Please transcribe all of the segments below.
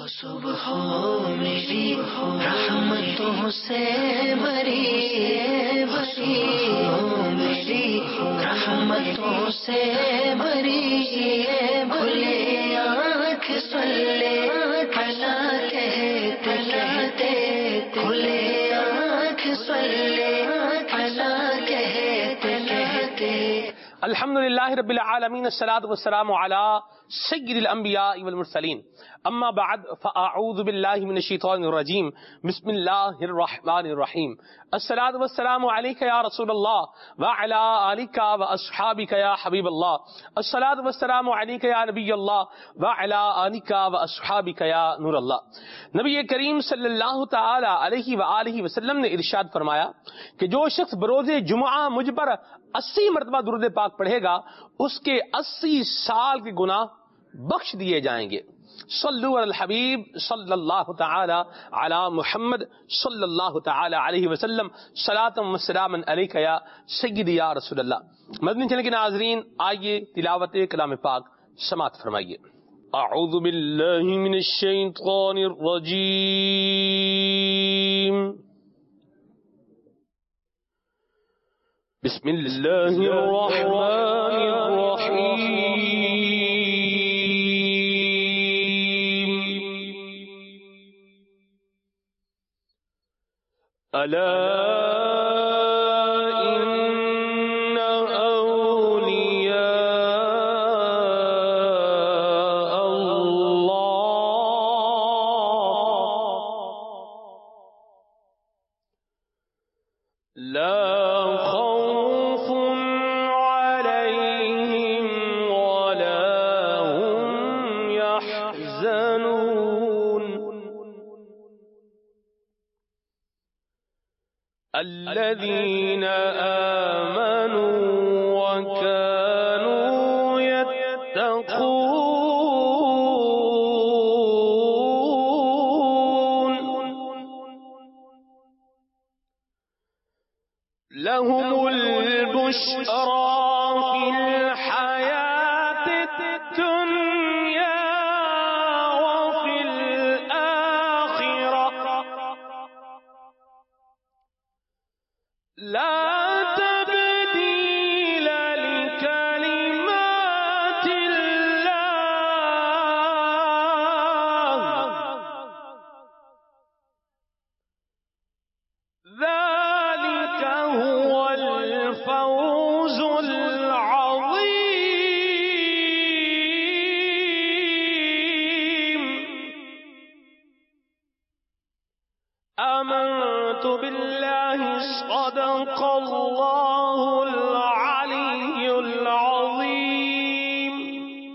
صبح میری رحمتوں سے بھری میری رحمتوں سے بھری کھلے آنکھ صلی کلا کہتے کہتے کھلے آنکھ صلی کلا کہتے کہتے الحمدللہ رب العالمین الصلاۃ والسلام علی سید الانبیاء والمرسلین اما بعد فاعوذ باللہ من الشیطان الرجیم بسم اللہ الرحمن الرحیم الصلاۃ والسلام علیک یا رسول اللہ وعلی آلک واصحابک یا حبیب اللہ الصلاۃ والسلام علیک یا نبی اللہ وعلی آلک واصحابک یا نور اللہ۔ نبی کریم صلی اللہ تعالی علیہ وآلہ وسلم نے ارشاد فرمایا کہ جو شخص بروز جمعہ مجھ پر 80 مرتبہ درود پاک پڑھے گا اس کے 80 سال کے گناہ بخش دیے جائیں گے۔ صلو علی الحبیب صلی اللہ تعالی علی محمد صلی اللہ تعالی علیہ وسلم صلاۃ و سلام علیک یا سیدی یا رسول اللہ۔ مدنی چینل کے ناظرین، آئیے تلاوت کلام پاک سماعت فرمائیے۔ اعوذ باللہ من الشیطان الرجیم، بسم اللہ الرحمن الرحیم، الا ان اولیاء اللہ لا الذين آمنوا وكانوا يتقون لهم البشرى في الحياة الدنيا وفي الآخرة لا تبديل لكلمات الله ذلك هو الفوز العظيم آمنت بالله صدق اللہ العلی العظیم۔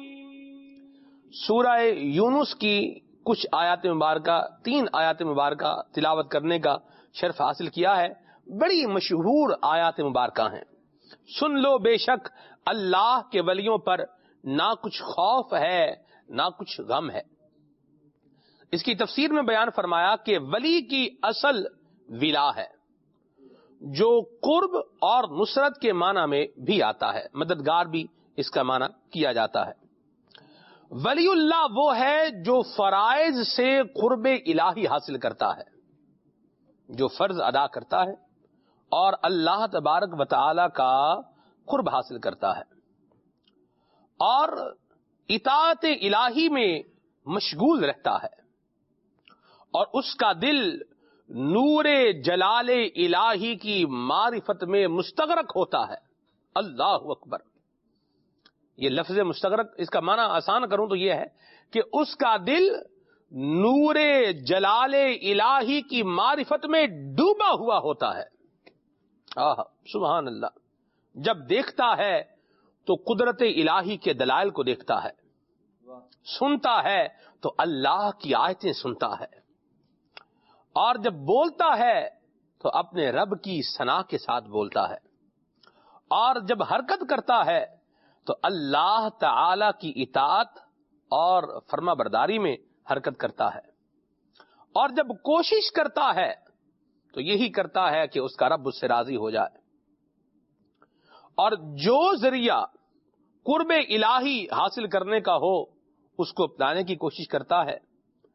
سورہ یونس کی کچھ آیات مبارکہ، 3 آیات مبارکہ تلاوت کرنے کا شرف حاصل کیا ہے۔ بڑی مشہور آیات مبارکہ ہیں۔ سن لو بے شک اللہ کے ولیوں پر نہ کچھ خوف ہے نہ کچھ غم ہے۔ اس کی تفسیر میں بیان فرمایا کہ ولی کی اصل ولا ہے جو قرب اور نصرت کے معنی میں بھی آتا ہے، مددگار بھی اس کا معنی کیا جاتا ہے۔ ولی اللہ وہ ہے جو فرائض سے قرب الہی حاصل کرتا ہے، جو فرض ادا کرتا ہے اور اللہ تبارک و تعالی کا قرب حاصل کرتا ہے اور اطاعت الہی میں مشغول رہتا ہے اور اس کا دل نور جلال الہی کی معرفت میں مستغرق ہوتا ہے۔ اللہ اکبر۔ یہ لفظ مستغرق، اس کا معنی آسان کروں تو یہ ہے کہ اس کا دل نور جلال الہی کی معرفت میں ڈوبا ہوا ہوتا ہے۔ سبحان اللہ۔ جب دیکھتا ہے تو قدرت الہی کے دلائل کو دیکھتا ہے، سنتا ہے تو اللہ کی آیتیں سنتا ہے، اور جب بولتا ہے تو اپنے رب کی ثنا کے ساتھ بولتا ہے، اور جب حرکت کرتا ہے تو اللہ تعالی کی اطاعت اور فرما برداری میں حرکت کرتا ہے، اور جب کوشش کرتا ہے تو یہی کرتا ہے کہ اس کا رب اس سے راضی ہو جائے، اور جو ذریعہ قرب الہی حاصل کرنے کا ہو اس کو اپنانے کی کوشش کرتا ہے۔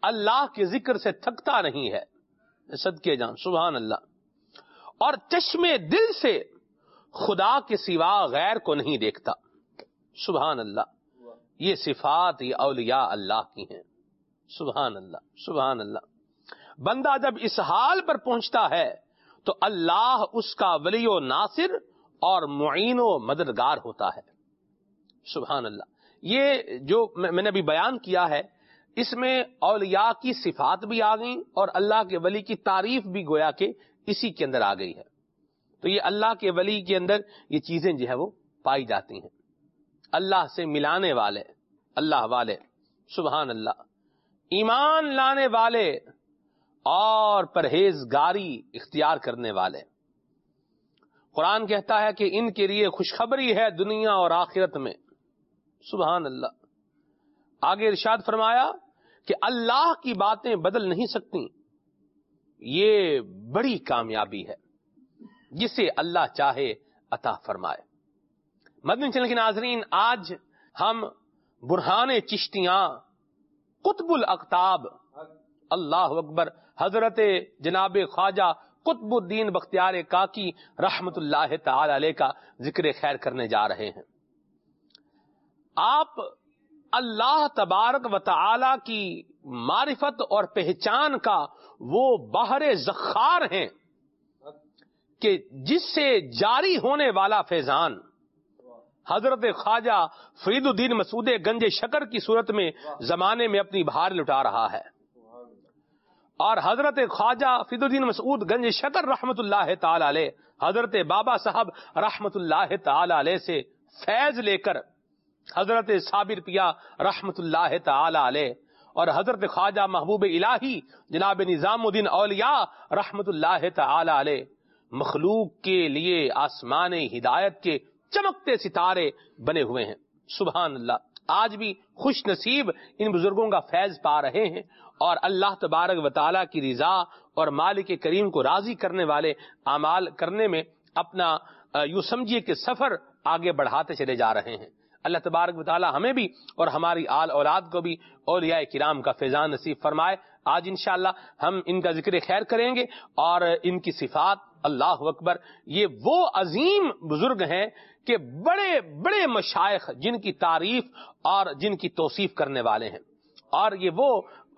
اللہ کے ذکر سے تھکتا نہیں ہے، صدقے جان سبحان اللہ، اور چشمے دل سے خدا کے سوا غیر کو نہیں دیکھتا، سبحان اللہ۔ یہ صفات یہ اولیاء اللہ کی ہیں، سبحان اللہ سبحان اللہ۔ بندہ جب اس حال پر پہنچتا ہے تو اللہ اس کا ولی و ناصر اور معین و مددگار ہوتا ہے، سبحان اللہ۔ یہ جو میں نے ابھی بیان کیا ہے اس میں اولیاء کی صفات بھی آ گئیں اور اللہ کے ولی کی تعریف بھی گویا کہ اسی کے اندر آ گئی ہے۔ تو یہ اللہ کے ولی کے اندر یہ چیزیں جو ہے وہ پائی جاتی ہیں، اللہ سے ملانے والے، اللہ والے، سبحان اللہ، ایمان لانے والے اور پرہیزگاری اختیار کرنے والے۔ قرآن کہتا ہے کہ ان کے لیے خوشخبری ہے دنیا اور آخرت میں، سبحان اللہ۔ آگے ارشاد فرمایا کہ اللہ کی باتیں بدل نہیں سکتی، یہ بڑی کامیابی ہے جسے اللہ چاہے عطا فرمائے۔ مدنی چینل کے ناظرین، آج ہم برہان چشتیاں قطب الاقطاب اللہ اکبر حضرت جناب خواجہ قطب الدین بختیار کاکی رحمت اللہ تعالی علیہ کا ذکر خیر کرنے جا رہے ہیں۔ آپ اللہ تبارک و تعالی کی معرفت اور پہچان کا وہ بحر ذخار ہیں کہ جس سے جاری ہونے والا فیضان حضرت خواجہ فرید الدین مسعود گنج شکر کی صورت میں زمانے میں اپنی بہار لٹا رہا ہے، اور حضرت خواجہ فرید الدین مسعود گنج شکر رحمت اللہ تعالی علیہ حضرت بابا صاحب رحمت اللہ تعالی علیہ سے فیض لے کر حضرت صابر پیا رحمت اللہ تعالی علیہ اور حضرت خواجہ محبوب الہی جناب نظام الدین اولیاء رحمت اللہ تعالی علیہ مخلوق کے لیے آسمان ہدایت کے چمکتے ستارے بنے ہوئے ہیں، سبحان اللہ۔ آج بھی خوش نصیب ان بزرگوں کا فیض پا رہے ہیں اور اللہ تبارک و تعالیٰ کی رضا اور مالک کریم کو راضی کرنے والے اعمال کرنے میں اپنا یوں سمجھیے کہ سفر آگے بڑھاتے چلے جا رہے ہیں۔ اللہ تبارک و تعالیٰ ہمیں بھی اور ہماری آل اولاد کو بھی اولیاء کرام کا فیضان نصیب فرمائے۔ آج انشاءاللہ ہم ان کا ذکر خیر کریں گے اور ان کی صفات، اللہ اکبر، یہ وہ عظیم بزرگ ہیں کہ بڑے بڑے مشائخ جن کی تعریف اور جن کی توصیف کرنے والے ہیں، اور یہ وہ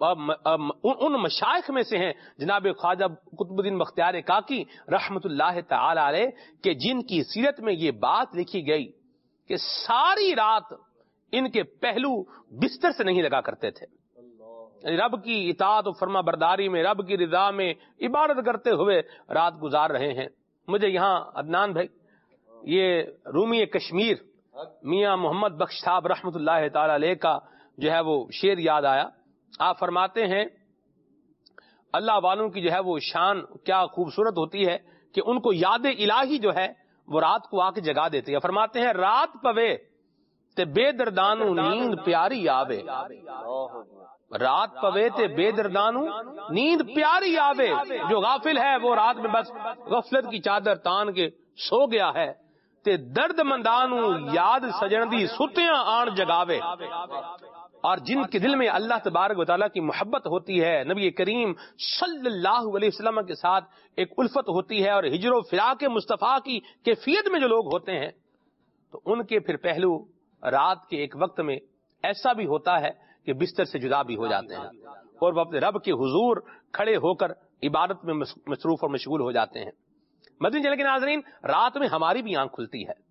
ان مشائخ میں سے ہیں جناب خواجہ قطب الدین بختیار کاکی رحمت اللہ تعالی علیہ کہ جن کی سیرت میں یہ بات لکھی گئی کہ ساری رات ان کے پہلو بستر سے نہیں لگا کرتے تھے، رب کی اطاعت و فرما برداری میں، رب کی رضا میں عبادت کرتے ہوئے رات گزار رہے ہیں۔ مجھے یہاں عدنان بھائی یہ رومی کشمیر میاں محمد بخش صاحب رحمت اللہ تعالی علیہ کا جو ہے وہ شعر یاد آیا۔ آپ فرماتے ہیں اللہ والوں کی جو ہے وہ شان کیا خوبصورت ہوتی ہے کہ ان کو یاد الہی جو ہے وہ رات کو آ کے جگا دیتی ہے۔ فرماتے ہیں رات پوے تے بے دردانو نیند پیاری آوے، رات پوے تے بے دردانو نیند پیاری آوے، جو غافل ہے وہ رات میں بس غفلت کی چادر تان کے سو گیا ہے، تے درد مندانو یاد سجن دی ستیاں آن جگاوے۔ اور جن کے دل میں اللہ تبارک و تعالیٰ کی محبت ہوتی ہے، نبی کریم صلی اللہ علیہ وسلم کے ساتھ ایک الفت ہوتی ہے اور ہجر و فراق مصطفیٰ کی کیفیت میں جو لوگ ہوتے ہیں تو ان کے پھر پہلو رات کے ایک وقت میں ایسا بھی ہوتا ہے کہ بستر سے جدا بھی ہو جاتے ہیں اور وہ اپنے رب کے حضور کھڑے ہو کر عبادت میں مصروف اور مشغول ہو جاتے ہیں۔ مدنی چینل کے ناظرین، رات میں ہماری بھی آنکھ کھلتی ہے،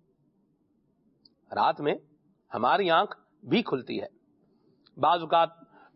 رات میں ہماری آنکھ بھی کھلتی ہے۔ بعض اوقات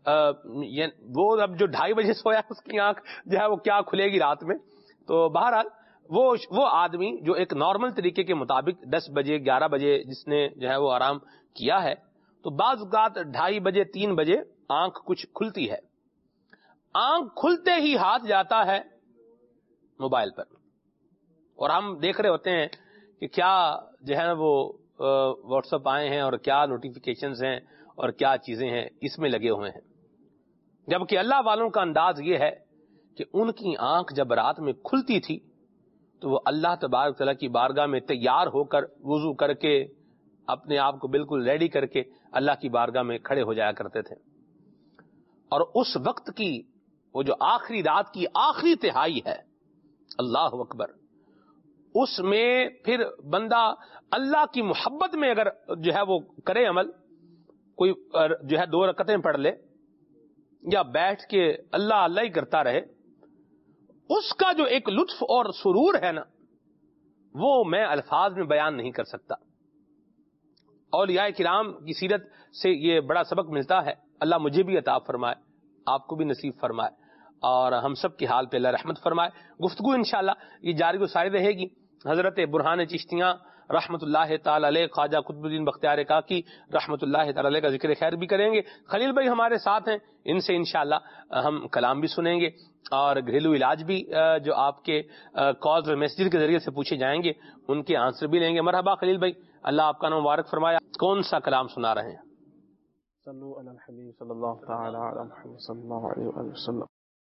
وہ اب جو 2:30 بجے سویا اس کی آنکھ جو ہے وہ کیا کھلے گی رات میں، تو بہرحال وہ آدمی جو ایک نارمل طریقے کے مطابق 10 بجے 11 بجے جس نے جو ہے وہ آرام کیا ہے تو بعض اوقات 2:30 بجے 3 بجے آنکھ کچھ کھلتی ہے، آنکھ کھلتے ہی ہاتھ جاتا ہے موبائل پر اور ہم دیکھ رہے ہوتے ہیں کہ کیا جو ہے وہ واٹس ایپ آئے ہیں اور کیا نوٹیفیکیشنز ہیں اور کیا چیزیں ہیں، اس میں لگے ہوئے ہیں۔ جبکہ اللہ والوں کا انداز یہ ہے کہ ان کی آنکھ جب رات میں کھلتی تھی تو وہ اللہ تبارک تعالیٰ کی بارگاہ میں تیار ہو کر وضو کر کے اپنے آپ کو بالکل ریڈی کر کے اللہ کی بارگاہ میں کھڑے ہو جایا کرتے تھے۔ اور اس وقت کی وہ جو آخری رات کی آخری تہائی ہے، اللہ اکبر، اس میں پھر بندہ اللہ کی محبت میں اگر جو ہے وہ کرے عمل، کوئی جو ہے 2 رکعتیں پڑھ لے یا بیٹھ کے اللہ اللہ ہی کرتا رہے، اس کا جو ایک لطف اور سرور ہے نا، وہ میں الفاظ میں بیان نہیں کر سکتا۔ اولیاء کرام کی سیرت سے یہ بڑا سبق ملتا ہے، اللہ مجھے بھی عطا فرمائے، آپ کو بھی نصیب فرمائے، اور ہم سب کی حال پہ اللہ رحمت فرمائے۔ گفتگو انشاءاللہ یہ جاری و ساری رہے گی۔ حضرت برہان چشتیاں رحمت اللہ تعالی علیہ، خواجہ قطب الدین بختیار کاکی رحمت اللہ تعالی علیہ کا ذکر خیر بھی کریں گے۔ خلیل بھائی ہمارے ساتھ ہیں، ان سے انشاءاللہ ہم کلام بھی سنیں گے، اور گھریلو علاج بھی جو آپ کے کالز اور میسیج کے ذریعے سے پوچھے جائیں گے ان کے آنسر بھی لیں گے۔ مرحبا خلیل بھائی، اللہ آپ کا نام مبارک فرمایا، کون سا کلام سنا رہے ہیں؟ صلو علی الحبیب صلی اللہ تعالی علی محمد صلی اللہ علیہ وآلہ وسلم۔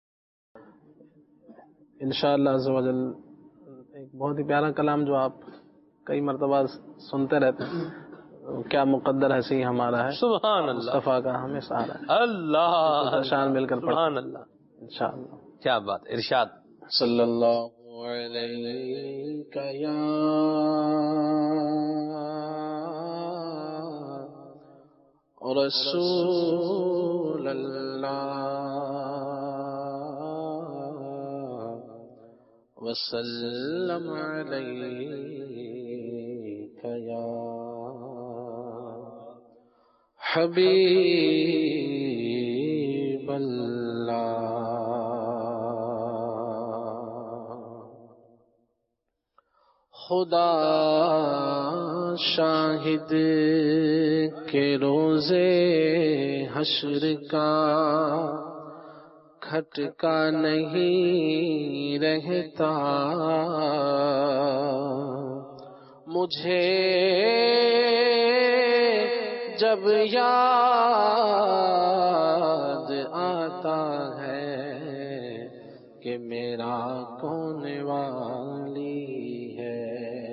انشاءاللہ عز و جل ایک بہت ہی پیارا کلام جو آپ کئی مرتبہ سنتے رہتے ہیں، کیا مقدر حسی ہمارا ہے، سبحان اللہ، مصطفیٰ کا ہمیں سہارا ہے، اللہ شان مل کر پڑھیں سبحان اللہ، انشاءاللہ۔ کیا بات، ارشاد۔ صلی اللہ علیہ یا رسول اللہ وسلم علیک یا حبیب اللہ۔ خدا شاہد کے روزے حشر کا کھٹکا نہیں رہتا، مجھے جب یاد آتا ہے کہ میرا کون والی ہے،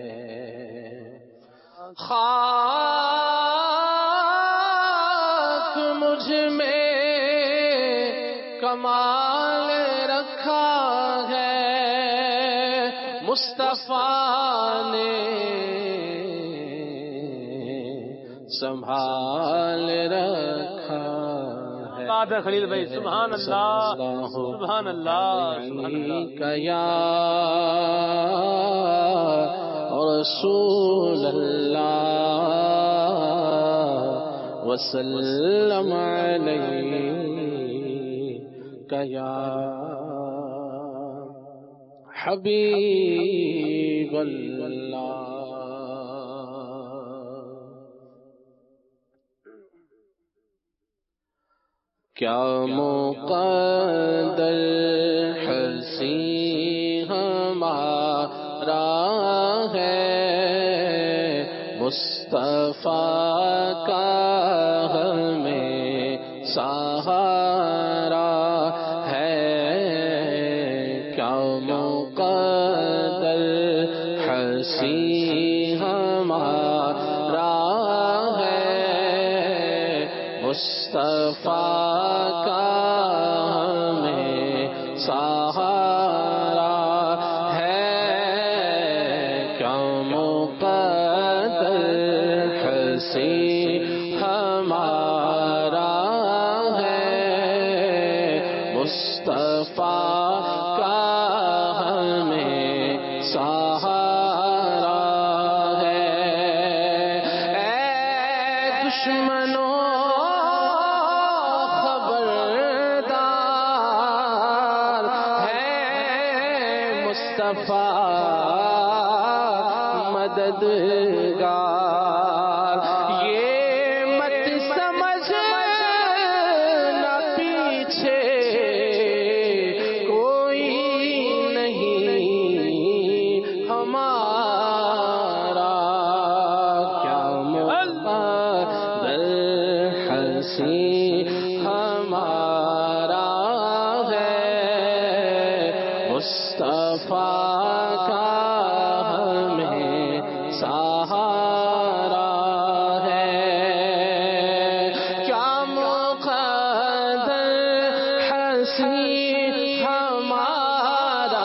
خاک مجھ میں کمال رکھا ہے، مصطفیٰ نے سنبھال رکھا ہے۔ بات ہے خلیل بھائی، سبحان اللہ سبحان اللہ سبحان اللہ۔ یا رسول اللہ وسلم علیک یا حبیب اللہ۔ کیا مقدر حسین ہمارا ہے، مصطفیٰ کا ہمیں سہارا ہے، کیا مقدر حسین ہمارا ہے، مصطفیٰ کا ہمیں سہارا ہے، کیا مقدر حسین ہمارا ہے، مصطفیٰ کا ہمیں سہارا ہے۔ اے دشمنوں مددگار، یہ مت سمجھنا پیچھے کوئی نہیں ہمارا، کیا مقدر حسین ہمارا ہے، مصطفیٰ کا ہمیں سہارا ہے، کیا مقدر ہنسی ہمارا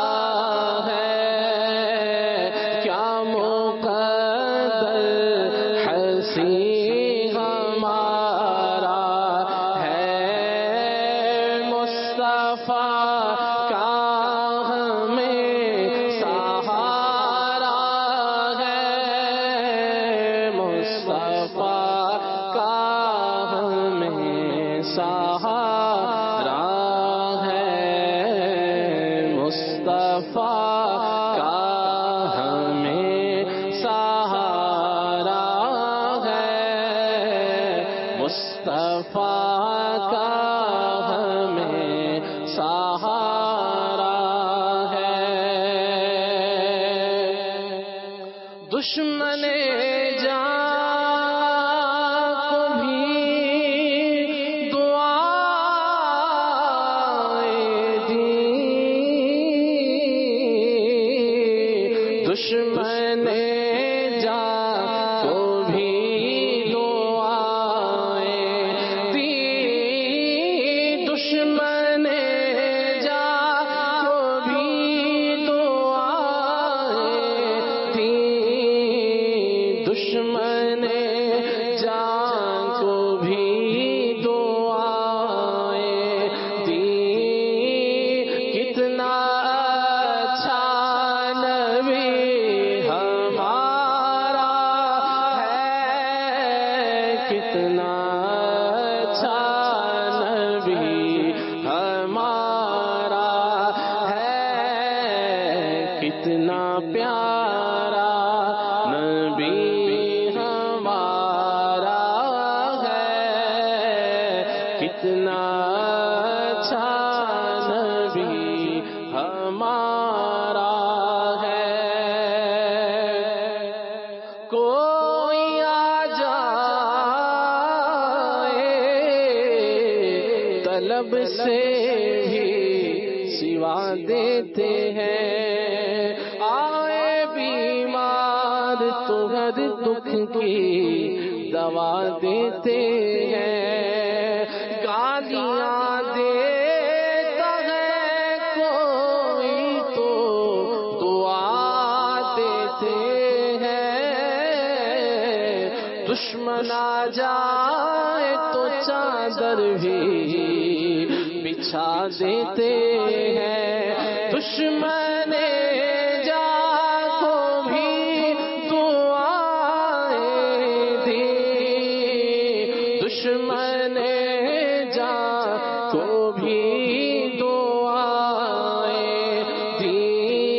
ہے، کیا مقدر ہنسی ہمارا ہے، مصطفیٰ کا ہمیں سہارا ہے، مصطفیٰ کا ہمیں سہارا ہے، مصطفیٰ کا ہمیں سہارا ہے، مصطفیٰ کا ہمیں سہارا ہے، دشمن جان کو بھی دعائیں دی، دشمن جان کو بھی دعائیں دی، دشمن جان کو بھی دعائیں دی، دشمن جان کو بھی دعائیں دی، کتنا اچھا نبی ہمارا ہے، کتنا اچھا نبی ہمارا ہے، کتنا پیارا نبی ہمارا ہے، کتنا اچھا نبی ہمارا ہے، کوئی آ جائے طلب سے بھی سوا دیتے ہیں، آئے بیمار تو ہر دکھ کی دوا دیتے ہیں، گالیاں دیتا ہے کوئی تو دعا دیتے ہیں، دشمن آ جائے تو چادر بھی بچھا دیتے ہیں، دشمن جا کو بھی دعائیں دی، دشمن جا کو بھی دعائیں دی،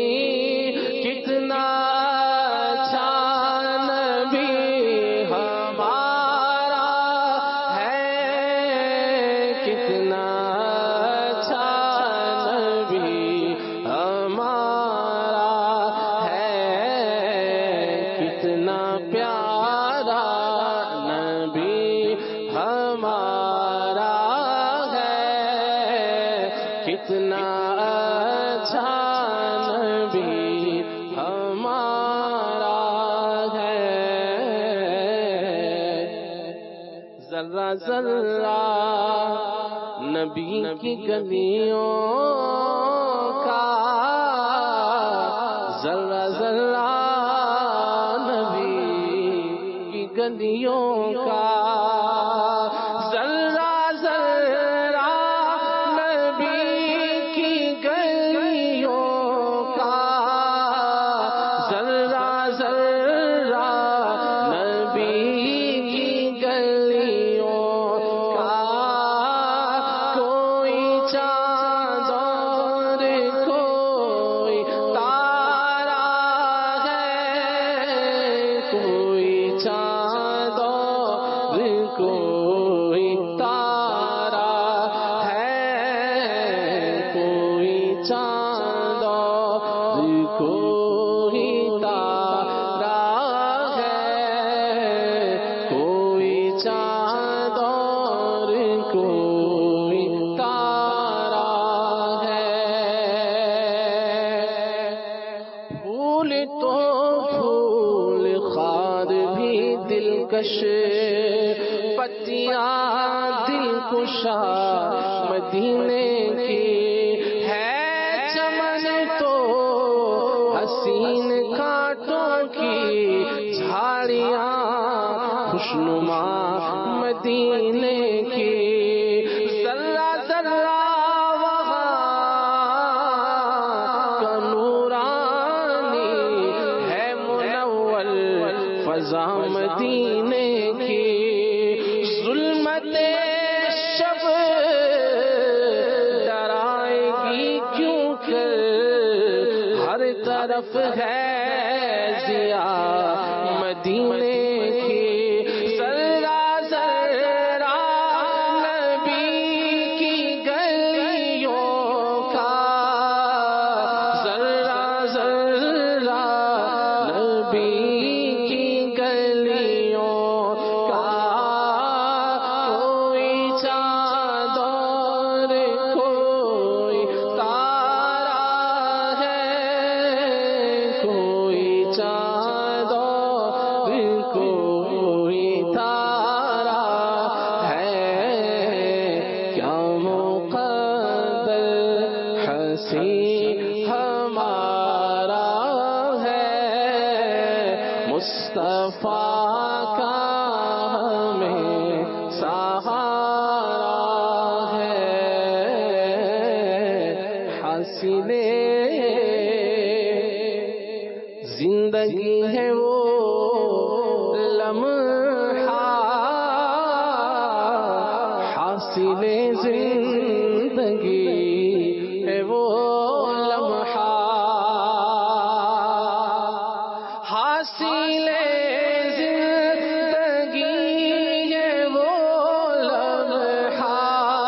کتنا اچھا نبی ہمارا ہے، کتنا اچھا نبی ہمارا ہے، کتنا پیارا نبی ہمارا ہے، کتنا اچھا نبی ہمارا ہے، ذرہ ذرہ نبی کی گلیوں کا، ذرہ ذرہ نبی کی گلیوں کا، ذرہ ذرہ نبی کی گلیوں کا، ذرہ ذرہ نبی کی گلیوں کا، کوئی چاند اور کوئی تارا ہے، کوئی چاند اور کوئی تارا ہے، کوئی چاند اور کوئی تارا ہے، کوئی چاند اور کوئی تارا ہے، پھول تو پھول خار بھی دلکش، پتیاں دل کشا مدینے کی شمع مدینے کی، ذرہ ذرہ وہاں کا نورانی ہے منور فضا مدینے کی، ظلمت شب ڈرائے گی کیوں کر ہر طرف ہے ضیا مدینے کی، ذرہ ذرہ نبی کی گلیوں کا، ذرہ ذرہ نبی کی گلیوں کا، کوئی چاند اور کوئی تارا ہے، کوئی چاند اور کوئی تارا ہے، کیا مقدر حسین ہمارا ہے، مصطفیٰ کا ہمیں سہارا ہے، حاصل زندگی ہے وہ لمحہ، حاصل زندگی ہے وہ لمحہ، حاصل زندگی ہے وہ لمحہ،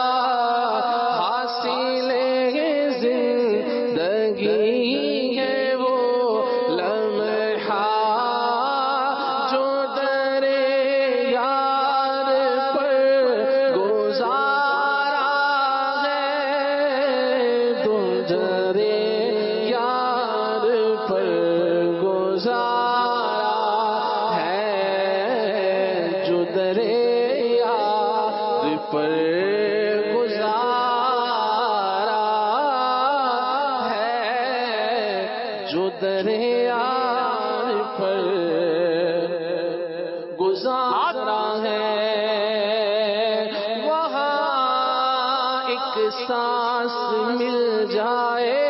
حاصل زندگی ہے وہ لمحہ، جو در یار پر گزارا ہے، جو در یار پر گزارا ہے، جو در یار پر گزارا ہے، جو در یار پر گزارا ہے، وہاں ایک سانس مل جائے،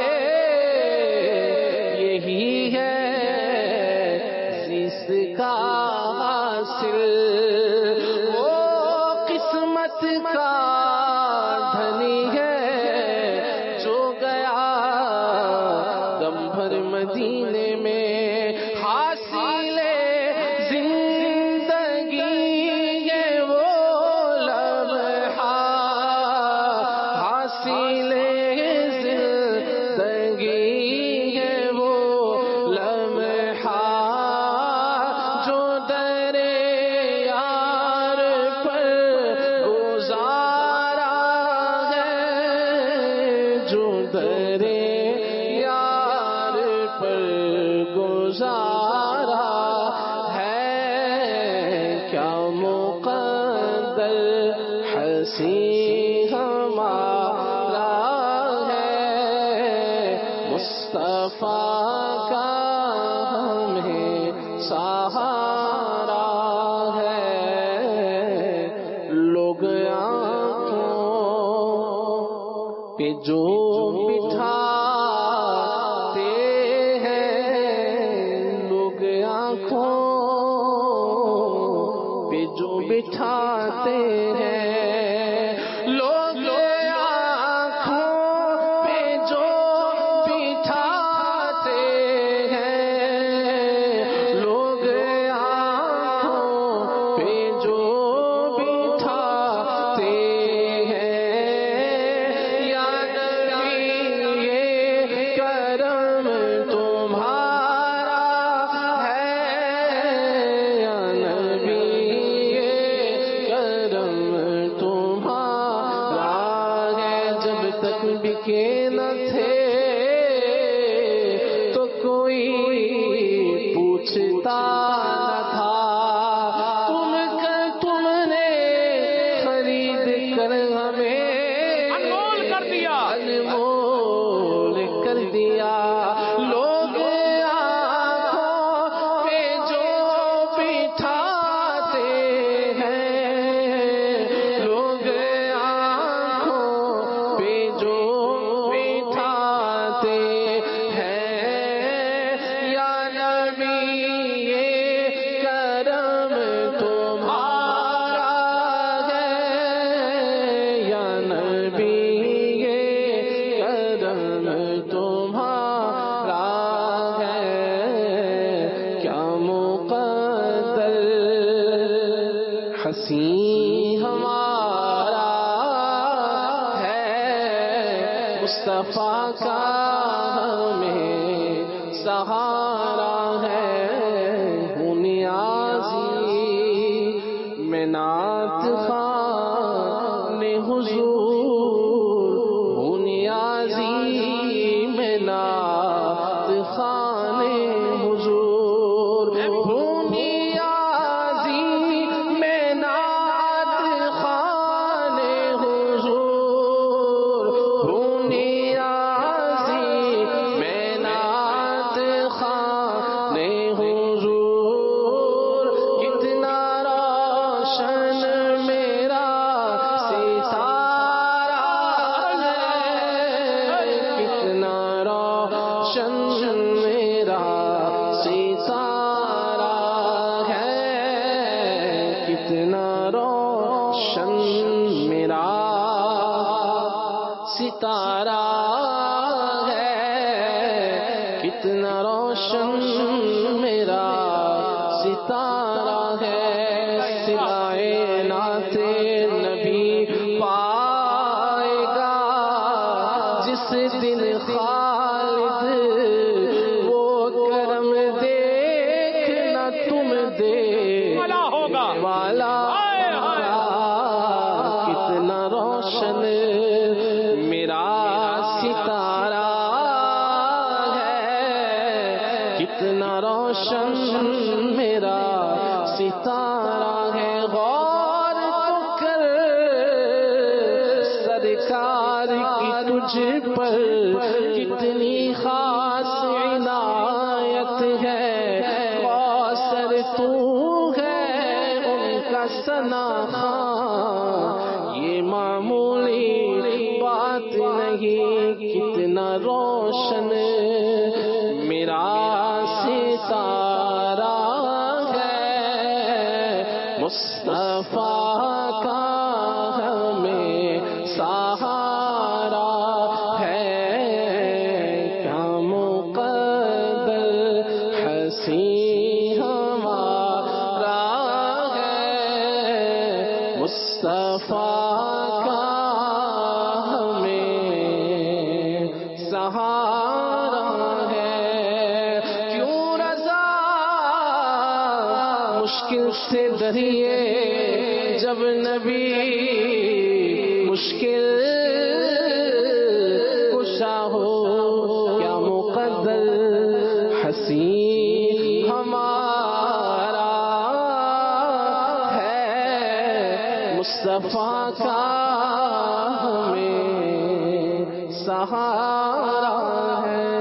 یہی ہے زیست کا حاصل، وہ قسمت کا دھنی ہے جو گیا دم بھر مدینے میں، حاصل زندگی ہے وہ لمحہ، حاصل زندگی ہے وہ لمحہ، جو در یار پر گزارا ہے، جو در یار پر گزارا ہے، کیا مقدر حسین ہمارا ہے، مصطفیٰ کا ہمیں سہارا ہے، لوگ آنکھوں پہ جو بٹھاتے ہیں، لوگ آنکھوں پہ جو بٹھاتے ہیں، لوگ آنکھوں پہ جو بٹھاتے ہیں، لوگ آنکھوں پہ جو بٹھاتے ہیں، یا نبی یہ کرم تمہارا ہے، یا نبی یہ کرم تمہارا ہے، جب تک بکے نہ تھے تو کوئی پوچھتا نہ تھا، تم نے خرید کر ہمیں انمول کر دیا، انمول کر دیا، لوگ آنکھوں پہ جو بٹھاتے ہیں، مصطفیٰ کا ہمیں سہارا ہے، ہوں نیازی میں نعت خوان حضور، ہوں نیازی میں نعت خوان حضور، ہوں نیازی میں نعت خوان حضور، ہوں نیازی میں نعت خوان حضور، کتنا روشن میرا ستارہ ہے، کتنا روشن میرا ستارہ ہے، کتنا روشن میرا ستارہ ہے، کتنا روشن میرا ستارہ ہے، سوائے نعت نبی پائے گا جس دن خالد، وہ کرم دیکھنا تم دیکھ والا ہوگا، والا ہوگا، کتنا روشن میرا ستارہ ہے، کتنا روشن میرا ستارہ ہے، غور تو کر سرکار کی تجھ پر کتنی خاص عنایت ہے، کوثر تو ہے ان کا ثنا خواں، یہ معمولی بات نہیں، کتنا روشن میرا ستارہ ہے، مصطفیٰ کا ہمیں سہارا ہے، کیا مقدر حسین ہمارا ہے، مصطفیٰ کا ہمیں سہارا ہے، کیوں رضا مشکل سے دریے جب نبی مشکل کشا ہو، کیا مقدر حسین ہمارا ہے، مصطفیٰ کا ہمیں سہارا ہے،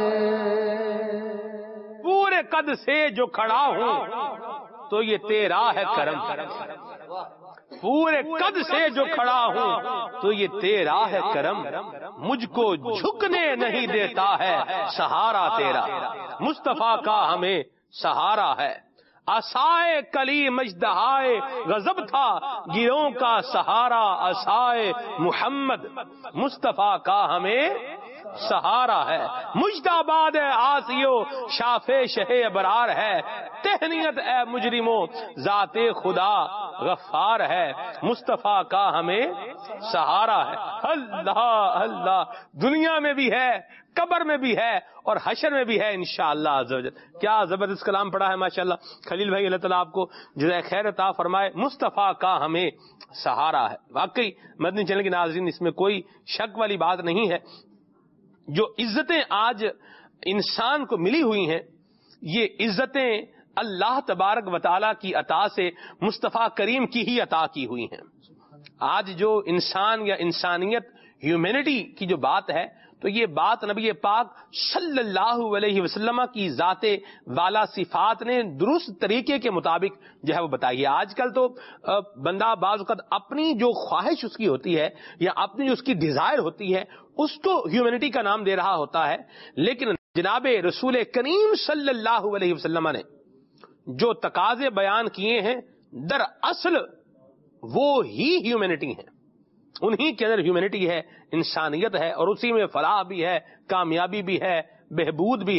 پورے قد سے جو کھڑا ہوں تو یہ تیرا ہے کرم، پورے قد سے جو کھڑا ہوں تو یہ تیرا ہے کرم، مجھ کو جھکنے نہیں دیتا ہے سہارا تیرا، مصطفیٰ کا ہمیں سہارا ہے، عصائے کلی مجدہائے غضب تھا، گیروں کا سہارا عصائے محمد، مصطفیٰ کا ہمیں سہارا ہے، مجداباد آسیو شاف شہ ابرار ہے، تہنیت اے مجرموں ذات خدا غفار ہے، مصطفیٰ کا ہمیں سہارا ہے، اللہ اللہ، دنیا میں بھی ہے، قبر میں بھی ہے اور حشر میں بھی ہے انشاءاللہ عز و جل۔ کیا زبردست کلام پڑھا ہے ماشاءاللہ خلیل بھائی، اللہ تعالیٰ آپ کو جزائے خیر عطا فرمائے، مصطفیٰ کا ہمیں سہارا ہے۔ واقعی مدنی چینل کے ناظرین، اس میں کوئی شک والی بات نہیں ہے، جو عزتیں آج انسان کو ملی ہوئی ہیں، یہ عزتیں اللہ تبارک و تعالیٰ کی عطا سے مصطفیٰ کریم کی ہی عطا کی ہوئی ہیں۔ آج جو انسان یا انسانیت، ہیومینٹی کی جو بات ہے، تو یہ بات نبی پاک صلی اللہ علیہ وسلم کی ذات والا صفات نے درست طریقے کے مطابق جو ہے وہ بتائی ہے۔ آج کل تو بندہ بعض اوقات اپنی جو خواہش اس کی ہوتی ہے یا اپنی جو اس کی ڈیزائر ہوتی ہے اس کو ہیومینٹی کا نام دے رہا ہوتا ہے، لیکن جناب رسول کریم صلی اللہ علیہ وسلم نے جو تقاضے بیان کیے ہیں دراصل وہ ہی ہیومینٹی ہیں، انہی کے اندر ہیومینٹی ہے، انسانیت ہے، اور اسی میں فلاح بھی ہے، کامیابی بھی ہے، بہبود بھی ہے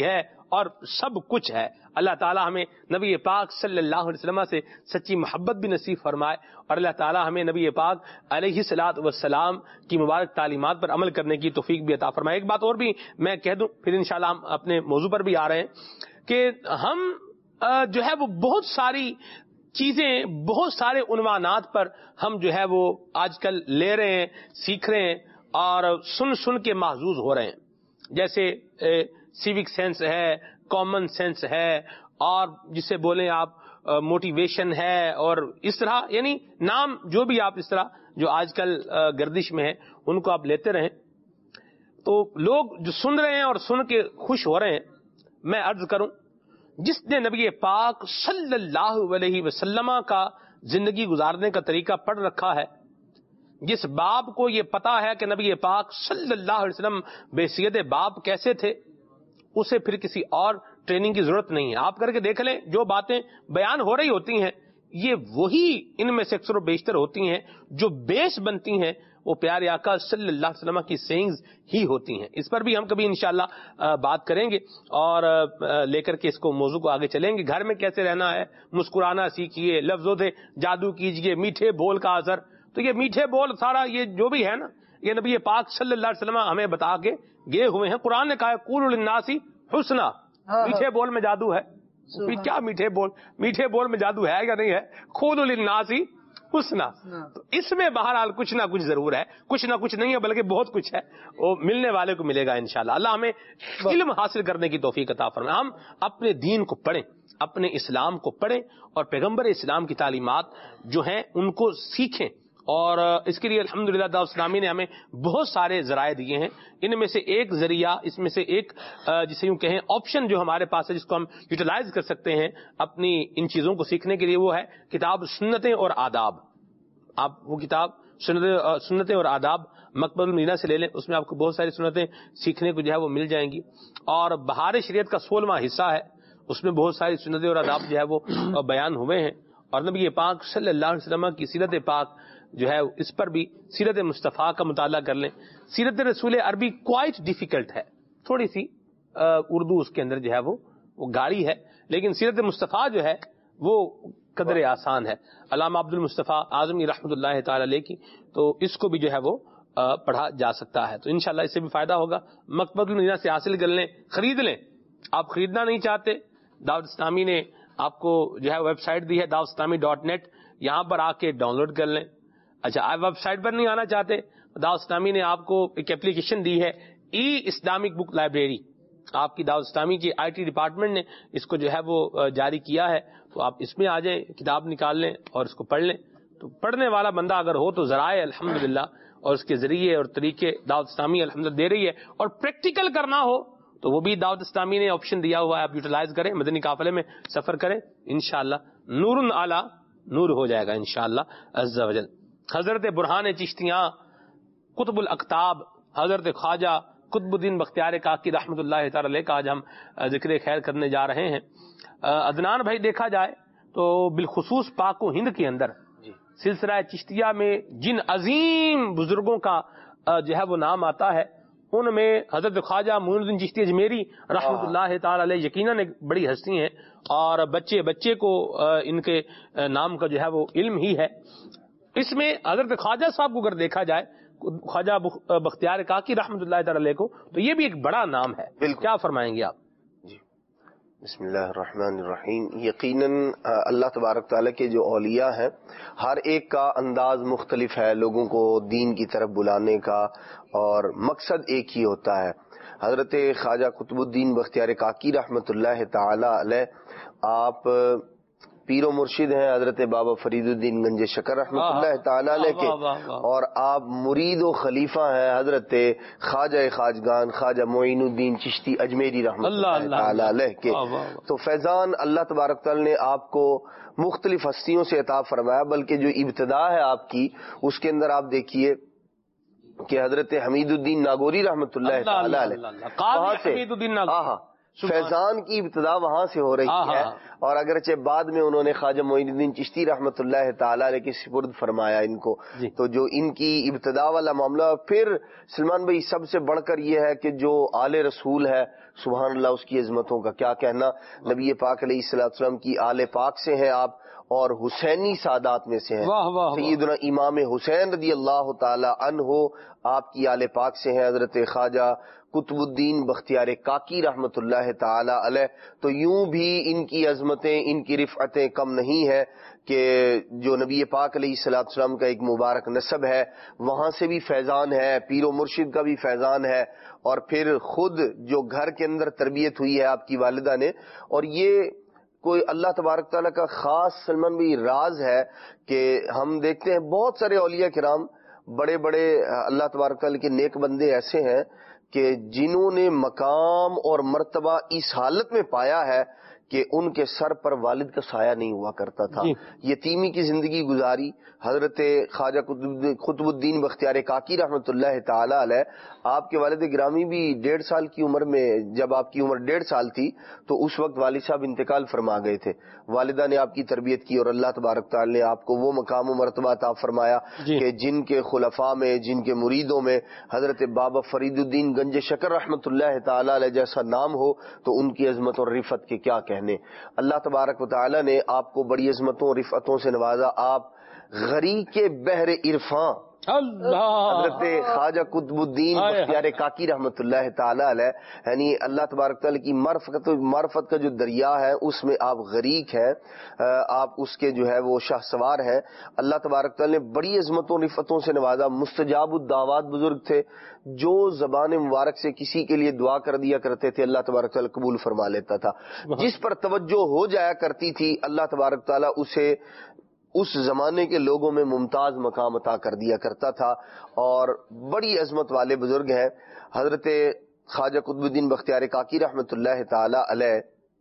اور سب کچھ ہے. اللہ تعالیٰ ہمیں نبی پاک صلی اللہ علیہ وسلم سے سچی محبت بھی نصیب فرمائے, اور اللہ تعالیٰ ہمیں نبی پاک علیہ الصلوۃ والسلام کی مبارک تعلیمات پر عمل کرنے کی توفیق بھی عطا فرمائے. ایک بات اور بھی میں کہہ دوں, پھر انشاءاللہ ہم اپنے موضوع پر بھی آ رہے ہیں, کہ ہم جو ہے وہ بہت ساری چیزیں, بہت سارے عنوانات پر ہم جو ہے وہ آج کل لے رہے ہیں, سیکھ رہے ہیں, اور سن کے محظوظ ہو رہے ہیں. جیسے سیوک سینس ہے, کامن سینس ہے, اور جسے بولیں آپ موٹیویشن ہے, اور اس طرح یعنی نام جو بھی آپ اس طرح جو آج کل گردش میں ہے ان کو آپ لیتے رہیں. تو لوگ جو سن رہے ہیں اور سن کے خوش ہو رہے ہیں, میں عرض کروں, جس نے نبی پاک صلی اللہ علیہ وسلم کا زندگی گزارنے کا طریقہ پڑھ رکھا ہے, جس باپ کو یہ پتا ہے کہ نبی پاک صلی اللہ علیہ وسلم بحیثیت باپ کیسے تھے, اسے پھر کسی اور ٹریننگ کی ضرورت نہیں ہے. آپ کر کے دیکھ لیں, جو باتیں بیان ہو رہی ہوتی ہیں یہ وہی ان میں سے اکثر و بیشتر ہوتی ہیں جو بیس بنتی ہیں, وہ پیارے آقا صلی اللہ علیہ وسلم کی سینگز ہی ہوتی ہیں. اس پر بھی ہم کبھی انشاءاللہ بات کریں گے, اور لے کر کے اس کو موضوع کو آگے چلیں گے. گھر میں کیسے رہنا ہے, مسکرانا سیکھیے, لفظوں سے جادو کیجئے, میٹھے بول کا اثر. تو یہ میٹھے بول سارا یہ جو بھی ہے نا, یہ نبی پاک صلی اللہ علیہ وسلم ہمیں بتا کے گئے ہوئے ہیں. قرآن نے کہا ہے قولوا للناس حسنا, میٹھے بول میں جادو ہے. کیا میٹھے بول میں جادو ہے یا نہیں ہے؟ قولوا للناس حسنا. تو اس میں بہرحال کچھ نہ کچھ ضرور ہے, کچھ نہ کچھ نہیں ہے بلکہ بہت کچھ ہے, وہ ملنے والے کو ملے گا انشاءاللہ. اللہ ہمیں علم حاصل کرنے کی توفیق عطا فرمائے. ہم اپنے دین کو پڑھیں, اپنے اسلام کو پڑھیں, اور پیغمبر اسلام کی تعلیمات جو ہیں ان کو سیکھیں. اور اس کے لیے الحمدللہ دعوت اسلامی نے ہمیں بہت سارے ذرائع دیے ہیں. ان میں سے ایک ذریعہ, اس میں سے ایک جسے یوں کہیں آپشن جو ہمارے پاس ہے, جس کو ہم یوٹیلائز کر سکتے ہیں اپنی ان چیزوں کو سیکھنے کے لیے, وہ ہے کتاب سنتیں اور آداب. آپ وہ کتاب سنتیں اور آداب مکتبۃ المدینہ سے لے لیں, اس میں آپ کو بہت ساری سنتیں سیکھنے کو جو ہے وہ مل جائیں گی. اور بہار شریعت کا 16واں حصہ ہے, اس میں بہت ساری سنتیں اور آداب جو ہے وہ بیان ہوئے ہیں. اور نبی پاک صلی اللہ علیہ وسلم کی سیرت پاک جو ہے اس پر بھی, سیرت مصطفیٰ کا مطالعہ کر لیں. سیرت رسول عربی کوائٹ ڈیفیکلٹ ہے, تھوڑی سی اردو اس کے اندر جو ہے وہ گاڑی ہے, لیکن سیرت مصطفیٰ جو ہے وہ قدر آسان ہے. علامہ عبد المصطفیٰ اعظمی رحمۃ اللہ تعالی علیہ کی, تو اس کو بھی جو ہے وہ پڑھا جا سکتا ہے. تو انشاءاللہ اس سے بھی فائدہ ہوگا. مکتبۃ المدینہ سے حاصل کر لیں, خرید لیں. آپ خریدنا نہیں چاہتے, دعوت اسلامی نے آپ کو جو ہے ویب سائٹ دی ہے dawatIslami.net, یہاں پر آ کے ڈاؤن لوڈ کر لیں. اچھا, آپ ویب سائٹ پر نہیں آنا چاہتے, دعوت اسلامی نے آپ کو ایک اپلیکیشن دی ہے, ای اسلامک بک لائبریری. آپ کی دعوت اسلامی کی IT ڈپارٹمنٹ نے اس کو جو ہے وہ جاری کیا ہے, تو آپ اس میں آ جائیں, کتاب نکال لیں اور اس کو پڑھ لیں. تو پڑھنے والا بندہ اگر ہو تو ذرائع الحمدللہ اور اس کے ذریعے اور طریقے دعوت اسلامی الحمدللہ دے رہی ہے. اور پریکٹیکل کرنا ہو تو وہ بھی دعوت اسلامی نے آپشن دیا ہوا ہے, آپ یوٹیلائز کریں, مدنی قافلے میں سفر کریں, انشاءاللہ نور اعلی نور ہو جائے گا انشاءاللہ عز و جل. حضرت برہان چشتیاں قطب الاقطاب حضرت خواجہ قطب الدین بختیار کاکی رحمۃ اللہ تعالی علیہ کا آج ہم ذکر خیر کرنے جا رہے ہیں. عدنان بھائی, دیکھا جائے تو بالخصوص پاک و ہند کے اندر سلسلہ چشتیہ میں جن عظیم بزرگوں کا جو ہے وہ نام آتا ہے, ان میں حضرت خواجہ معین الدین چشتی اجمیری رحمۃ اللہ تعالی علیہ یقیناً ایک بڑی ہستی ہیں, اور بچے بچے کو ان کے نام کا جو ہے وہ علم ہی ہے. اس میں حضرت خواجہ صاحب کو اگر دیکھا جائے, خواجہ بختیار کاکی رحمۃ اللہ تعالی علیہ کو, تو یہ بھی ایک بڑا نام ہے. کیا فرمائیں گے آپ؟ جی, بسم اللہ الرحمن الرحیم. یقیناً اللہ تبارک تعالیٰ کے جو اولیاء ہیں, ہر ایک کا انداز مختلف ہے لوگوں کو دین کی طرف بلانے کا, اور مقصد ایک ہی ہوتا ہے. حضرت خواجہ قطب الدین بختیار کاکی رحمۃ اللہ تعالی علیہ آپ پیر و مرشد ہیں حضرت بابا فرید الدین گنج شکر رحمۃ اللہ تعالی علیہ کے, اور آپ مرید و خلیفہ ہیں حضرت خواجہ خواجگان خواجہ معین الدین چشتی اجمیری رحمۃ اللہ تعالی علیہ کے. تو فیضان اللہ تبارک تعالی نے آپ کو مختلف ہستیوں سے عطا فرمایا, بلکہ جو ابتدا ہے آپ کی اس کے اندر آپ دیکھیے کہ حضرت حمید الدین ناگوری رحمۃ اللہ تعالی علیہ, فیضان کی ابتدا وہاں سے ہو رہی ہے، اور اگرچہ بعد میں انہوں نے خواجہ معین الدین چشتی رحمۃ اللہ تعالی علیہ کے سپرد فرمایا ان کو، تو جو ان کی ابتدا والا معاملہ، پھر سلمان بھائی سب سے بڑھ کر یہ ہے کہ جو آل رسول ہے، سبحان اللہ، اس کی عظمتوں کا کیا کہنا، نبی پاک علیہ الصلوۃ والسلام کی آل پاک سے ہیں آپ، اور حسینی سادات میں سے ہیں، سیدنا امام حسین رضی اللہ تعالی عنہ آپ کی آل پاک سے ہیں، حضرت خواجہ قطب الدین بختیار کاکی رحمت اللہ تعالی علیہ، تو یوں بھی ان کی عظمتیں، ان کی رفعتیں کم نہیں ہے کہ جو نبی پاک علیہ الصلوۃ والسلام کا ایک مبارک نسب ہے، وہاں سے بھی فیضان ہے، پیر و مرشد کا بھی فیضان ہے، اور پھر خود جو گھر کے اندر تربیت ہوئی ہے آپ کی والدہ نے، اور یہ کوئی اللہ تبارک تعالیٰ کا خاص سلمان بھی راز ہے کہ ہم دیکھتے ہیں بہت سارے اولیاء کرام، بڑے بڑے اللہ تبارک تعالیٰ کے نیک بندے ایسے ہیں کہ جنہوں نے مقام اور مرتبہ اس حالت میں پایا ہے کہ ان کے سر پر والد کا سایہ نہیں ہوا کرتا تھا، یتیمی کی زندگی گزاری۔ حضرت خواجہ قطب الدین بختیار کاکی رحمت اللہ تعالی علیہ، آپ کے والد گرامی بھی 1.5 سال کی عمر میں، جب آپ کی عمر 1.5 سال تھی تو اس وقت والد صاحب انتقال فرما گئے تھے، والدہ نے آپ کی تربیت کی، اور اللہ تبارک تعالی نے آپ کو وہ مقام و مرتبہ عطا فرمایا کہ جن کے خلفاء میں، جن کے مریدوں میں حضرت بابا فرید الدین گنج شکر رحمت اللہ تعالی علیہ جیسا نام ہو تو ان کی عظمت اور رفعت کے کیا کہنے۔ اللہ تبارک و تعالی نے آپ کو بڑی عظمتوں اور رفعتوں سے نوازا، آپ غریق بحر عرفاں حضرت خواجہ قطب الدین بختیار کاکی رحمت اللہ تعالی علیہ، یعنی اللہ تبارک تعالی کی معرفت کا جو دریا ہے اس میں آپ غریق ہیں، آپ اس کے جو ہے وہ شاہ سوار ہیں۔ اللہ تبارک تعالی نے بڑی عظمتوں رفعتوں سے نوازا، مستجاب الدعوات بزرگ تھے، جو زبان مبارک سے کسی کے لیے دعا کر دیا کرتے تھے اللہ تبارک تعالی قبول فرما لیتا تھا، جس پر توجہ ہو جایا کرتی تھی اللہ تبارک تعالی اسے اس زمانے کے لوگوں میں ممتاز مقام عطا کر دیا کرتا تھا، اور بڑی عظمت والے بزرگ ہیں حضرت خواجہ قطب الدین بختیار کاکی رحمت اللہ تعالی علیہ۔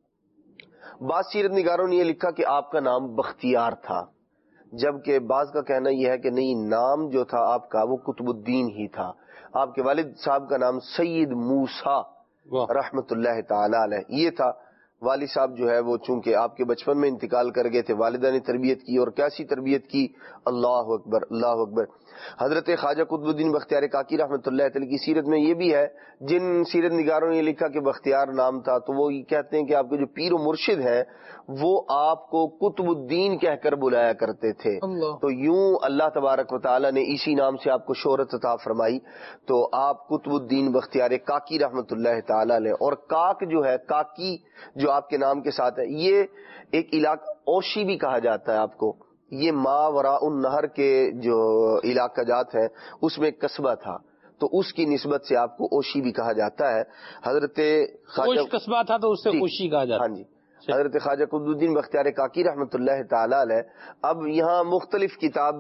بعض سیرت نگاروں نے یہ لکھا کہ آپ کا نام بختیار تھا، جبکہ بعض کا کہنا یہ ہے کہ نہیں، نام جو تھا آپ کا وہ قطب الدین ہی تھا۔ آپ کے والد صاحب کا نام سید موسیٰ رحمت اللہ تعالی علیہ یہ تھا۔ والد صاحب جو ہے وہ چونکہ آپ کے بچپن میں انتقال کر گئے تھے، والدہ نے تربیت کی، اور کیسی تربیت کی، اللہ اکبر اللہ اکبر۔ حضرت خواجہ قطب الدین بختیار کاکی رحمت اللہ تعالی کی سیرت میں یہ بھی ہے، جن سیرت نگاروں نے یہ لکھا کہ بختیار نام تھا تو وہ یہ کہتے ہیں کہ آپ کے جو پیر و مرشد ہیں وہ آپ کو قطب الدین کہہ کر بلایا کرتے تھے، تو یوں اللہ تبارک و تعالی نے اسی نام سے آپ کو شہرت عطا فرمائی، تو آپ قطب الدین بختیار کاکی رحمت اللہ تعالی علیہ۔ اور کاک جو ہے، کاکی جو آپ کے نام کے ساتھ ہے، یہ ایک علاقہ اوشی بھی کہا جاتا ہے آپ کو، یہ ماوراء النہر کے جو علاقہ جات ہیں اس میں ایک قصبہ تھا، تو اس کی نسبت سے آپ کو اوشی بھی کہا جاتا ہے۔ حضرت خواجہ قصبہ تھا تو اس سے اوشی کہا جاتا ہے۔ ہاں جی، حضرت خواجہ قطب الدین بختیار کاکی رحمت اللہ تعالی علیہ۔ اب یہاں مختلف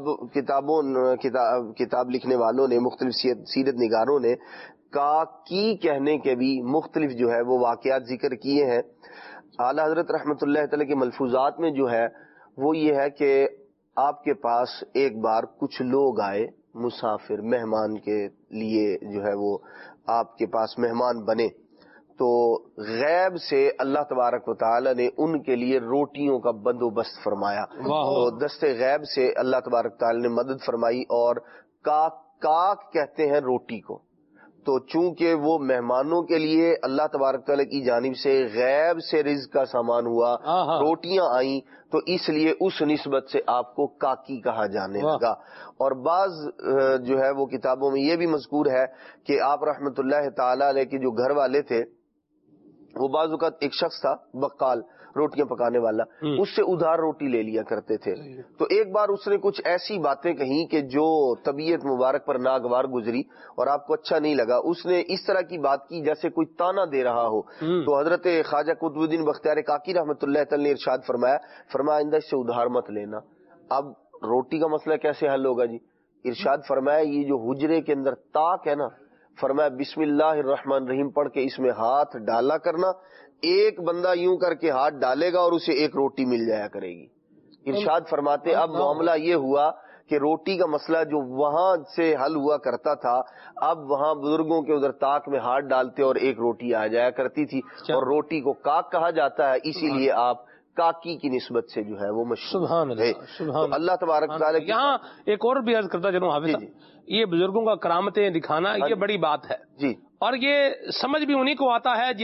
کتاب لکھنے والوں نے، مختلف سیرت نگاروں نے کاکی کہنے کے بھی مختلف جو ہے وہ واقعات ذکر کیے ہیں۔ اعلیٰ حضرت رحمت اللہ تعالی کے ملفوظات میں جو ہے وہ یہ ہے کہ آپ کے پاس ایک بار کچھ لوگ آئے، مسافر مہمان کے لیے جو ہے وہ آپ کے پاس مہمان بنے، تو غیب سے اللہ تبارک و تعالی نے ان کے لیے روٹیوں کا بندوبست فرمایا، تو دست غیب سے اللہ تبارک تعالی نے مدد فرمائی، اور کاک کہتے ہیں روٹی کو، تو چونکہ وہ مہمانوں کے لیے اللہ تبارک تعالی کی جانب سے غیب سے رزق کا سامان ہوا، روٹیاں آئیں، تو اس لیے اس نسبت سے آپ کو کاکی کہا جانے لگا۔ اور بعض جو ہے وہ کتابوں میں یہ بھی مذکور ہے کہ آپ رحمت اللہ تعالی علیہ کے جو گھر والے تھے وہ بعض اوقات ایک شخص تھا بقال، روٹیاں پکانے والا، اس سے ادھار روٹی لے لیا کرتے تھے، تو ایک بار اس نے کچھ ایسی باتیں کہیں کہ جو طبیعت مبارک پر ناگوار گزری اور آپ کو اچھا نہیں لگا، اس نے اس طرح کی بات کی جیسے کوئی تانا دے رہا ہو، تو حضرت خواجہ قطب الدین بختیار کاکی رحمت اللہ تعالی نے ارشاد فرمایا آئندہ اس سے ادھار مت لینا۔ اب روٹی کا مسئلہ کیسے حل ہوگا جی؟ ارشاد فرمایا یہ جو حجرے کے اندر طاق ہے نا، فرمایا بسم اللہ الرحمن الرحیم پڑھ کے اس میں ہاتھ ڈالا کرنا، ایک بندہ یوں کر کے ہاتھ ڈالے گا اور اسے ایک روٹی مل جایا کرے گی۔ ارشاد فرماتے اب معاملہ یہ ہوا کہ روٹی کا مسئلہ جو وہاں سے حل ہوا کرتا تھا اب وہاں بزرگوں کے ادھر تاک میں ہاتھ ڈالتے اور ایک روٹی آ جایا کرتی تھی، اور روٹی کو کاک کہا جاتا ہے، اسی لیے آپ کاکی کی نسبت سے جو ہے وہ مشہور سبحان ہے۔ اللہ، سبحان تو اللہ تبارک تعالیٰ کی یہاں ایک اور بھی عرض کرتا چلوں حافظ صاحب، یہ بزرگوں کا کرامتیں دکھانا یہ بڑی بات ہے جی، اور یہ سمجھ بھی انہی کو آتا ہے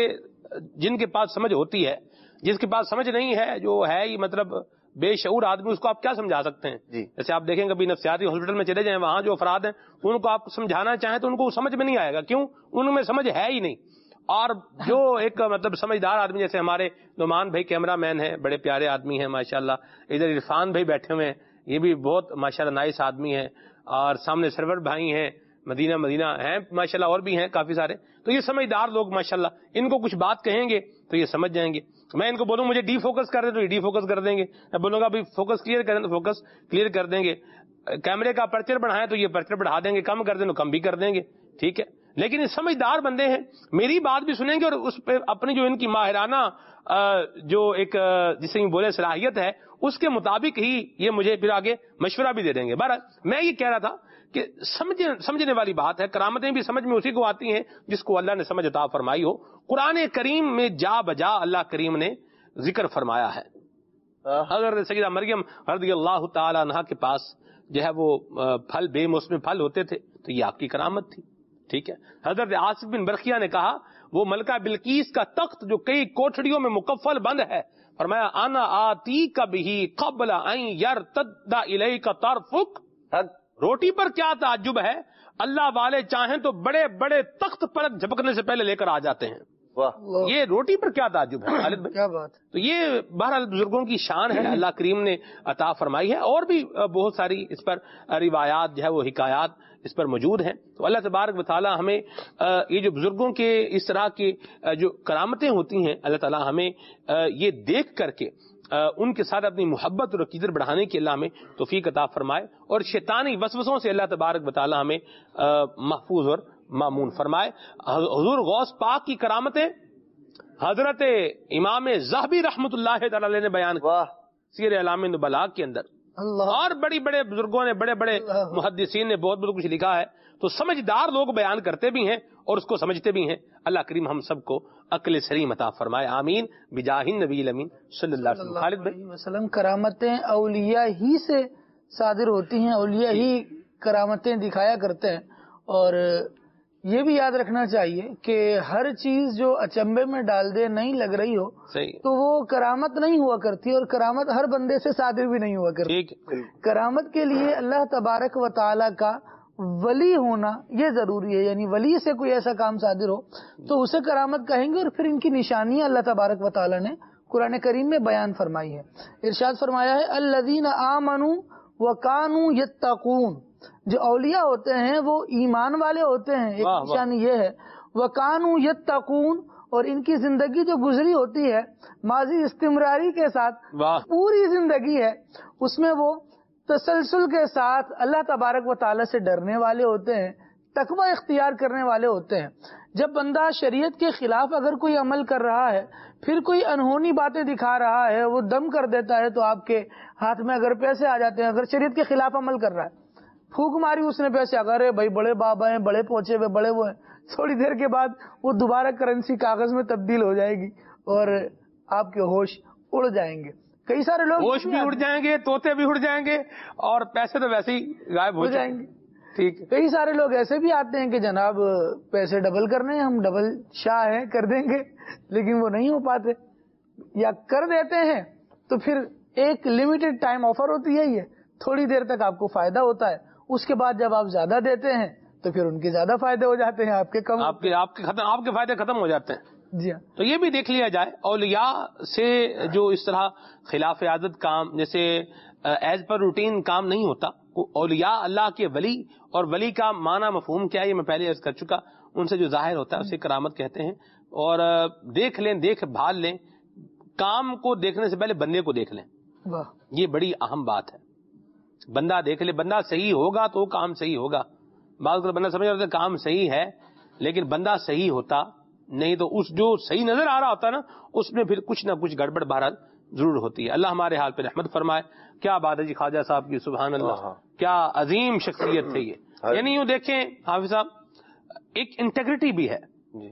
جن کے پاس سمجھ ہوتی ہے، جس کے پاس سمجھ نہیں ہے، جو ہے ہی مطلب بے شعور آدمی، اس کو آپ کیا سمجھا سکتے ہیں؟ جی، جیسے آپ دیکھیں کبھی نفسیاتی ہاسپٹل میں چلے جائیں، وہاں جو افراد ہیں ان کو آپ سمجھانا چاہیں تو ان کو سمجھ میں نہیں آئے گا، کیوں؟ ان میں سمجھ ہے ہی نہیں۔ اور جو ایک مطلب سمجھدار آدمی، جیسے ہمارے نعمان بھائی کیمرہ مین ہیں، بڑے پیارے آدمی ہیں ماشاءاللہ، ادھر عرفان بھائی بیٹھے ہوئے ہیں، یہ بھی بہت ماشاءاللہ نائس آدمی ہیں، اور سامنے سرور بھائی ہیں، مدینہ ہیں ماشاءاللہ، اور بھی ہیں کافی سارے، تو یہ سمجھدار لوگ ماشاءاللہ، ان کو کچھ بات کہیں گے تو یہ سمجھ جائیں گے۔ میں ان کو بولوں مجھے ڈی فوکس کر دیں تو یہ ڈی فوکس کر دیں گے، میں بولوں گا ابھی فوکس کلیئر کریں تو فوکس کلیئر کر دیں گے، کیمرے کا اپرچر بڑھائیں تو یہ اپرچر بڑھا دیں گے، کم کر دیں تو کم بھی کر دیں گے، ٹھیک ہے۔ لیکن یہ سمجھدار بندے ہیں، میری بات بھی سنیں گے اور اس پہ اپنی جو ان کی ماہرانہ جو ایک جسے بولے صلاحیت ہے اس کے مطابق ہی یہ مجھے پھر آگے مشورہ بھی دے دیں گے۔ بہرحال میں یہ کہہ رہا تھا کہ سمجھنے والی بات ہے، کرامتیں بھی سمجھ میں اسی کو آتی ہیں جس کو اللہ نے سمجھ عطا فرمائی ہو۔ قرآن کریم میں جا بجا اللہ کریم نے ذکر فرمایا ہے۔ اگر سیدہ مریم رضی اللہ تعالی عنہا کے پاس جو ہے وہ پھل بے موسمی پھل ہوتے تھے تو یہ آپ کی کرامت تھی، ٹھیک ہے۔ حضرت آصف بن برقیہ نے کہا وہ ملکہ بلقیس کا تخت جو کئی کوٹھڑیوں میں مکفل بند ہے، فرمایا انا آتیک بہ قبل ان یرتد الیک طرفک، روٹی پر کیا تعجب ہے، اللہ والے چاہیں تو بڑے بڑے تخت پر جھپکنے سے پہلے لے کر آ جاتے ہیں، یہ روٹی پر کیا تعجب ہے خالد بھائی؟ کیا بات ہے۔ تو یہ بہرحال بزرگوں کی شان ہے، اللہ کریم نے عطا فرمائی ہے، اور بھی بہت ساری اس پر روایات جو ہے وہ حکایات اس پر موجود ہیں۔ تو اللہ تبارک و تعالی ہمیں یہ جو بزرگوں کے اس طرح کی جو کرامتیں ہوتی ہیں، اللہ تعالی ہمیں یہ دیکھ کر کے ان کے ساتھ اپنی محبت اور عقیدت بڑھانے کی اللہ ہمیں توفیق عطا فرمائے، اور شیطانی وسوسوں سے اللہ تبارک و تعالی ہمیں محفوظ اور مامون فرمائے۔ حضور غوث پاک کی کرامتیں حضرت امام ذہبی رحمۃ اللہ تعالی علیہ نے بیان کی سیر اعلام نبلاء کے اندر، اور بڑی بڑے بزرگوں نے، بڑے بڑے محدثین نے بہت بہت کچھ لکھا ہے، تو سمجھدار لوگ بیان کرتے بھی ہیں اور اس کو سمجھتے بھی ہیں۔ اللہ کریم ہم سب کو عقل سلیم عطا فرمائے، آمین، بجاہ النبی الامین صلی اللہ علیہ وسلم۔ خالد بھائی، وسلم کرامتیں اولیاء ہی سے صادر ہوتی ہیں، اولیاء ہی کرامتیں دکھایا کرتے ہیں، اور یہ بھی یاد رکھنا چاہیے کہ ہر چیز جو اچنبے میں ڈال دے نہیں لگ رہی ہو صحیح، تو وہ کرامت نہیں ہوا کرتی، اور کرامت ہر بندے سے صادر بھی نہیں ہوا کرتی۔ ٹھیک، کرامت کے لیے اللہ تبارک و تعالی کا ولی ہونا یہ ضروری ہے، یعنی ولی سے کوئی ایسا کام صادر ہو تو اسے کرامت کہیں گے، اور پھر ان کی نشانیاں اللہ تبارک و تعالی نے قرآن کریم میں بیان فرمائی ہے۔ ارشاد فرمایا ہے الذین آمنوا وکانوا یتقون، جو اولیاء ہوتے ہیں وہ ایمان والے ہوتے ہیں، ایک نشانی یہ ہے، وکانوا یتقون، اور ان کی زندگی جو گزری ہوتی ہے ماضی استمراری کے ساتھ، پوری زندگی ہے اس میں وہ تسلسل کے ساتھ اللہ تبارک و تعالی سے ڈرنے والے ہوتے ہیں، تقوی اختیار کرنے والے ہوتے ہیں۔ جب بندہ شریعت کے خلاف اگر کوئی عمل کر رہا ہے، پھر کوئی انہونی باتیں دکھا رہا ہے، وہ دم کر دیتا ہے، تو آپ کے ہاتھ میں اگر پیسے آ جاتے ہیں، اگر شریعت کے خلاف عمل کر رہا ہے، پھونک ماری اس نے پیسے، اگر بھائی بڑے بابا ہیں، بڑے پہنچے ہوئے، بڑے وہ ہیں، تھوڑی دیر کے بعد وہ دوبارہ کرنسی کاغذ میں تبدیل ہو جائے گی اور آپ کے ہوش اڑ جائیں گے۔ کئی سارے لوگ ہوش بھی اڑ جائیں گے، طوطے بھی اڑ جائیں گے، اور پیسے تو ویسے ہی غائب ہو جائیں گے، ٹھیک ہے۔ کئی سارے لوگ ایسے بھی آتے ہیں کہ جناب پیسے ڈبل کرنے ہیں، ہم ڈبل شاہ ہیں، کر دیں گے، لیکن وہ نہیں ہو پاتے، یا کر دیتے ہیں تو پھر ایک لمیٹڈ ٹائم آفر ہوتی ہے، یہ تھوڑی دیر تک آپ کو فائدہ ہوتا ہے، اس کے بعد جب آپ زیادہ دیتے ہیں تو پھر ان کے زیادہ فائدے ہو جاتے ہیں، آپ کے کم، آپ کے فائدے ختم ہو جاتے ہیں۔ جی ہاں۔ تو یہ بھی دیکھ لیا جائے اولیاء سے جو اس طرح خلاف عادت کام، جیسے ایز پر روٹین کام نہیں ہوتا، اولیاء اللہ کے ولی، اور ولی کا معنی مفہوم کیا ہے یہ میں پہلے عرض کر چکا، ان سے جو ظاہر ہوتا ہے اسے کرامت کہتے ہیں۔ اور دیکھ لیں، دیکھ بھال لیں، کام کو دیکھنے سے پہلے بندے کو دیکھ لیں، یہ بڑی اہم بات ہے۔ بندہ دیکھ لے، بندہ صحیح ہوگا تو کام صحیح ہوگا۔ بعض بندہ سمجھ رہا ہے کام صحیح ہے لیکن بندہ صحیح ہوتا نہیں، تو اس جو صحیح نظر آ رہا ہوتا نا اس میں پھر کچھ نہ کچھ گڑبڑ بہرحال ضرور ہوتی ہے. اللہ ہمارے حال پہ رحمت فرمائے. کیا بات ہے جی خواجہ صاحب کی, سبحان اللہ, کیا عظیم شخصیت تھے یہ. یعنی یوں دیکھیں حافظ صاحب, ایک انٹیگریٹی بھی ہے.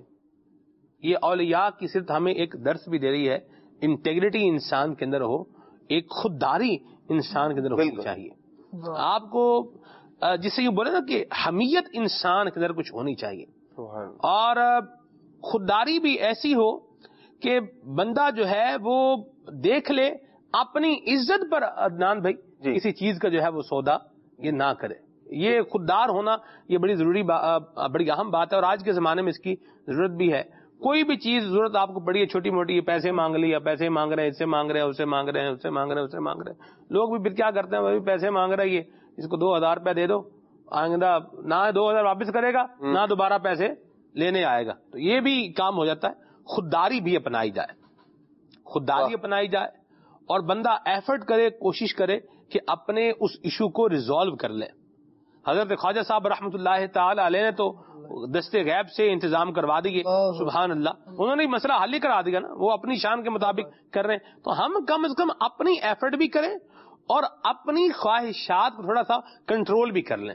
یہ اولیاء کی صرف ہمیں ایک درس بھی دے رہی ہے, انٹیگریٹی انسان کے اندر ہو, ایک خودداری انسان کے اندر ہونی چاہیے. آپ کو جسے یہ بولے نا کہ حمیت انسان کے اندر کچھ ہونی چاہیے, اور خودداری بھی ایسی ہو کہ بندہ جو ہے وہ دیکھ لے اپنی عزت پر عدنان بھائی کسی چیز کا جو ہے وہ سودا یہ نہ کرے. یہ خوددار ہونا یہ بڑی ضروری بڑی اہم بات ہے, اور آج کے زمانے میں اس کی ضرورت بھی ہے. کوئی بھی چیز ضرورت آپ کو پڑی ہے چھوٹی موٹی, پیسے مانگ لی, یا پیسے مانگ رہے ہیں, اس سے مانگ رہے ہیں, اس سے مانگ رہے ہیں, اس سے مانگ رہے ہیں, اس سے مانگ رہے ہیں. لوگ بھی پھر کیا کرتے ہیں, وہ بھی پیسے مانگ رہے ہیں, اس کو 2000 روپے دے دو, آئندہ نہ 2000 واپس کرے گا نہ دوبارہ پیسے لینے آئے گا. تو یہ بھی کام ہو جاتا ہے. خودداری بھی اپنائی جائے, خودداری اپنائی جائے, اور بندہ ایفرٹ کرے, کوشش کرے کہ اپنے اس ایشو کو ریزالو کر لے. حضرت خواجہ صاحب رحمۃ اللہ تعالی علیہ نے تو دستے غیب سے انتظام کروا دیے, سبحان اللہ, انہوں نے مسئلہ حل ہی کرا دیا نا, وہ اپنی شان کے مطابق کر رہے ہیں. تو ہم کم از کم اپنی ایفرٹ بھی کریں اور اپنی خواہشات کو تھوڑا سا کنٹرول بھی کر لیں.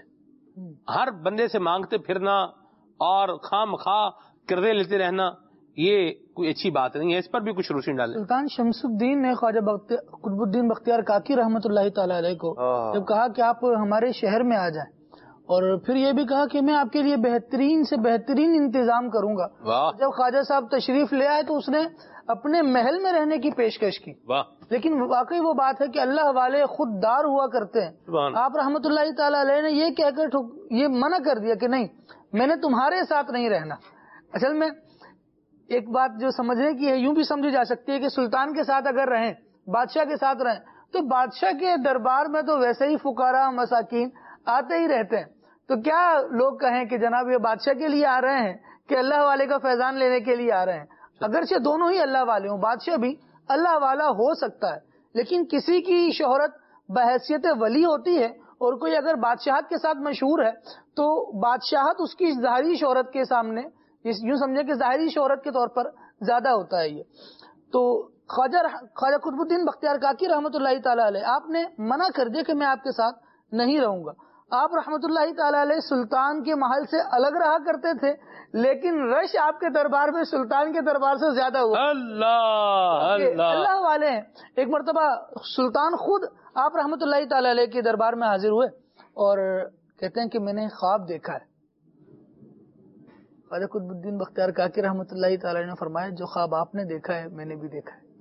ہر بندے سے مانگتے پھرنا اور خام خواہ قرضے لیتے رہنا یہ کوئی اچھی بات نہیں ہے, اس پر بھی کچھ روشنی ڈالیں. سلطان شمس الدین نے خواجہ قطب الدین بختیار کاکی رحمۃ اللہ تعالی علیہ کو جب کہا کہ آپ ہمارے شہر میں آ جائیں, اور پھر یہ بھی کہا کہ میں آپ کے لیے بہترین سے بہترین انتظام کروں گا, جب خواجہ صاحب تشریف لے آئے تو اس نے اپنے محل میں رہنے کی پیشکش کی. لیکن واقعی وہ بات ہے کہ اللہ والے خوددار ہوا کرتے ہیں. آپ رحمۃ اللہ تعالی علیہ نے یہ کہہ کر یہ منع کر دیا کہ نہیں, میں نے تمہارے ساتھ نہیں رہنا. اصل میں ایک بات جو سمجھنے کی ہے, یوں بھی سمجھی جا سکتی ہے کہ سلطان کے ساتھ اگر رہیں, بادشاہ کے ساتھ رہیں, تو بادشاہ کے دربار میں تو ویسے ہی فقراء مساکین آتے ہی رہتے ہیں. تو کیا لوگ کہیں کہ جناب یہ بادشاہ کے لیے آ رہے ہیں کہ اللہ والے کا فیضان لینے کے لیے آ رہے ہیں. اگرچہ دونوں ہی اللہ والے ہوں, بادشاہ بھی اللہ والا ہو سکتا ہے, لیکن کسی کی شہرت بحیثیت ولی ہوتی ہے, اور کوئی اگر بادشاہت کے ساتھ مشہور ہے تو بادشاہت اس کی ظاہری شہرت کے سامنے, یوں سمجھے کہ ظاہری شہرت کے طور پر زیادہ ہوتا ہے یہ. تو خواجہ قطب الدین بختیار کاکی رحمۃ اللہ تعالی علیہ, آپ نے منع کر دیا کہ میں آپ کے ساتھ نہیں رہوں گا. آپ رحمۃ اللہ تعالی علیہ سلطان کے محل سے الگ رہا کرتے تھے, لیکن رش آپ کے دربار میں سلطان کے دربار سے زیادہ ہوا. اللہ والے ہیں. ایک مرتبہ سلطان خود آپ رحمۃ اللہ تعالی علیہ کے دربار میں حاضر ہوئے اور کہتے ہیں کہ میں نے خواب دیکھا ہے. خواجہ قطب الدین بختیار کاکی رحمۃ اللہ تعالی نے فرمایا جو خواب آپ نے دیکھا ہے میں نے بھی دیکھا ہے.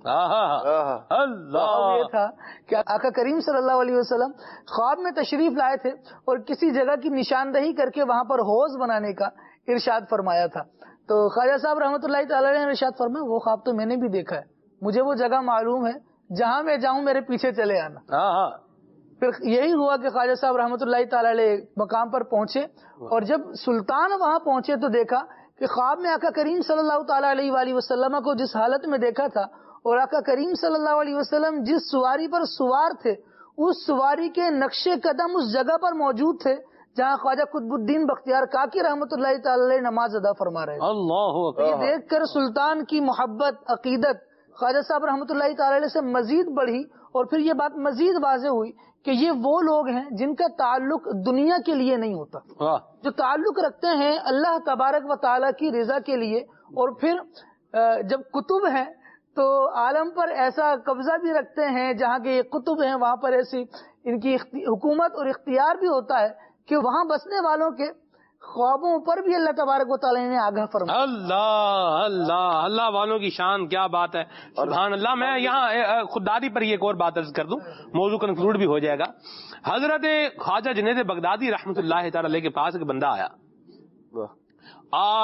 یہ تھا کہ آقا کریم صلی اللہ علیہ وسلم خواب میں تشریف لائے تھے اور کسی جگہ کی نشاندہی کر کے وہاں پر حوض بنانے کا ارشاد فرمایا تھا. تو خواجہ صاحب رحمۃ اللہ تعالی نے ارشاد فرمایا وہ خواب تو میں نے بھی دیکھا ہے, مجھے وہ جگہ معلوم ہے, جہاں میں جاؤں میرے پیچھے چلے آنا. پھر یہی ہوا کہ خواجہ صاحب رحمۃ اللہ تعالی علیہ مقام پر پہنچے, اور جب سلطان وہاں پہنچے تو دیکھا کہ خواب میں آقا کریم صلی اللہ تعالی علیہ وآلہ وسلم کو جس حالت میں دیکھا تھا, اور آقا کریم صلی اللہ علیہ وسلم جس سواری پر سوار تھے اس سواری کے نقش قدم اس جگہ پر موجود تھے جہاں خواجہ قطب الدین بختیار کاکی رحمۃ اللہ تعالی علیہ نماز ادا فرما رہے. یہ دیکھ کر سلطان کی محبت عقیدت خواجہ صاحب رحمۃ اللہ تعالی علیہ سے مزید بڑھی, اور پھر یہ بات مزید واضح ہوئی کہ یہ وہ لوگ ہیں جن کا تعلق دنیا کے لیے نہیں ہوتا, جو تعلق رکھتے ہیں اللہ تبارک و تعالی کی رضا کے لیے. اور پھر جب کتب ہیں تو عالم پر ایسا قبضہ بھی رکھتے ہیں, جہاں کے یہ کتب ہیں وہاں پر ایسی ان کی حکومت اور اختیار بھی ہوتا ہے کہ وہاں بسنے والوں کے خوابوں پر بھی اللہ تبارک و تعالی نے آگاہ فرمایا. اللہ اللہ اللہ والوں کی شان, کیا بات ہے, سبحان اللہ. میں یہاں خودداری پر ایک اور بات عرض کر دوں, موضوع کنکلوڈ بھی ہو جائے گا. حضرت خواجہ جنید بغدادی رحمۃ اللہ تعالی علیہ کے پاس ایک بندہ آیا اور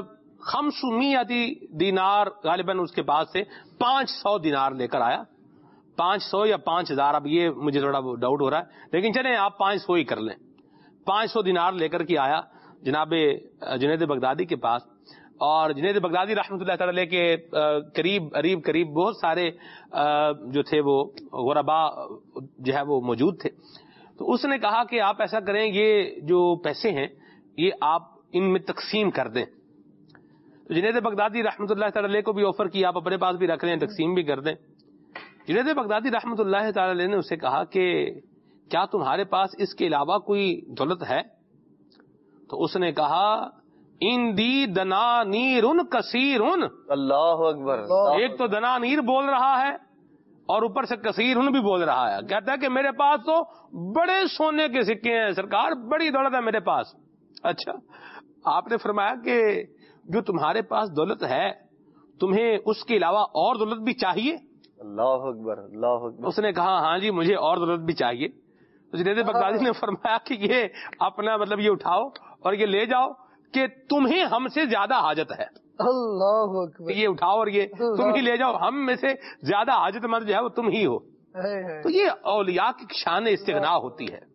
500 دینار غالباً اس کے پاس سے 500 دینار لے کر آیا. 500 یا 5000, اب یہ مجھے تھوڑا ڈاؤٹ ہو رہا ہے, لیکن چلیں آپ 500 ہی کر لیں. 500 دینار لے کر کے آیا جناب جنید بغدادی کے پاس, اور جنید بغدادی رحمۃ اللہ تعالی کے قریب بہت سارے جو تھے وہ غربا جو ہے وہ موجود تھے. تو اس نے کہا کہ آپ ایسا کریں, یہ جو پیسے ہیں یہ آپ ان میں تقسیم کر دیں. تو جنید بغدادی رحمۃ اللہ تعالی کو بھی آفر کیا آپ اپنے پاس بھی رکھ لیں, تقسیم بھی کر دیں. جنید بغدادی رحمۃ اللہ تعالی علیہ نے اسے کہا کہ کیا تمہارے پاس اس کے علاوہ کوئی دولت ہے؟ تو اس نے کہا اندی دنانیر کثیر. اللہ اکبر. ایک تو دنانیر بول رہا ہے اور اوپر سے کثیر بھی بول رہا ہے. کہتا ہے کہ میرے پاس تو بڑے سونے کے سکے ہیں سرکار, بڑی دولت ہے میرے پاس. اچھا, آپ نے فرمایا کہ جو تمہارے پاس دولت ہے تمہیں اس کے علاوہ اور دولت بھی چاہیے؟ اللہ اکبر, اللہ اکبر. اس نے کہا ہاں جی مجھے اور دولت بھی چاہیے. تو جنید بغدادی نے فرمایا کہ یہ اپنا مطلب یہ اٹھاؤ اور یہ لے جاؤ کہ تمہیں ہم سے زیادہ حاجت ہے. اللہ اکبر. یہ اٹھاؤ اور یہ تم ہی لے جاؤ, ہم میں سے زیادہ حاجت مند جو ہے وہ تم ہی ہو. تو یہ اولیاء کی شان استغنا ہوتی ہے,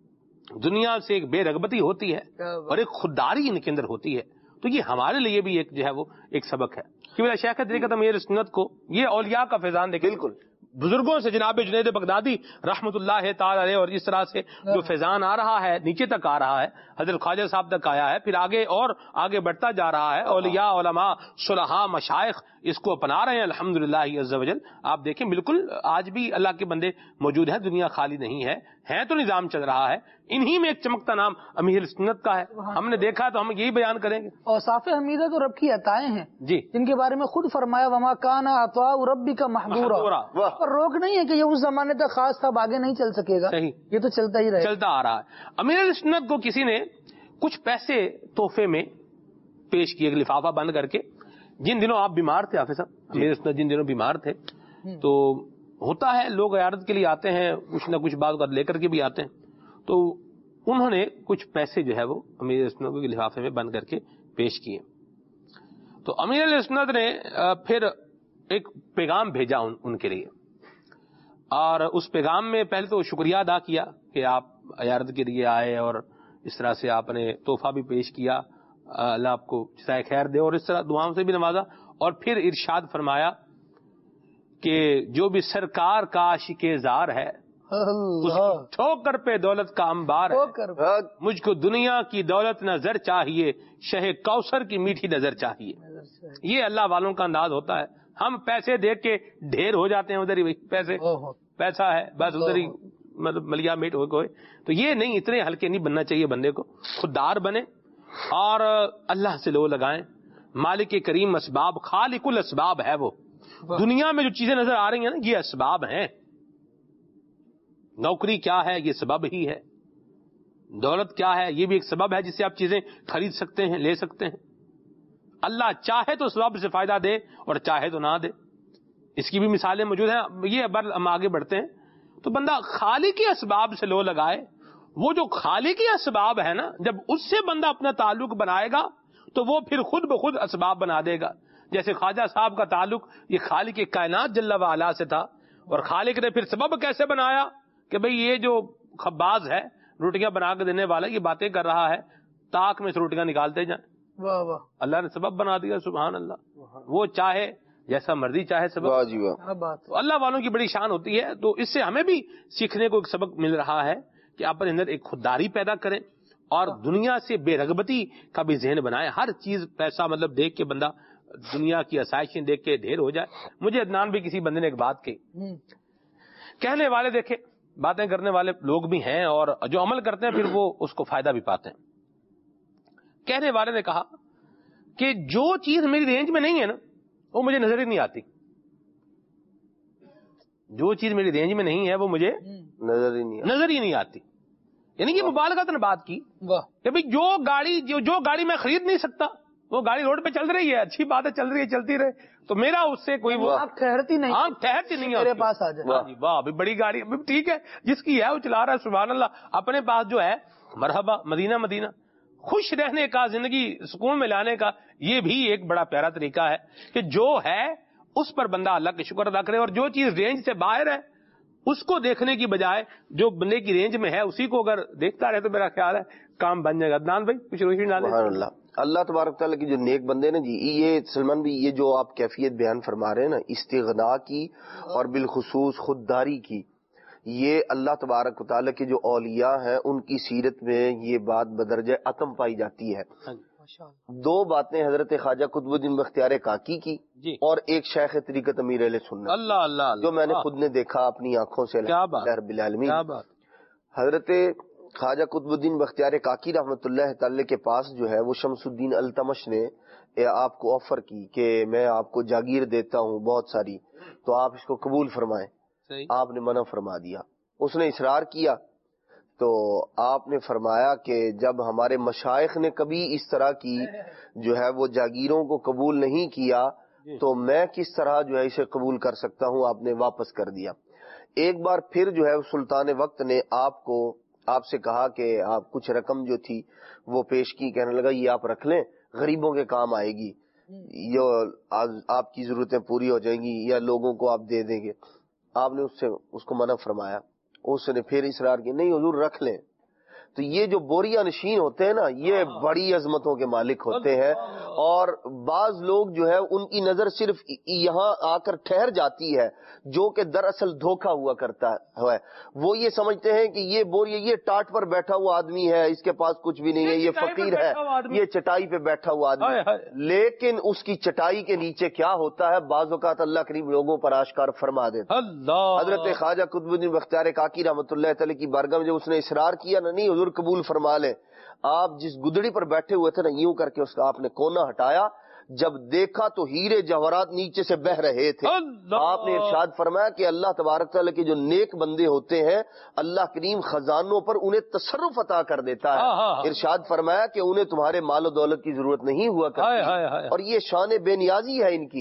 دنیا سے ایک بے رغبتی ہوتی ہے اور ایک خودداری ان کے اندر ہوتی ہے. تو یہ ہمارے لیے بھی ایک جو ہے وہ ایک سبق ہے کہ میرا شیخ طریقت امیر سنت کو یہ اولیاء کا فیضان دیکھیں. بالکل بزرگوں سے جناب جنید بغدادی رحمت اللہ تعالی علیہ اور اس طرح سے جو فیضان آ رہا ہے نیچے تک آ رہا ہے, حضرت خواجہ صاحب تک آیا ہے, پھر آگے اور آگے بڑھتا جا رہا ہے. اولیاء علماء صلحاء مشائخ اس کو اپنا رہے ہیں الحمدللہ عز وجل. آپ دیکھیں بالکل آج بھی اللہ کے بندے موجود ہیں, دنیا خالی نہیں ہے تو نظام چل رہا ہے. انہی میں ایک چمکتا نام امیر سنت کا ہے. ہم نے دیکھا تو ہم یہی بیان کریں گے. اور صاف حمیدہ تو رب کی عطائیں ہیں جی, جن کے بارے میں خود فرمایا وما کان عطاء ربک محظورا. اور روک نہیں ہے کہ یہ اس زمانے تک خاص تھا, آگے نہیں چل سکے گا. صحیح, یہ تو چلتا ہی رہے, چلتا آ رہا ہے. امیر سنت کو کسی نے کچھ پیسے تحفے میں پیش کیے, لفافہ بند کر کے. جن دنوں آپ بیمار تھے حافظ صاحب, امیر سنت جن دنوں بیمار تھے, تو ہوتا ہے لوگ عیادت کے لیے آتے ہیں, کچھ نہ کچھ بات لے کر کے بھی آتے ہیں. تو انہوں نے کچھ پیسے جو ہے وہ امیر سنت کو لفافے میں بند کر کے پیش کیے. تو امیر سنت نے پھر ایک پیغام بھیجا ان کے لیے, اور اس پیغام میں پہلے تو شکریہ ادا کیا کہ آپ عیادت کے لیے آئے اور اس طرح سے آپ نے تحفہ بھی پیش کیا, اللہ آپ کو جزائے خیر دے, اور اس طرح دعاؤں سے بھی نوازا. اور پھر ارشاد فرمایا کہ جو بھی سرکار کا عاشق زار ہے ٹھوکر پہ دولت کا انبار ہے, مجھ کو دنیا کی دولت نہ زر چاہیے, شہ کوثر کی میٹھی نظر چاہیے. یہ اللہ والوں کا انداز ہوتا ہے. ہم پیسے دیکھ کے ڈھیر ہو جاتے ہیں, ادھر ہی پیسہ ہے بس ادھر ہی مطلب ملیا میٹ ہوئے. تو یہ نہیں, اتنے ہلکے نہیں بننا چاہیے بندے کو. خوددار بنے اور اللہ سے لو لگائیں. مالک کریم اسباب خالق الاسباب ہے. وہ دنیا میں جو چیزیں نظر آ رہی ہیں نا یہ اسباب ہیں. نوکری کیا ہے, یہ سبب ہی ہے. دولت کیا ہے, یہ بھی ایک سبب ہے جس سے آپ چیزیں خرید سکتے ہیں, لے سکتے ہیں. اللہ چاہے تو سبب سے فائدہ دے اور چاہے تو نہ دے. اس کی بھی مثالیں موجود ہیں. یہ ہم آگے بڑھتے ہیں تو بندہ خالقی اسباب سے لو لگائے. وہ جو خالقی اسباب ہے نا, جب اس سے بندہ اپنا تعلق بنائے گا تو وہ پھر خود بخود اسباب بنا دے گا. جیسے خواجہ صاحب کا تعلق یہ خالق کائنات جل و علا سے تھا, اور خالق نے پھر سبب کیسے بنایا کہ بھئی یہ جو خباز ہے روٹیاں بنا کے دینے والا یہ باتیں کر رہا ہے, تاک میں سے روٹیاں نکالتے جائیں. واہ واہ, اللہ نے سبب بنا دیا. سبحان اللہ. وہ چاہے جیسا مرضی چاہے سبب. تو اللہ والوں کی بڑی شان ہوتی ہے. تو اس سے ہمیں بھی سیکھنے کو ایک سبق مل رہا ہے کہ اپنے اندر ایک خودداری پیدا کریں اور دنیا سے بے رغبتی کا بھی ذہن بنائیں. ہر چیز پیسہ مطلب دیکھ کے بندہ دنیا کی آسائشیں دیکھ کے ڈھیر ہو جائے. مجھے عدنان بھی کسی بندے نے ایک بات کی, کہنے والے دیکھے باتیں کرنے والے لوگ بھی ہیں اور جو عمل کرتے ہیں پھر وہ اس کو فائدہ بھی پاتے ہیں. کہنے والے نے کہا کہ جو چیز میری رینج میں نہیں ہے نا وہ مجھے نظر ہی نہیں آتی. جو چیز میری رینج میں نہیں ہے وہ مجھے نظر ہی نہیں آتی. یعنی کہ مبالغتاً بات کی کہ بھئی جو گاڑی میں خرید نہیں سکتا وہ گاڑی روڈ پہ چل رہی ہے, اچھی بات ہے, چل رہی ہے, چلتی رہے, تو میرا اس سے کوئی وہ ٹھہرتی نہیں میرے پاس آ جائے. واہ بڑی گاڑی ٹھیک ہے, جس کی ہے وہ چلا رہا ہے, سبحان اللہ. اپنے پاس جو ہے مرحبا, مدینہ خوش رہنے کا, زندگی سکون میں لانے کا یہ بھی ایک بڑا پیارا طریقہ ہے کہ جو ہے اس پر بندہ اللہ کا شکر ادا کرے, اور جو چیز رینج سے باہر ہے اس کو دیکھنے کی بجائے جو بندے کی رینج میں ہے اسی کو اگر دیکھتا رہے تو میرا خیال ہے کام بن جائے گا. عدنان بھائی کچھ روشنی ڈالیں. اللہ تبارک تعالیٰ کی جو نیک بندے نا جی, یہ سلمان بھی یہ جو آپ کیفیت بیان فرما رہے ہیں نا استغنا کی اور بالخصوص خودداری کی, یہ اللہ تبارک تعالیٰ کے جو اولیاء ہیں ان کی سیرت میں یہ بات بدرجہ عتم پائی جاتی ہے دو باتیں حضرت خواجہ قطب الدین بختیار کاکی کی جی اور ایک شیخ طریقت امیر اہل سنت، اللہ اللہ جو میں نے خود نے دیکھا اپنی آنکھوں سے، کیا بات، الحمدللہ رب العالمین۔ کیا بات، حضرت خواجہ قطب الدین بختیار کاکی رحمۃ اللہ تعالی کے پاس جو ہے وہ شمس الدین التمش نے آپ کو آفر کی کہ میں آپ کو جاگیر دیتا ہوں بہت ساری، تو آپ اس کو قبول فرمائیں۔ صحیح، آپ نے منع فرما دیا، اس نے اصرار کیا، تو آپ نے فرمایا کہ جب ہمارے مشائخ نے کبھی اس طرح کی جو ہے وہ جاگیروں کو قبول نہیں کیا تو میں کس طرح جو ہے اسے قبول کر سکتا ہوں، آپ نے واپس کر دیا۔ ایک بار پھر جو ہے سلطان وقت نے آپ سے کہا کہ آپ کچھ رقم جو تھی وہ پیش کی، کہنے لگا یہ آپ رکھ لیں، غریبوں کے کام آئے گی، یہ آپ کی ضرورتیں پوری ہو جائیں گی یا لوگوں کو آپ دے دیں گے۔ آپ نے اس کو منع فرمایا، اس نے پھر اصرار کیا، نہیں حضور رکھ لیں۔ تو یہ جو بوریا نشین ہوتے ہیں نا، یہ بڑی عظمتوں کے مالک ہوتے ہیں، اور بعض لوگ جو ہے ان کی نظر صرف یہاں آ کر ٹھہر جاتی ہے، جو کہ دراصل دھوکا ہوا کرتا ہے۔ وہ یہ سمجھتے ہیں کہ یہ بوریا، یہ ٹاٹ پر بیٹھا ہوا آدمی ہے، اس کے پاس کچھ بھی نہیں ہے، یہ فقیر ہے، یہ چٹائی پہ بیٹھا ہوا آدمی، لیکن اس کی چٹائی کے نیچے کیا ہوتا ہے بعض اوقات اللہ کریم لوگوں پر آشکار فرما دیتا۔ حضرت خواجہ قطب الدین بختیار کاکی رحمۃ اللہ تعالی کی بارگاہ میں جب اس نے اصرار کیا نا، نہیں حضور قبول فرما لیں، آپ جس گدڑی پر بیٹھے ہوئے تھے نا، یوں کر کے اس کا آپ نے کونا ہٹایا، جب دیکھا تو ہیرے جواہرات نیچے سے بہ رہے تھے۔ آپ نے ارشاد فرمایا کہ اللہ تبارک تعالیٰ کے جو نیک بندے ہوتے ہیں، اللہ کریم خزانوں پر انہیں تصرف عطا کر دیتا ہے۔ ارشاد فرمایا کہ انہیں تمہارے مال و دولت کی ضرورت نہیں ہوا کرتی، اور یہ شان بے نیازی ہے ان کی،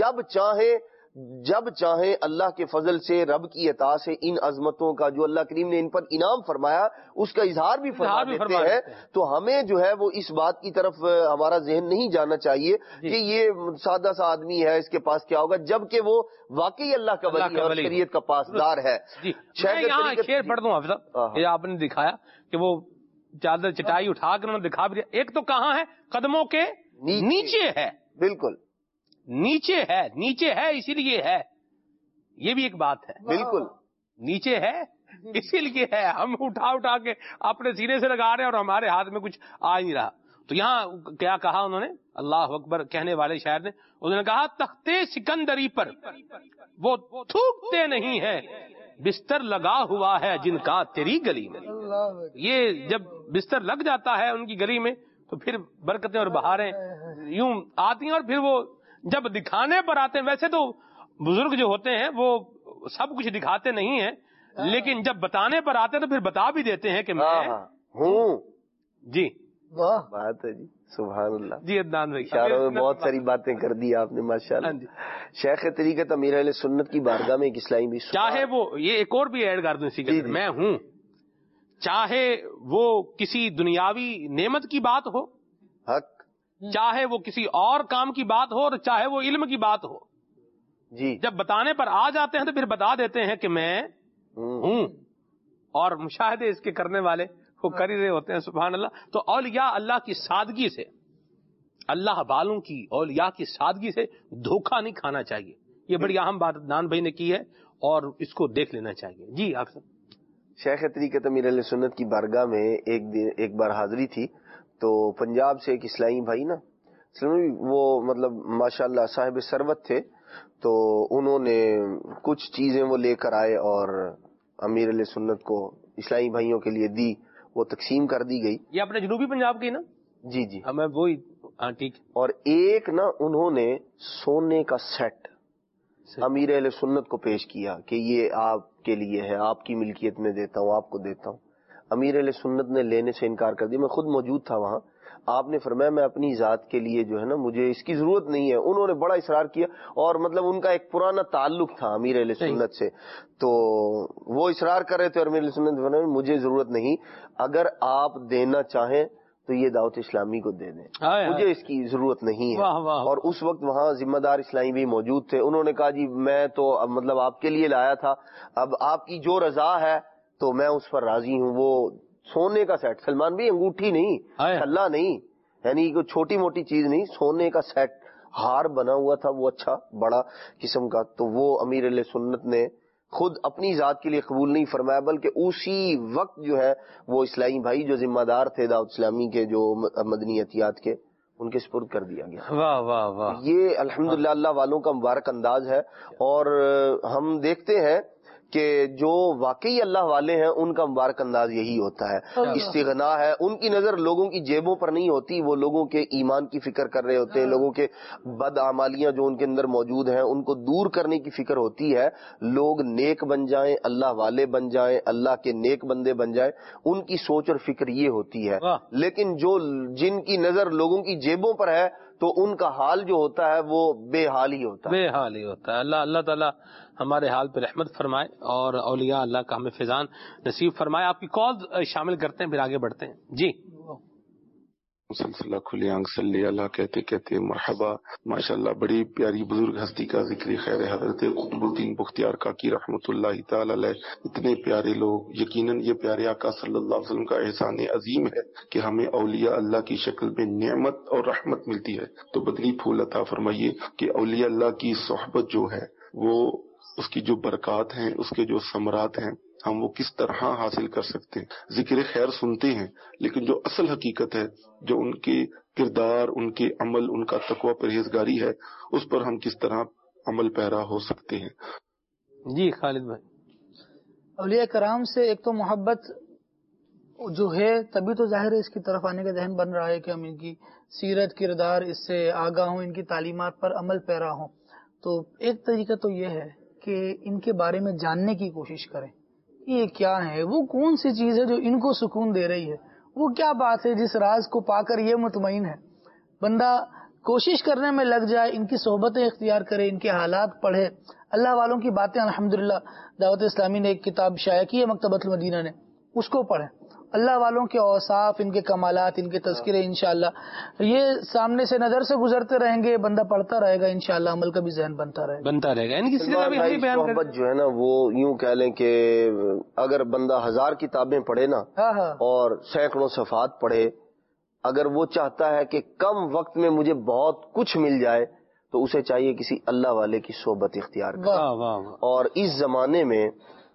جب چاہیں اللہ کے فضل سے، رب کی عطا سے، ان عظمتوں کا جو اللہ کریم نے ان پر انعام فرمایا اس کا اظہار بھی فرما دیتے ہیں۔ تو ہمیں جو ہے وہ اس بات کی طرف ہمارا ذہن نہیں جانا چاہیے کہ یہ سادہ سا آدمی ہے، اس کے پاس کیا ہوگا، جبکہ وہ واقعی اللہ کا ولی ہے اور شریعت کا پاسدار ہے۔ شعر پڑھ دوں حافظ، یہ آپ نے دکھایا کہ وہ چادر چٹائی اٹھا کر انہوں نے دکھا بھی دیا، ایک تو کہاں ہے، قدموں کے نیچے ہے، بالکل نیچے ہے اسی لیے ہے، یہ بھی ایک بات ہے، بالکل نیچے ہے اسی لیے ہے، ہم اٹھا کے اپنے سینے سے لگا رہے ہیں اور ہمارے ہاتھ میں کچھ آ نہیں رہا۔ تو یہاں کیا کہا انہوں نے، اللہ اکبر کہنے والے شاعر نے، انہوں نے کہا تختے سکندری پر وہ تھوکتے نہیں ہے، بستر لگا ہوا ہے جن کا تیری گلی میں۔ یہ جب بستر لگ جاتا ہے ان کی گلی میں تو پھر برکتیں اور بہاریں یوں آتی ہیں، اور پھر وہ جب دکھانے پر آتے ہیں، ویسے تو بزرگ جو ہوتے ہیں وہ سب کچھ دکھاتے نہیں ہیں، لیکن جب بتانے پر آتے ہیں تو پھر بتا بھی دیتے ہیں کہ میں ہوں۔ جی واہ بات ہے جی، سبحان اللہ۔ جی عدنان بھائی اشاروں میں بہت ساری باتیں کر دی آپ نے ماشاءاللہ۔ شیخ طریقت امیر اہل سنت کی بارگاہ میں ایک اسلامی بھی، چاہے وہ یہ ایک اور بھی ایڈ کر دوں اسی کے، میں ہوں، چاہے وہ کسی دنیاوی نعمت کی بات ہو، حق، چاہے وہ کسی اور کام کی بات ہو، اور چاہے وہ علم کی بات ہو، جی جب بتانے پر آ جاتے ہیں تو پھر بتا دیتے ہیں کہ میں ہوں، اور مشاہدے اس کے کرنے والے وہ کر ہی رہے ہوتے ہیں، سبحان اللہ۔ تو اولیاء اللہ کی سادگی سے، اللہ والوں کی، اولیاء کی سادگی سے دھوکہ نہیں کھانا چاہیے، یہ بڑی اہم بات عدنان بھائی نے کی ہے اور اس کو دیکھ لینا چاہیے۔ جی آپ سے شیخ طریقت امیر اہل سنت کی بارگاہ میں ایک بار حاضری تھی، تو پنجاب سے ایک اسلامی بھائی نا، وہ مطلب ماشاءاللہ صاحب ثروت تھے، تو انہوں نے کچھ چیزیں وہ لے کر آئے اور امیر علیہ سنت کو اسلامی بھائیوں کے لیے دی، وہ تقسیم کر دی گئی۔ یہ اپنے جنوبی پنجاب کی نا؟ جی جی، ہمیں وہی، ہاں ٹھیک۔ اور ایک نا انہوں نے سونے کا سیٹ امیر اہل سنت کو پیش کیا کہ یہ آپ کے لیے ہے، آپ کی ملکیت میں دیتا ہوں، آپ کو دیتا ہوں۔ امیر اہل سنت نے لینے سے انکار کر دیا، میں خود موجود تھا وہاں۔ آپ نے فرمایا میں اپنی ذات کے لیے جو ہے نا مجھے اس کی ضرورت نہیں ہے۔ انہوں نے بڑا اصرار کیا، اور مطلب ان کا ایک پرانا تعلق تھا امیر اہل سنت سے، تو وہ اصرار کر رہے تھے، اور امیر اہل سنت نے فرمایا مجھے ضرورت نہیں، اگر آپ دینا چاہیں تو یہ دعوت اسلامی کو دے دیں، مجھے اس کی ضرورت نہیں ہے۔ اور اس وقت وہاں ذمہ دار اسلامی بھی موجود تھے، انہوں نے کہا جی میں تو مطلب آپ کے لیے لایا تھا، اب آپ کی جو رضا ہے تو میں اس پر راضی ہوں۔ وہ سونے کا سیٹ، سلمان بھی انگوٹھی نہیں، چھلا نہیں، یعنی کوئی چھوٹی موٹی چیز نہیں، سونے کا سیٹ، ہار بنا ہوا تھا وہ اچھا بڑا قسم کا، تو وہ امیر علیہ سنت نے خود اپنی ذات کے لیے قبول نہیں فرمایا، بلکہ اسی وقت جو ہے وہ اسلامی بھائی جو ذمہ دار تھے دعوت اسلامی کے، جو مدنی عطیات کے، ان کے سپرد کر دیا گیا. واہ واہ واہ. یہ الحمدللہ اللہ والوں کا مبارک انداز ہے. اور ہم دیکھتے ہیں کہ جو واقعی اللہ والے ہیں ان کا مبارک انداز یہی ہوتا ہے. استغنا ہے, ان کی نظر لوگوں کی جیبوں پر نہیں ہوتی, وہ لوگوں کے ایمان کی فکر کر رہے ہوتے ہیں, لوگوں کے بد اعمالیاں جو ان کے اندر موجود ہیں ان کو دور کرنے کی فکر ہوتی ہے. لوگ نیک بن جائیں, اللہ والے بن جائیں, اللہ کے نیک بندے بن جائیں, ان کی سوچ اور فکر یہ ہوتی ہے. لیکن جن کی نظر لوگوں کی جیبوں پر ہے تو ان کا حال جو ہوتا ہے وہ بے حال ہی ہوتا ہے. بے حال ہی ہوتا ہے. اللہ تعالیٰ ہمارے حال پہ رحمت فرمائے اور اولیاء اللہ کا ہمیں فیضان نصیب فرمائے. آپ کی کال شامل کرتے ہیں پھر آگے بڑھتے ہیں. جی سلسلہ کھلی آنکھ صلی اللہ کہتے کہتے مرحبا. ماشاءاللہ بڑی پیاری بزرگ ہستی کا ذکر خیر حضرت قطب الدین بختیار کاکی رحمۃ اللہ تعالی علیہ. اتنے پیارے لوگ, یقیناً یہ پیارے آقا صلی اللہ علیہ وسلم کا احسان عظیم ہے کہ ہمیں اولیاء اللہ کی شکل میں نعمت اور رحمت ملتی ہے. تو بدلی پھول عطا فرمائیے کہ اولیاء اللہ کی صحبت جو ہے وہ اس کی جو برکات ہیں, اس کے جو ثمرات ہیں, ہم وہ کس طرح حاصل کر سکتے ہیں. ذکر خیر سنتے ہیں لیکن جو اصل حقیقت ہے, جو ان کے کردار, ان کے عمل, ان کا تقوی پرہیزگاری ہے, اس پر ہم کس طرح عمل پیرا ہو سکتے ہیں. جی خالد بھائی. اولیاء کرام سے ایک تو محبت جو ہے تبھی تو ظاہر ہے اس کی طرف آنے کا ذہن بن رہا ہے کہ ہم ان کی سیرت کردار اس سے آگاہ ہوں, ان کی تعلیمات پر عمل پیرا ہوں. تو ایک طریقہ تو یہ ہے کہ ان کے بارے میں جاننے کی کوشش کریں. یہ کیا ہے, وہ کون سی چیز ہے جو ان کو سکون دے رہی ہے, وہ کیا بات ہے جس راز کو پا کر یہ مطمئن ہے. بندہ کوشش کرنے میں لگ جائے, ان کی صحبتیں اختیار کرے, ان کے حالات پڑھے, اللہ والوں کی باتیں. الحمدللہ دعوت اسلامی نے ایک کتاب شائع کی ہے مکتبۃ المدینہ نے, اس کو پڑھیں. اللہ والوں کے اوصاف, ان کے کمالات, ان کے تذکرے انشاءاللہ یہ سامنے سے نظر سے گزرتے رہیں گے, بندہ پڑھتا رہے گا, انشاءاللہ عمل کا بھی ذہن بنتا رہے گا. ان کی صحبت جو ہے نا وہ یوں کہہ لیں کہ اگر بندہ 1000 کتابیں پڑھے نا اور سینکڑوں صفحات پڑھے, اگر وہ چاہتا ہے کہ کم وقت میں مجھے بہت کچھ مل جائے تو اسے چاہیے کسی اللہ والے کی صحبت اختیار کرے. اور اس زمانے میں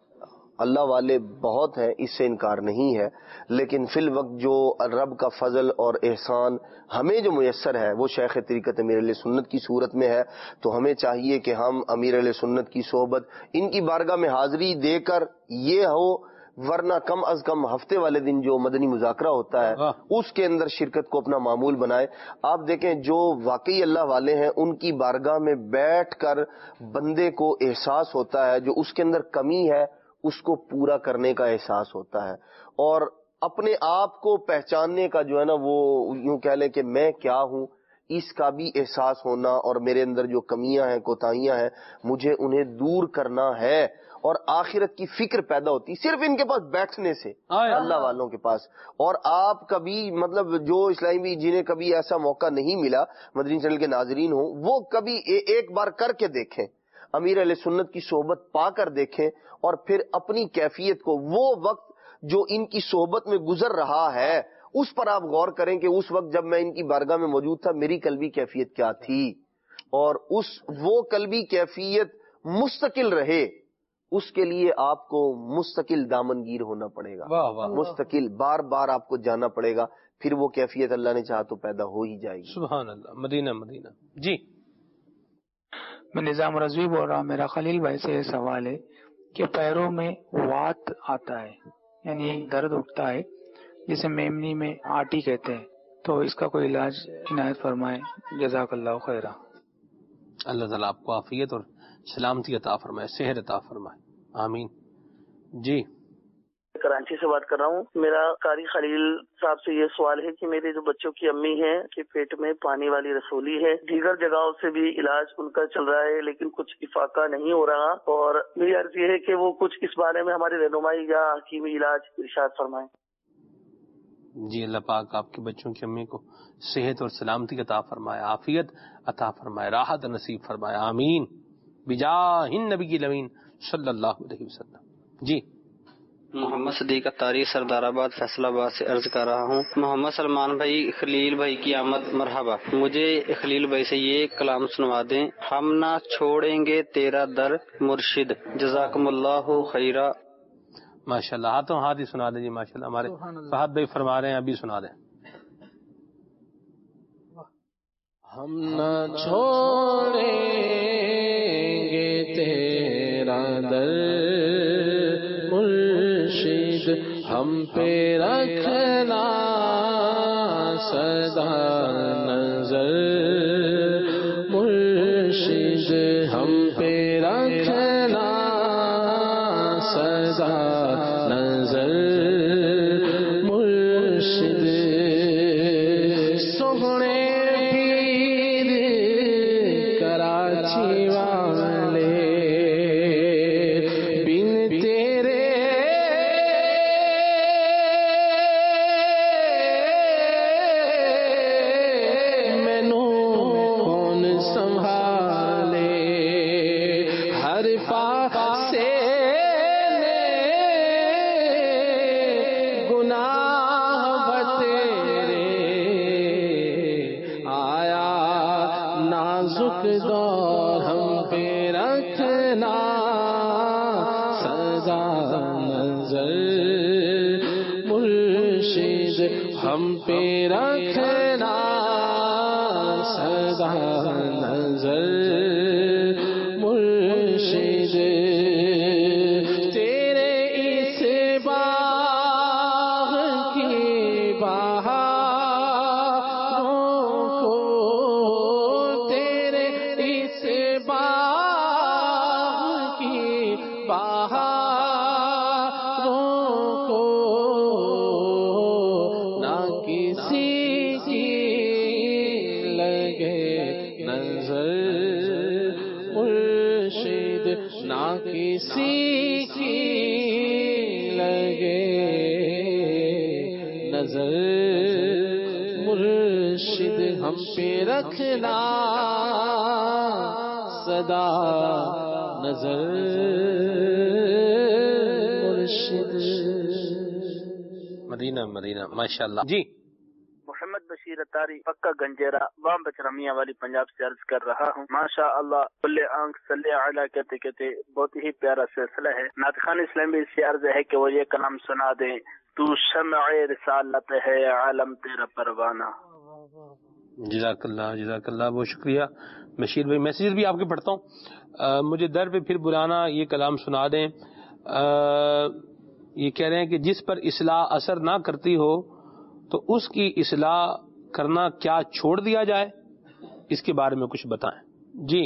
اللہ والے بہت ہیں, اس سے انکار نہیں ہے, لیکن فی الوقت جو رب کا فضل اور احسان ہمیں جو میسر ہے وہ شیخ طریقت امیر علیہ سنت کی صورت میں ہے. تو ہمیں چاہیے کہ ہم امیر علیہ سنت کی صحبت, ان کی بارگاہ میں حاضری دے کر یہ ہو, ورنہ کم از کم ہفتے والے دن جو مدنی مذاکرہ ہوتا ہے اس کے اندر شرکت کو اپنا معمول بنائے. آپ دیکھیں جو واقعی اللہ والے ہیں ان کی بارگاہ میں بیٹھ کر بندے کو احساس ہوتا ہے, جو اس کے اندر کمی ہے اس کو پورا کرنے کا احساس ہوتا ہے, اور اپنے آپ کو پہچاننے کا جو ہے نا وہ یوں کہہ لیں کہ میں کیا ہوں اس کا بھی احساس ہونا, اور میرے اندر جو کمیاں ہیں, کوتاہیاں ہیں, مجھے انہیں دور کرنا ہے, اور آخرت کی فکر پیدا ہوتی صرف ان کے پاس بیٹھنے سے, اللہ والوں کے پاس. اور آپ کبھی مطلب جو اسلامی جنہیں کبھی ایسا موقع نہیں ملا, مدنی چینل کے ناظرین ہوں, وہ کبھی ایک بار کر کے دیکھیں, امیر علیہ سنت کی صحبت پا کر دیکھیں, اور پھر اپنی کیفیت کو, وہ وقت جو ان کی صحبت میں گزر رہا ہے اس پر آپ غور کریں کہ اس وقت جب میں ان کی بارگاہ میں موجود تھا میری قلبی کیفیت کیا تھی, اور وہ قلبی کیفیت مستقل رہے, اس کے لیے آپ کو مستقل دامنگیر ہونا پڑے گا, مستقل بار بار آپ کو جانا پڑے گا, پھر وہ کیفیت اللہ نے چاہا تو پیدا ہو ہی جائے گی. سبحان اللہ. مدینہ. جی میں نظام رضوی بول رہا ہوں. میرا خلیل بھائی سے یہ سوال ہے کہ پیروں میں وات آتا ہے, یعنی ایک درد اٹھتا ہے جسے میمنی میں آٹی کہتے ہیں, تو اس کا کوئی علاج عنایت فرمائے, جزاک اللہ خیرہ. اللہ تعالیٰ آپ کو عافیت اور سلامتی عطا فرمائے, صحت عطا فرمائے, آمین. جی کراچی سے بات کر رہا ہوں. میرا قاری خلیل صاحب سے یہ سوال ہے کہ میرے جو بچوں کی امی ہیں کہ پیٹ میں پانی والی رسولی ہے, دیگر جگہوں سے بھی علاج ان کا چل رہا ہے لیکن کچھ افاقہ نہیں ہو رہا, اور میری عرض یہ ہے کہ وہ کچھ اس بارے میں ہماری رہنمائی یا حکیمی علاج ارشاد فرمائیں. جی اللہ پاک آپ کے بچوں کی امی کو صحت اور سلامتی عطا فرمائے, عافیت عطا فرمائے, راحت نصیب فرمائے, آمین, بجاہ النبی الامین صلی اللہ علیہ وسلم. جی محمد صدیق اتاری سردار آباد فیصل آباد سے عرض کر رہا ہوں. محمد سلمان بھائی, خلیل بھائی کی آمد مرحبا. مجھے خلیل بھائی سے یہ کلام سنوا دیں, ہم نہ چھوڑیں گے تیرا در مرشد, جزاکم اللہ خیرہ. ماشاء اللہ, ہاتھوں ہاتھ ہی سنا دیں جی. ماشاء اللہ, ہمارے فہد بھائی فرما رہے ہیں ابھی سنا دیں. ہم نہ چھوڑیں گے تیرا در مرشد، ہم پہ رکھنا سدا نظر مرشد، ہم پہ رکھنا سدا نظر مرشد، سونے پیر کراچی والے بن تیرے مینوں کون سنبھالے، ہر پاسے گناہ بتیرے آیا نازک دور، ہم پہ رکھنا سدا نظر مرشد، ہم پہ رکھنا سدا نظر مرشد، تیرے اس باغ کی بہاروں کو، تیرے اس باغ کی بہاروں کو نہ کسی کی لگے نظر مرشد، نہ کسی کی لگے نظر مرشد، ہم پہ رکھنا سدا نظر مرشد۔ مدینہ مدینہ ماشاءاللہ۔ جی محمد بشیر اتاری پکا گنجیرا وام بچرمیاں والی پنجاب سے عرض کر رہا ہوں۔ ماشاء اللہ کل آنکھ صلی علی کہتے کہتے بہت ہی پیارا سلسلہ ہے۔ نعت خوان اسلامی سے عرض ہے کہ وہ یہ کلام سنا دیں، تو شمع رسالت ہے عالم تیرا پروانہ۔ جزاک اللہ جزاک اللہ، بہت شکریہ بشیر بھائی۔ میسیجز بھی آپ کے پڑھتا ہوں۔ مجھے در پہ پھر بلانا، یہ کلام سنا دیں۔ یہ کہہ رہے ہیں کہ جس پر اصلاح اثر نہ کرتی ہو تو اس کی اصلاح کرنا کیا چھوڑ دیا جائے؟ اس کے بارے میں کچھ بتائیں۔ جی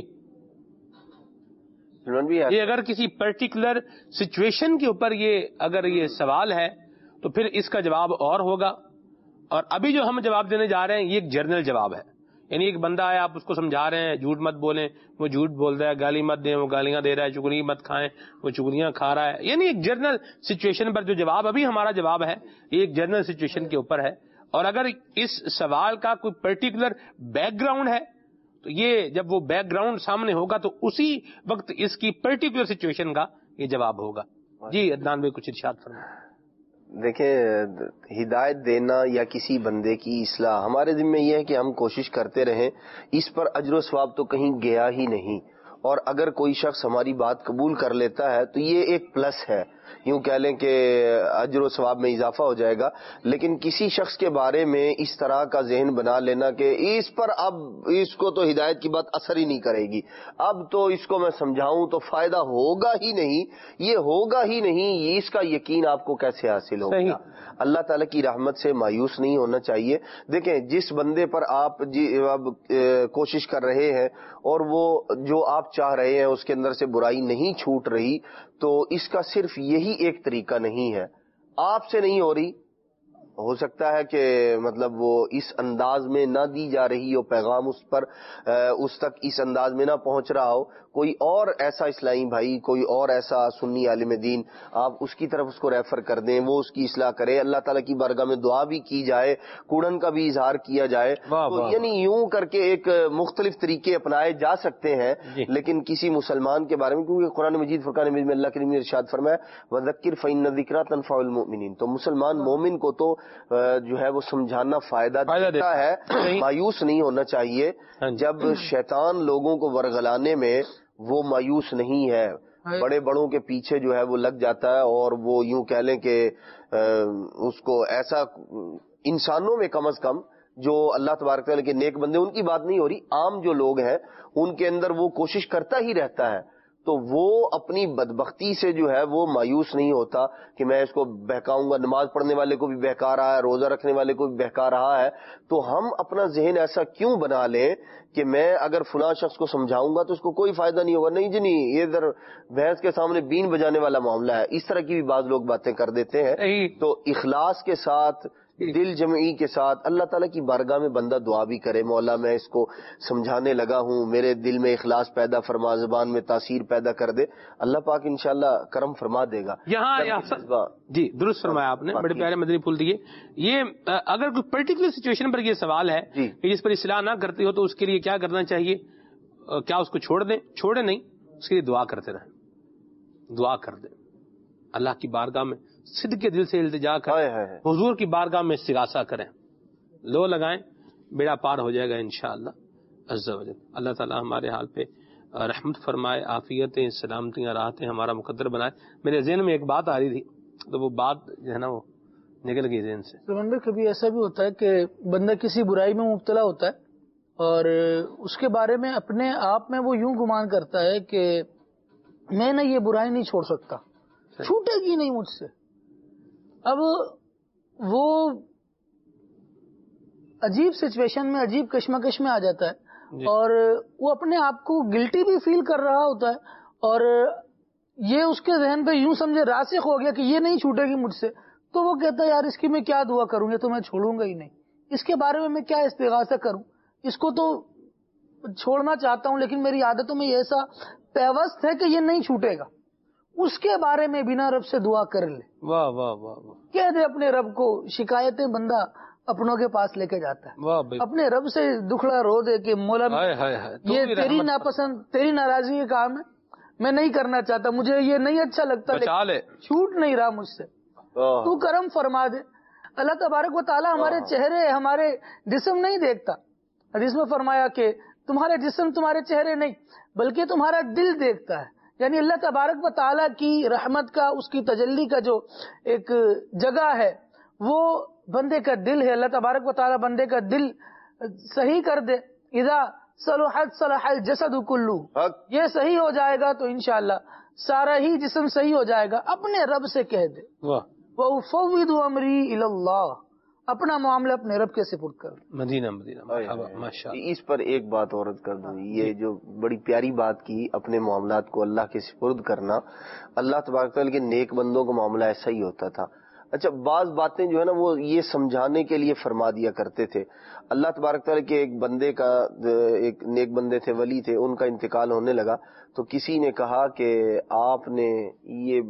یہ اگر کسی پرٹیکولر سچویشن کے اوپر اگر یہ سوال ہے تو پھر اس کا جواب اور ہوگا، اور ابھی جو ہم جواب دینے جا رہے ہیں یہ ایک جنرل جواب ہے۔ یعنی ایک بندہ ہے، آپ اس کو سمجھا رہے ہیں جھوٹ مت بولیں، وہ جھوٹ بول رہا ہے، گالی مت دیں، وہ گالیاں دے رہا ہے، چگلی مت کھائیں، وہ چگلیاں کھا رہا ہے۔ یعنی ایک جنرل سچویشن پر جو جواب ابھی ہمارا جواب ہے یہ ایک جنرل سچویشن کے اوپر ہے، اور اگر اس سوال کا کوئی پرٹیکولر بیک گراؤنڈ ہے تو یہ جب وہ بیک گراؤنڈ سامنے ہوگا تو اسی وقت اس کی پرٹیکولر سچویشن کا یہ جواب ہوگا۔ جی عدنان بھائی کچھ ارشاد فرمائیں۔ دیکھیں، ہدایت دینا یا کسی بندے کی اصلاح ہمارے ذمہ یہ ہے کہ ہم کوشش کرتے رہیں، اس پر اجر و ثواب تو کہیں گیا ہی نہیں، اور اگر کوئی شخص ہماری بات قبول کر لیتا ہے تو یہ ایک پلس ہے، یوں کہہ لیں کہ اجر و ثواب میں اضافہ ہو جائے گا۔ لیکن کسی شخص کے بارے میں اس طرح کا ذہن بنا لینا کہ اس پر اب اس کو تو ہدایت کی بات اثر ہی نہیں کرے گی، اب تو اس کو میں سمجھاؤں تو فائدہ ہوگا ہی نہیں، یہ ہوگا ہی نہیں، اس کا یقین آپ کو کیسے حاصل ہوگا؟ اللہ تعالیٰ کی رحمت سے مایوس نہیں ہونا چاہیے۔ دیکھیں، جس بندے پر آپ اب کوشش کر رہے ہیں اور وہ جو آپ چاہ رہے ہیں اس کے اندر سے برائی نہیں چھوٹ رہی، تو اس کا صرف یہی ایک طریقہ نہیں ہے، آپ سے نہیں ہو رہی، ہو سکتا ہے کہ مطلب وہ اس انداز میں نہ دی جا رہی ہو، پیغام اس تک اس انداز میں نہ پہنچ رہا ہو، کوئی اور ایسا اسلامی بھائی، کوئی اور ایسا سنی عالم دین، آپ اس کی طرف اس کو ریفر کر دیں، وہ اس کی اصلاح کرے، اللہ تعالیٰ کی بارگاہ میں دعا بھی کی جائے، کوڑن کا بھی اظہار کیا جائے، تو یعنی یوں کر کے ایک مختلف طریقے اپنائے جا سکتے ہیں۔ لیکن کسی مسلمان کے بارے میں، کیونکہ قرآن مجید فرقان مجید میں اللہ کریم نے ارشاد فرمایا وَذَكِّرْ فَإِنَّ الذِّكْرَىٰ تَنفَعُ الْمُؤْمِنِينَ، تو مسلمان مومن کو تو جو ہے وہ سمجھانا فائدہ دیتا ہے، مایوس نہیں ہونا چاہیے۔ جب شیطان لوگوں کو ورغلانے میں وہ مایوس نہیں ہے، بڑے بڑوں کے پیچھے جو ہے وہ لگ جاتا ہے، اور وہ یوں کہہ لیں کہ اس کو ایسا انسانوں میں کم از کم جو اللہ تبارک تعالیٰ کے نیک بندے، ان کی بات نہیں ہو رہی، عام جو لوگ ہیں ان کے اندر وہ کوشش کرتا ہی رہتا ہے، تو وہ اپنی بدبختی سے جو ہے وہ مایوس نہیں ہوتا کہ میں اس کو بہکاؤں گا، نماز پڑھنے والے کو بھی بہکا رہا ہے، روزہ رکھنے والے کو بھی بہکا رہا ہے، تو ہم اپنا ذہن ایسا کیوں بنا لیں کہ میں اگر فلاں شخص کو سمجھاؤں گا تو اس کو کوئی فائدہ نہیں ہوگا، نہیں جی نہیں، یہ ادھر بھینس کے سامنے بین بجانے والا معاملہ ہے، اس طرح کی بھی بعض لوگ باتیں کر دیتے ہیں۔ تو اخلاص کے ساتھ، دل جمعی کے ساتھ اللہ تعالیٰ کی بارگاہ میں بندہ دعا بھی کرے، مولا میں اس کو سمجھانے لگا ہوں، میرے دل میں اخلاص پیدا فرما، زبان میں تاثیر پیدا کر دے، اللہ پاک انشاءاللہ کرم فرما دے گا۔ یہاں جی درست فرمایا آپ نے، بڑے پیارے مدنی پھول دیے۔ یہ اگر کوئی پرٹیکولر سچویشن پر یہ سوال ہے کہ جس پر اصلاح نہ کرتی ہو تو اس کے لیے کیا کرنا چاہیے؟ کیا اس کو چھوڑ دیں؟ چھوڑے نہیں، اس کے لیے دعا کرتے رہیں، دعا کر دیں، اللہ کی بارگاہ میں صدق کے دل سے التجا کریں، حضور کی بارگاہ میں استغاثہ کریں، لو لگائیں، بیڑا پار ہو جائے گا انشاءاللہ عز و جل۔ اللہ تعالی ہمارے حال پہ رحمت فرمائے، عافیتیں، سلامتیاں، راحتیں ہمارا مقدر بنائے۔ میرے ذہن میں ایک بات آ رہی تھی تو وہ بات جو ہے نا وہ نکل گئی ذہن سے۔ سلمان، کبھی ایسا بھی ہوتا ہے کہ بندہ کسی برائی میں مبتلا ہوتا ہے اور اس کے بارے میں اپنے آپ میں وہ یوں گمان کرتا ہے کہ میں نے یہ برائی نہیں چھوڑ سکتا، چھوٹے گی نہیں مجھ سے۔ اب وہ عجیب سچویشن میں، عجیب کشمکش میں آ جاتا ہے اور وہ اپنے آپ کو گلٹی بھی فیل کر رہا ہوتا ہے اور یہ اس کے ذہن پہ یوں سمجھے راسخ ہو گیا کہ یہ نہیں چھوٹے گی مجھ سے، تو وہ کہتا ہے یار اس کی میں کیا دعا کروں، یہ تو میں چھوڑوں گا ہی نہیں، اس کے بارے میں کیا استغاثہ کروں، اس کو تو چھوڑنا چاہتا ہوں لیکن میری عادتوں میں ایسا پیوست ہے کہ یہ نہیں چھوٹے گا، اس کے بارے میں بنا رب سے دعا کر لے۔ واہ واہ واہ واہ، کہہ دے اپنے رب کو، شکایتیں بندہ اپنوں کے پاس لے کے جاتا ہے، اپنے رب سے دکھڑا رو دے کہ مولا یہ تیری ناپسند، تیری ناراضگی کا کام ہے، میں نہیں کرنا چاہتا، مجھے یہ نہیں اچھا لگتا، چھوٹ نہیں رہا مجھ سے، تو کرم فرما دے۔ اللہ تبارک و تعالیٰ ہمارے چہرے، ہمارے جسم نہیں دیکھتا، حدیث میں فرمایا کہ تمہارے جسم، تمہارے چہرے نہیں بلکہ تمہارا دل دیکھتا ہے، یعنی اللہ تبارک و تعالیٰ کی رحمت کا، اس کی تجلی کا جو ایک جگہ ہے وہ بندے کا دل ہے۔ اللہ تبارک و تعالیٰ بندے کا دل صحیح کر دے، اذا صلحت صلح الجسد کلو، یہ صحیح ہو جائے گا تو انشاءاللہ سارا ہی جسم صحیح ہو جائے گا۔ اپنے رب سے کہہ دے وَأُفَوِّضُ أَمْرِي إِلَى اللَّهِ، اپنا معاملہ اپنے رب کے سپرد کر۔ مدینہ ماشاءاللہ۔ اس پر ایک بات اور کر دوں، یہ جو بڑی پیاری بات کی، اپنے معاملات کو اللہ کے سپرد کرنا، اللہ تبارک تعالیٰ کے نیک بندوں کا معاملہ ایسا ہی ہوتا تھا۔ اچھا، بعض باتیں جو ہے نا وہ یہ سمجھانے کے لیے فرما دیا کرتے تھے۔ اللہ تبارک تعالیٰ کے ایک بندے کا، ایک نیک بندے تھے، ولی تھے، ان کا انتقال ہونے لگا تو کسی نے کہا کہ آپ نے یہ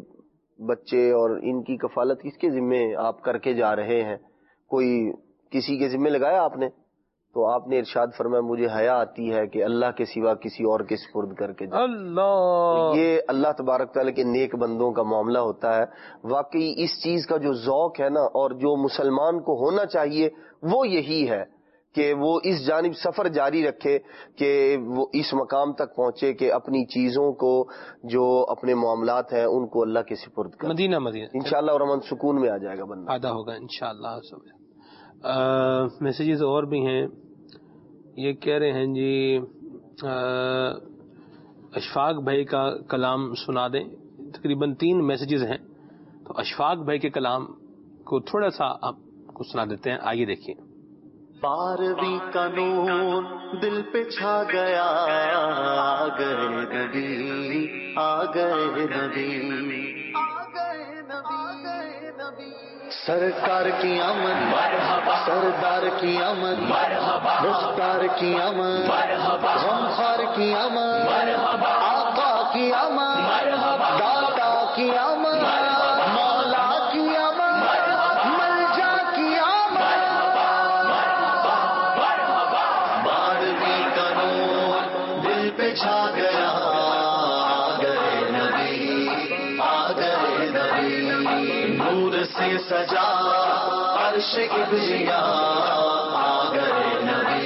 بچے اور ان کی کفالت کس کے ذمے آپ کر کے جا رہے ہیں، کوئی کسی کے ذمے لگایا آپ نے؟ تو آپ نے ارشاد فرمایا مجھے حیا آتی ہے کہ اللہ کے سوا کسی اور کے سپرد کر کے جاؤں۔ اللہ، یہ اللہ تبارک تعالیٰ کے نیک بندوں کا معاملہ ہوتا ہے۔ واقعی اس چیز کا جو ذوق ہے نا، اور جو مسلمان کو ہونا چاہیے وہ یہی ہے کہ وہ اس جانب سفر جاری رکھے، کہ وہ اس مقام تک پہنچے کہ اپنی چیزوں کو، جو اپنے معاملات ہیں ان کو اللہ کے سپرد کرے۔ مدینہ انشاءاللہ اور امن سکون میں آ جائے گا بندہ، فائدہ ہوگا انشاءاللہ۔ میسیجز اور بھی ہیں، یہ کہہ رہے ہیں جی اشفاق بھائی کا کلام سنا دیں، تقریباً 3 میسیجز ہیں، تو اشفاق بھائی کے کلام کو تھوڑا سا آپ کو سنا دیتے ہیں، آئیے دیکھیے۔ 12ویں کا نور دل پہ چھا گیا، آ گئے نبی، آ گئے نبی، سرکار کی آمد، سردار کی آمد، مختار کی آمد، غمخوار کی آمد، آقا کی آمد، داتا کی آمد، مولا کی آمد، ملجا کی آمد، 12ویں کا نور دل پہ چھا گیا، آ گئے نبی، آ گئے نبی، نور سے سجا عرش ابریا، آ گئے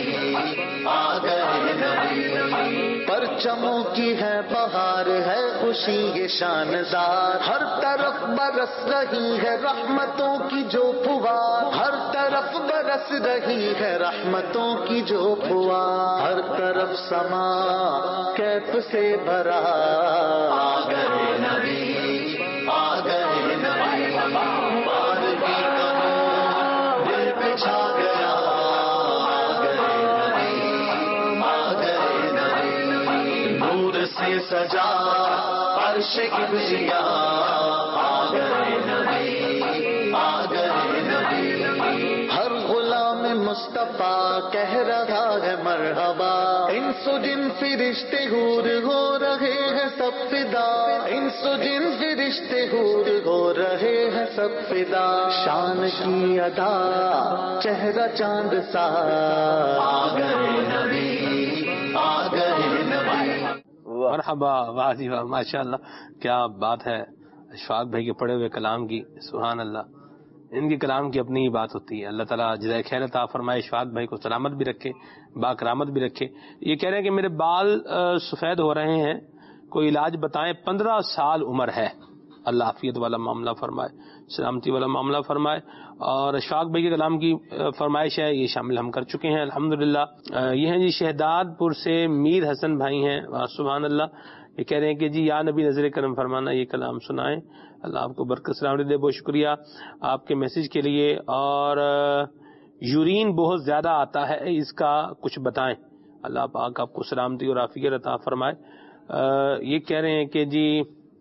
نبی، آ گئے نبی، پرچموں کی ہے بہار ہے روشی یہ شاندار، ہر طرف برس رہی ہے رحمتوں کی جو فوار، ہر طرف برس رہی ہے رحمتوں کی جو فوار، ہر طرف سما کیف سے بھرا، آ گئے نبی، آ گئے نبی، بارگی کا نور دل پہ چھا گیا، آ گئے نبی، آ گئے نبی، نور سے سجا عرش کبریا، آ گئے نبی، آ گئے نبی، ہر غلام مصطفیٰ کہہ رہا ہے مرحبا، انس و جن فرشتے حور ہو رہے ہیں سب فدا، انس و جن فرشتے حور ہو رہے ہیں سب فدا، شان کی ادا چہرہ چاند سا، آ گئے نبی، آ گئے نبی۔ مرحبا، واہ جی واہ، ماشاء اللہ، کیا بات ہے اشفاق بھائی کے پڑھے ہوئے کلام کی، سبحان اللہ۔ ان کے کلام کی اپنی ہی بات ہوتی ہے۔ اللہ تعالیٰ جزائے خیر عطا فرمائے، اشفاق بھائی کو سلامت بھی رکھے، با کرامت بھی رکھے۔ یہ کہہ رہے ہیں کہ میرے بال سفید ہو رہے ہیں، کوئی علاج بتائیں، 15 سال عمر ہے، اللہ عافیت والا معاملہ فرمائے، سلامتی والا معاملہ فرمائے۔ اور اشفاق بھائی کے کلام کی فرمائش ہے، یہ شامل ہم کر چکے ہیں الحمدللہ۔ یہ ہیں جی شہداد پور سے میر حسن بھائی ہیں، سبحان اللہ۔ یہ کہہ رہے ہیں کہ جی یا نبی نظر کرم فرمانا، یہ کلام سنائیں، اللہ آپ کو برکت سلامتی دے۔ بہت شکریہ آپ کے میسج کے لیے۔ اور یورین بہت زیادہ آتا ہے، اس کا کچھ بتائیں، اللہ پاک آپ کو سلامتی اور عافیت عطا فرمائے۔ یہ کہہ رہے ہیں کہ جی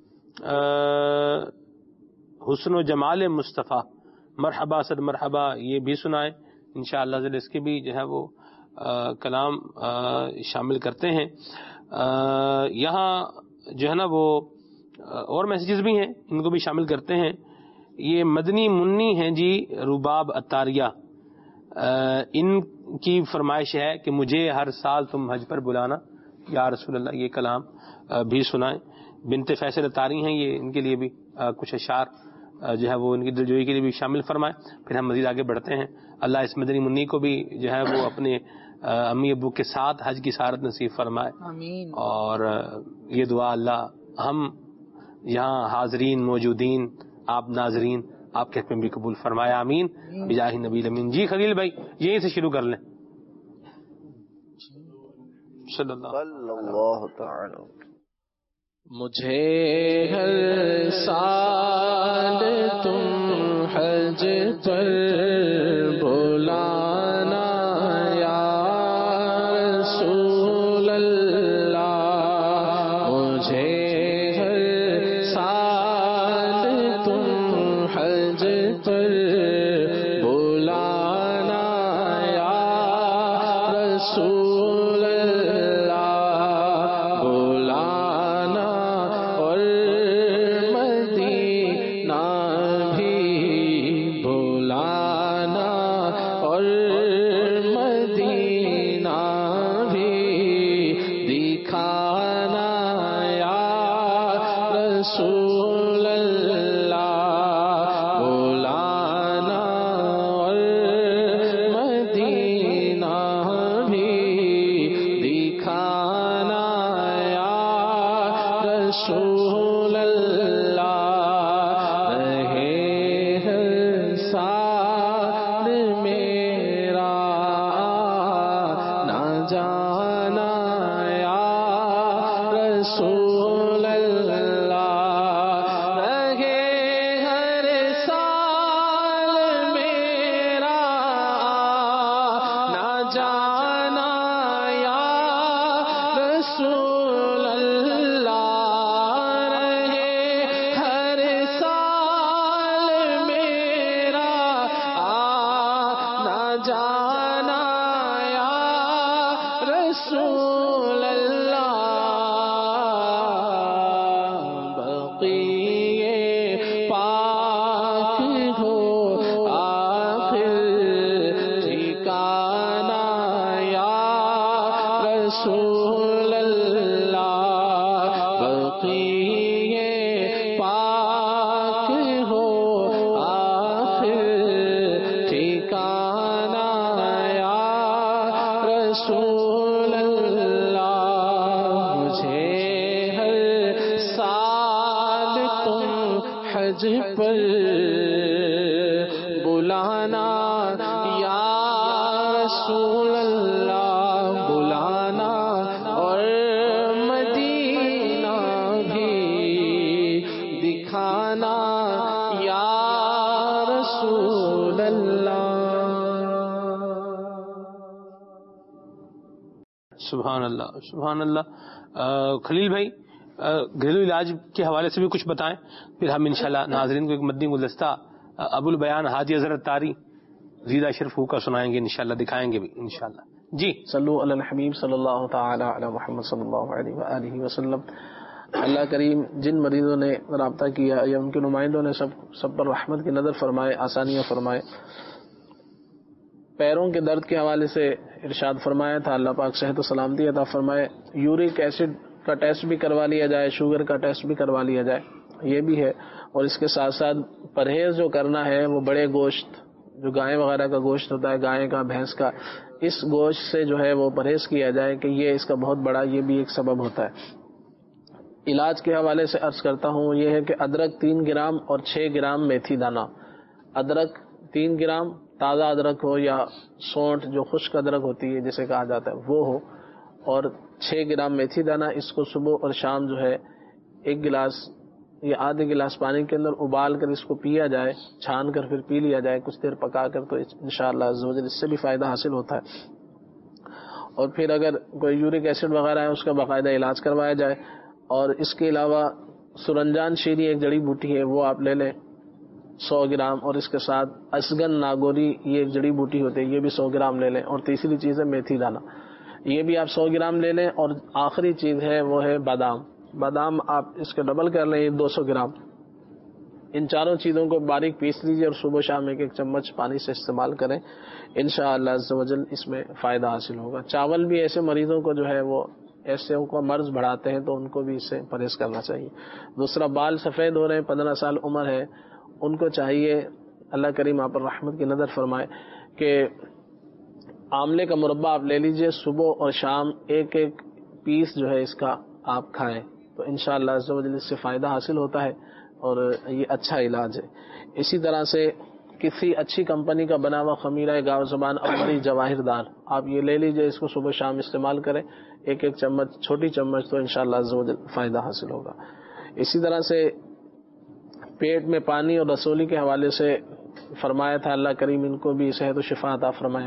حسن و جمال مصطفیٰ، مرحبا صد مرحبا، یہ بھی سنائیں انشاءاللہ، اس کے بھی جو ہے وہ کلام شامل کرتے ہیں۔ یہاں جو ہے نا وہ اور میسیجز بھی ہیں، ان کو بھی شامل کرتے ہیں۔ یہ مدنی منی ہیں جی رباب اتاریہ، ان کی فرمائش ہے کہ مجھے ہر سال تم حج پر بلانا یا رسول اللہ، یہ کلام بھی سنائیں۔ بنت فیصل اتاری ہیں یہ، ان کے لیے بھی کچھ اشعار جو ہے وہ ان کی دلجوئی کے لیے بھی شامل فرمائیں، پھر ہم مزید آگے بڑھتے ہیں۔ اللہ اس مدنی منی کو بھی جو ہے وہ اپنے امی ابو کے ساتھ حج کی سعادت نصیب فرمائے، آمین۔ اور یہ دعا اللہ ہم یہاں حاضرین موجودین آپ ناظرین آپ کے حق میں بھی قبول فرمایا، آمین بجاہ نبی الامین۔ جی خلیل بھائی یہیں سے شروع کر لیں۔ صلی اللہ تعالی۔ مجھے ہر سال تم حج پر بلانا یا رسول اللہ، مجھے ہر سال تم حج پر بلانا یا رسول اللہ، بلانا اور مدینہ بھی بلانا، اور مدینہ بھی دکھانا یا رسول اللہ، بلانا اور مدینہ بھی دکھانا یا رسول اللہ، رہے ہر سال میرا نہ جانا یا رسول اللہ، رہے ہر سال میرا نہ جانا یا رسول اللہ، حج پر بلانا یا رسول اللہ بلانا، اور مدینہ بھی دکھانا یا رسول اللہ۔ سبحان اللہ سبحان اللہ۔ خلیل بھائی گھریلو علاج کے حوالے سے بھی کچھ بتائیں، پھر ہم انشاءاللہ ناظرین کو ایک مدنی گلدستہ ابو البیان حاجی حضرت طاری زیدہ شرف ہو کا سنائیں گے انشاءاللہ، دکھائیں گے بھی انشاءاللہ۔ جی صلو علی الحبیب صلی اللہ تعالی علی محمد صلی اللہ علیہ وآلہ وسلم۔ اللہ کریم جن مریضوں نے رابطہ کیا یا ان کے نمائندوں نے سب پر رحمت کی نظر فرمائے، آسانیاں فرمائے۔ پیروں کے درد کے حوالے سے ارشاد فرمایا تھا، اللہ پاک صحت و سلامتی عطا فرمائے۔ یورک ایسڈ کا ٹیسٹ بھی کروا لیا جائے، شوگر کا ٹیسٹ بھی کروا لیا جائے، یہ بھی ہے۔ اور اس کے ساتھ ساتھ پرہیز جو کرنا ہے وہ بڑے گوشت، جو گائے وغیرہ کا گوشت ہوتا ہے، گائے کا، بھینس کا، اس گوشت سے جو ہے وہ پرہیز کیا جائے کہ یہ اس کا بہت بڑا یہ بھی ایک سبب ہوتا ہے۔ علاج کے حوالے سے عرض کرتا ہوں، یہ ہے کہ ادرک 3 گرام اور 6 گرام میتھی دانہ۔ ادرک 3 گرام تازہ ادرک ہو یا سونٹ جو خشک ادرک ہوتی ہے جسے کہا جاتا ہے وہ ہو، اور 6 گرام میتھی دانہ، اس کو صبح اور شام جو ہے 1 گلاس یا آدھے گلاس پانی کے اندر ابال کر اس کو پیا جائے، چھان کر پھر پی لیا جائے کچھ دیر پکا کر، تو انشاءاللہ عزوجل اس سے بھی فائدہ حاصل ہوتا ہے۔ اور پھر اگر کوئی یورک ایسڈ وغیرہ ہے اس کا باقاعدہ علاج کروایا جائے۔ اور اس کے علاوہ سرنجان شیری ایک جڑی بوٹی ہے، وہ آپ لے لیں 100 گرام، اور اس کے ساتھ اسگن ناگوری یہ ایک جڑی بوٹی ہوتی ہے، یہ بھی 100 گرام لے لیں۔ اور تیسری چیز ہے میتھی دانہ، یہ بھی آپ 100 گرام لے لیں۔ اور آخری چیز ہے وہ ہے بادام، بادام آپ اس کے ڈبل کر لیں 200 گرام۔ ان چاروں چیزوں کو باریک پیس لیجیے اور صبح شام 1 چمچ پانی سے استعمال کریں، انشاءاللہ عز و جل اس میں فائدہ حاصل ہوگا۔ چاول بھی ایسے مریضوں کو جو ہے وہ ایسے ان کو مرض بڑھاتے ہیں تو ان کو بھی اس سے پرہیز کرنا چاہیے۔ دوسرا، بال سفید ہو رہے ہیں، 15 سال عمر ہے، ان کو چاہیے اللہ کریم آپ پر رحمت کی نظر فرمائے کہ آملے کا مربع آپ لے لیجئے، صبح اور شام 1 پیس جو ہے اس کا آپ کھائیں، تو انشاءاللہ عز و جل اس سے فائدہ حاصل ہوتا ہے اور یہ اچھا علاج ہے۔ اسی طرح سے کسی اچھی کمپنی کا بنا ہوا خمیرہ گاؤ زبان عمری جواہر دار آپ یہ لے لیجئے، اس کو صبح شام استعمال کریں 1 چمچ، چھوٹی چمچ، تو انشاءاللہ عز و جل فائدہ حاصل ہوگا۔ اسی طرح سے پیٹ میں پانی اور رسولی کے حوالے سے فرمایا تھا، اللہ کریم ان کو بھی صحت و شفا عطا فرمائے،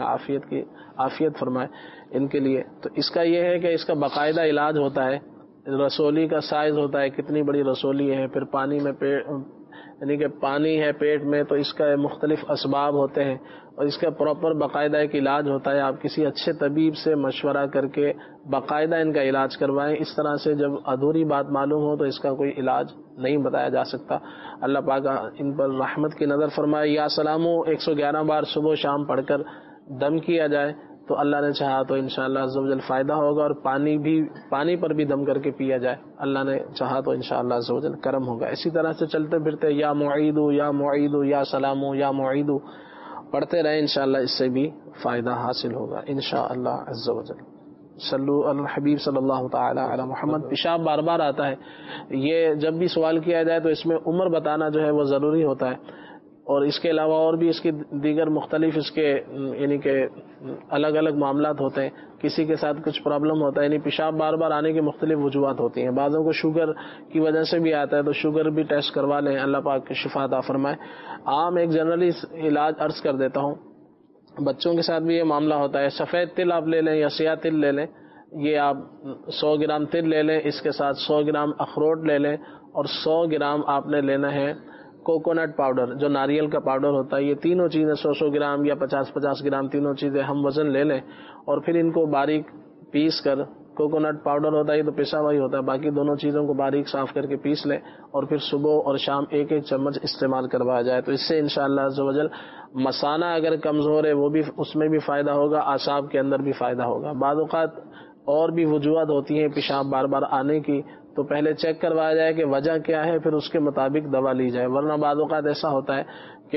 عافیت فرمائے ان کے لیے۔ تو اس کا یہ ہے کہ اس کا باقاعدہ علاج ہوتا ہے، رسولی کا سائز ہوتا ہے کتنی بڑی رسولی ہے، پھر پانی میں یعنی کہ پانی ہے پیٹ میں تو اس کا مختلف اسباب ہوتے ہیں اور اس کا پراپر باقاعدہ ایک علاج ہوتا ہے۔ آپ کسی اچھے طبیب سے مشورہ کر کے باقاعدہ ان کا علاج کروائیں۔ اس طرح سے جب ادھوری بات معلوم ہو تو اس کا کوئی علاج نہیں بتایا جا سکتا۔ اللہ پاک ان پر رحمت کی نظر فرمائے۔ یا سلامو 111 بار صبح و شام پڑھ کر دم کیا جائے تو اللہ نے چاہا تو انشاءاللہ عز و جل فائدہ ہوگا، اور پانی پر بھی دم کر کے پیا جائے، اللہ نے چاہا تو انشاءاللہ عز و جل کرم ہوگا۔ اسی طرح سے چلتے پھرتے یا معیدو یا معیدو یا سلامو یا معیدو پڑھتے رہیں، انشاءاللہ اس سے بھی فائدہ حاصل ہوگا انشاءاللہ عز و جل۔ صلو علی الحبیب صلی اللہ تعالی علی محمد۔ پیشاب بار بار آتا ہے، یہ جب بھی سوال کیا جائے تو اس میں عمر بتانا جو ہے وہ ضروری ہوتا ہے، اور اس کے علاوہ اور بھی اس کی دیگر مختلف اس کے یعنی کہ الگ الگ معاملات ہوتے ہیں۔ کسی کے ساتھ کچھ پرابلم ہوتا ہے، یعنی پیشاب بار بار آنے کی مختلف وجوہات ہوتی ہیں، بعضوں کو شوگر کی وجہ سے بھی آتا ہے تو شوگر بھی ٹیسٹ کروا لیں، اللہ پاک کی شفا عطا فرمائے۔ عام ایک جنرلی علاج عرض کر دیتا ہوں، بچوں کے ساتھ بھی یہ معاملہ ہوتا ہے۔ سفید تل آپ لے لیں یا سیاہ تل لے لیں، یہ آپ 100 گرام تل لے لیں، اس کے ساتھ 100 گرام اخروٹ لے لیں، اور 100 گرام آپ نے لینا ہے کوکونٹ پاؤڈر جو ناریل کا پاؤڈر ہوتا ہے۔ یہ تینوں چیزیں 100 گرام یا 50 گرام تینوں چیزیں ہم وزن لے لیں، اور پھر ان کو باریک پیس کر، کوکونٹ پاؤڈر ہوتا ہے یہ تو پسا ہوا ہی ہوتا ہے، باقی دونوں چیزوں کو باریک صاف کر کے پیس لیں، اور پھر صبح اور شام 1 چمچ استعمال کروایا جائے، تو اس سے انشاءاللہ عز و جل مثانہ اگر کمزور ہے وہ بھی اس میں بھی فائدہ ہوگا، اعصاب کے اندر بھی فائدہ ہوگا۔ بعض اوقات اور بھی وجوہات ہوتی ہیں پیشاب بار بار آنے کی، تو پہلے چیک کروایا جائے کہ وجہ کیا ہے، پھر اس کے مطابق دوا لی جائے، ورنہ بعض اوقات ایسا ہوتا ہے کہ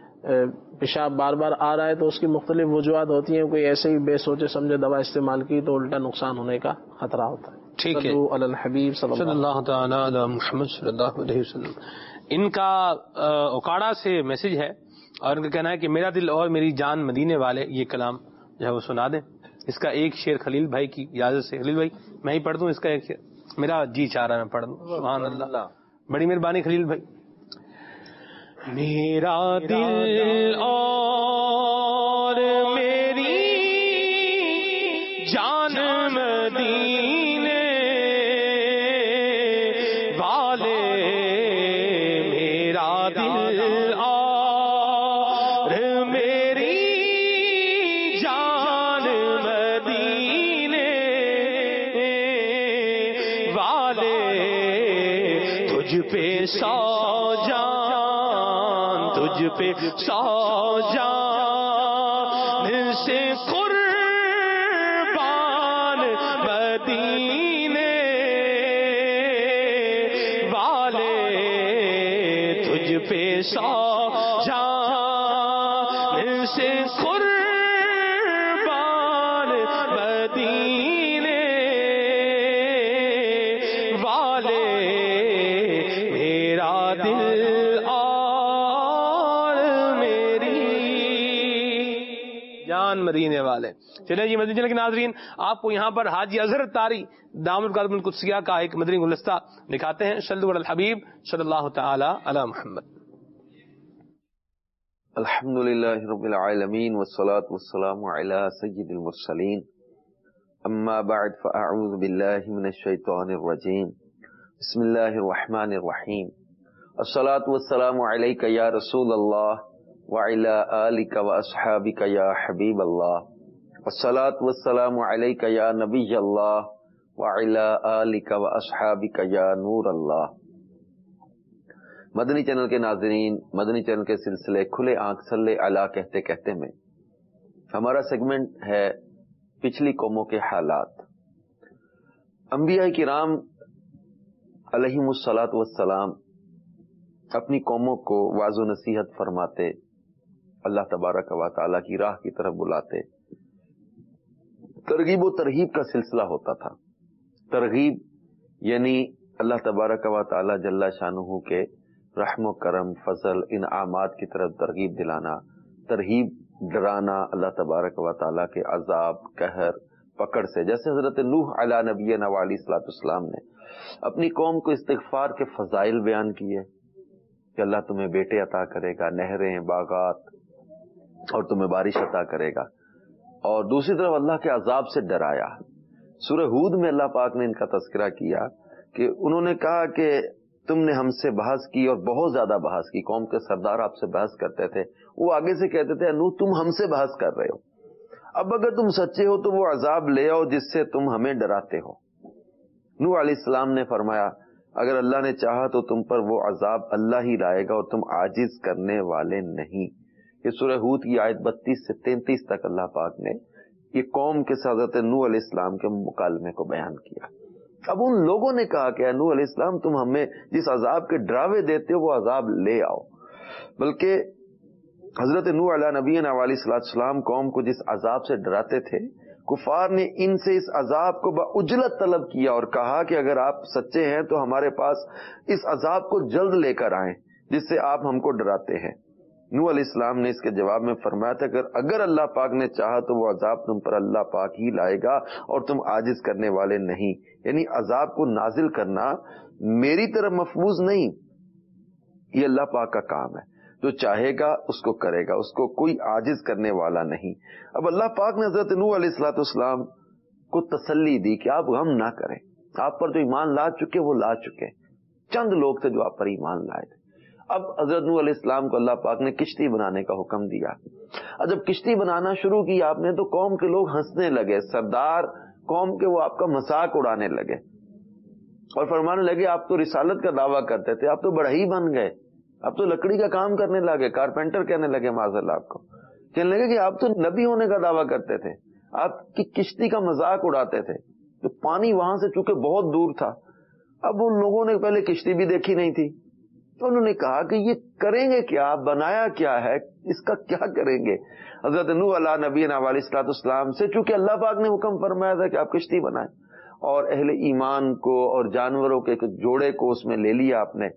پیشاب بار بار آ رہا ہے تو اس کی مختلف وجوہات ہوتی ہیں، کوئی ایسے ہی بے سوچے سمجھے دوا استعمال کی تو الٹا نقصان ہونے کا خطرہ ہوتا ہے۔ ٹھیک ہے. صلو علی الحبیب صلی اللہ تعالی علی محمد صلی اللہ علیہ وسلم. ان کا اوکاڑا سے میسج ہے اور ان کا کہنا ہے کہ میرا دل اور میری جان مدینے والے، یہ کلام جو ہے وہ سنا دیں. اس کا ایک شعر خلیل بھائی کی اجازت سے. خلیل بھائی میں ہی پڑھ دوں اس کا ایک شعر، میرا جی چاہ رہا ہے میں پڑھ دوں. سبحان اللہ، بڑی مہربانی خلیل بھائی. میرا دل اور میری جان مدینے والے، میرا دل اور میری جان مدینے والے، تجھ پہ سو جان، تجھ پہ سو جان سے قربان مدینے والے، تجھ پہ سو جان سے قربان مدینے والے، میرا دل مدینے والے. چلے جی مدینہ کے ناظرین، آپ کو یہاں پر حاجی اظہر طاری دامت القادم القدسیہ کا ایک مدنی گلدستہ دکھاتے ہیں. صلو علی الحبیب صلی اللہ تعالی علی محمد. الحمدللہ رب العالمین والصلاة والسلام علی سید المرسلین، اما بعد فاعوذ باللہ من الشیطان الرجیم، بسم اللہ الرحمن الرحیم. الصلاة والسلام علیک یا رسول اللہ وعلی آلک واصحابک یا حبیب اللہ، الصلاة والسلام علیک یا نبی اللہ وعلی آلک واصحابک یا نور اللہ. مدنی چینل کے ناظرین، مدنی چینل کے سلسلے کھلے آنکھ صلی علی کہتے کہتے میں ہمارا سیگمنٹ ہے پچھلی قوموں کے حالات. انبیاء کرام علیہم الصلاۃ والسلام اپنی قوموں کو واعظ و نصیحت فرماتے، اللہ تبارک و تعالیٰ کی راہ کی طرف بلاتے. ترغیب و ترہیب کا سلسلہ ہوتا تھا. ترغیب یعنی اللہ تبارک و تعالیٰ جل شانہ کے رحم و کرم، فضل، انعامات کی طرف ترغیب دلانا. ترہیب ڈرانا اللہ تبارک و تعالیٰ کے عذاب، قہر، پکڑ سے. جیسے حضرت نوح علی نبینا علیہ الصلوۃ والسلام نے اپنی قوم کو استغفار کے فضائل بیان کیے کہ اللہ تمہیں بیٹے عطا کرے گا، نہریں، باغات، اور تمہیں بارش عطا کرے گا. اور دوسری طرف اللہ کے عذاب سے ڈرایا. سورہ ہود میں اللہ پاک نے ان کا تذکرہ کیا کہ انہوں نے کہا کہ تم نے ہم سے بحث کی اور بہت زیادہ بحث کی. قوم کے سردار آپ سے بحث کرتے تھے، وہ آگے سے کہتے تھے نوح تم ہم سے بحث کر رہے ہو، اب اگر تم سچے ہو تو وہ عذاب لے آؤ جس سے تم ہمیں ڈراتے ہو. نوح علیہ السلام نے فرمایا اگر اللہ نے چاہا تو تم پر وہ عذاب اللہ ہی لائے گا اور تم عاجز کرنے والے نہیں. یہ سورہ ہود کی آیت 32 سے 33 تک اللہ پاک نے یہ قوم کے حضرت نوح علیہ السلام کے مکالمے کو بیان کیا. اب ان لوگوں نے کہا کہ نوح علیہ السلام تم ہمیں جس عذاب کے ڈراوے دیتے ہو وہ عذاب لے آؤ. بلکہ حضرت نوح علیہ نبینا علیہ السلام قوم کو جس عذاب سے ڈراتے تھے، کفار نے ان سے اس عذاب کو باجلت طلب کیا اور کہا کہ اگر آپ سچے ہیں تو ہمارے پاس اس عذاب کو جلد لے کر آئیں جس سے آپ ہم کو ڈراتے ہیں. نوح علیہ السلام نے اس کے جواب میں فرمایا تھا اگر اللہ پاک نے چاہا تو وہ عذاب تم پر اللہ پاک ہی لائے گا اور تم عاجز کرنے والے نہیں. یعنی عذاب کو نازل کرنا میری طرف مفوض نہیں، یہ اللہ پاک کا کام ہے. جو چاہے گا اس کو کرے گا، اس کو کوئی عاجز کرنے والا نہیں. اب اللہ پاک نے حضرت نوح علیہ السلام کو تسلی دی کہ آپ غم نہ کریں، آپ پر جو ایمان لا چکے وہ لا چکے. چند لوگ تھے جو آپ پر ایمان لائے تھے. اب حضرت نوح علیہ السلام کو اللہ پاک نے کشتی بنانے کا حکم دیا. اور جب کشتی بنانا شروع کی آپ نے تو قوم کے لوگ ہنسنے لگے، سردار قوم کے وہ آپ کا مذاق اڑانے لگے اور فرمانے لگے آپ تو رسالت کا دعویٰ کرتے تھے، آپ تو بڑھئی بن گئے، اب تو لکڑی کا کام کرنے لگے، کارپینٹر کہنے لگے معاذ اللہ آپ کو. کہنے لگے کہ آپ تو نبی ہونے کا دعویٰ کرتے تھے، آپ کی کشتی کا مذاق اڑاتے تھے. تو پانی وہاں سے چونکہ بہت دور تھا، اب ان لوگوں نے پہلے کشتی بھی دیکھی نہیں تھی تو انہوں نے کہا کہ یہ کریں گے کیا، بنایا کیا ہے، اس کا کیا کریں گے. حضرت نوح علیہ نبینا علیہ الصلوۃ والسلام سے چونکہ اللہ پاک نے حکم فرمایا تھا کہ آپ کشتی بنائیں، اور اہل ایمان کو اور جانوروں کے جوڑے کو اس میں لے لیا آپ نے.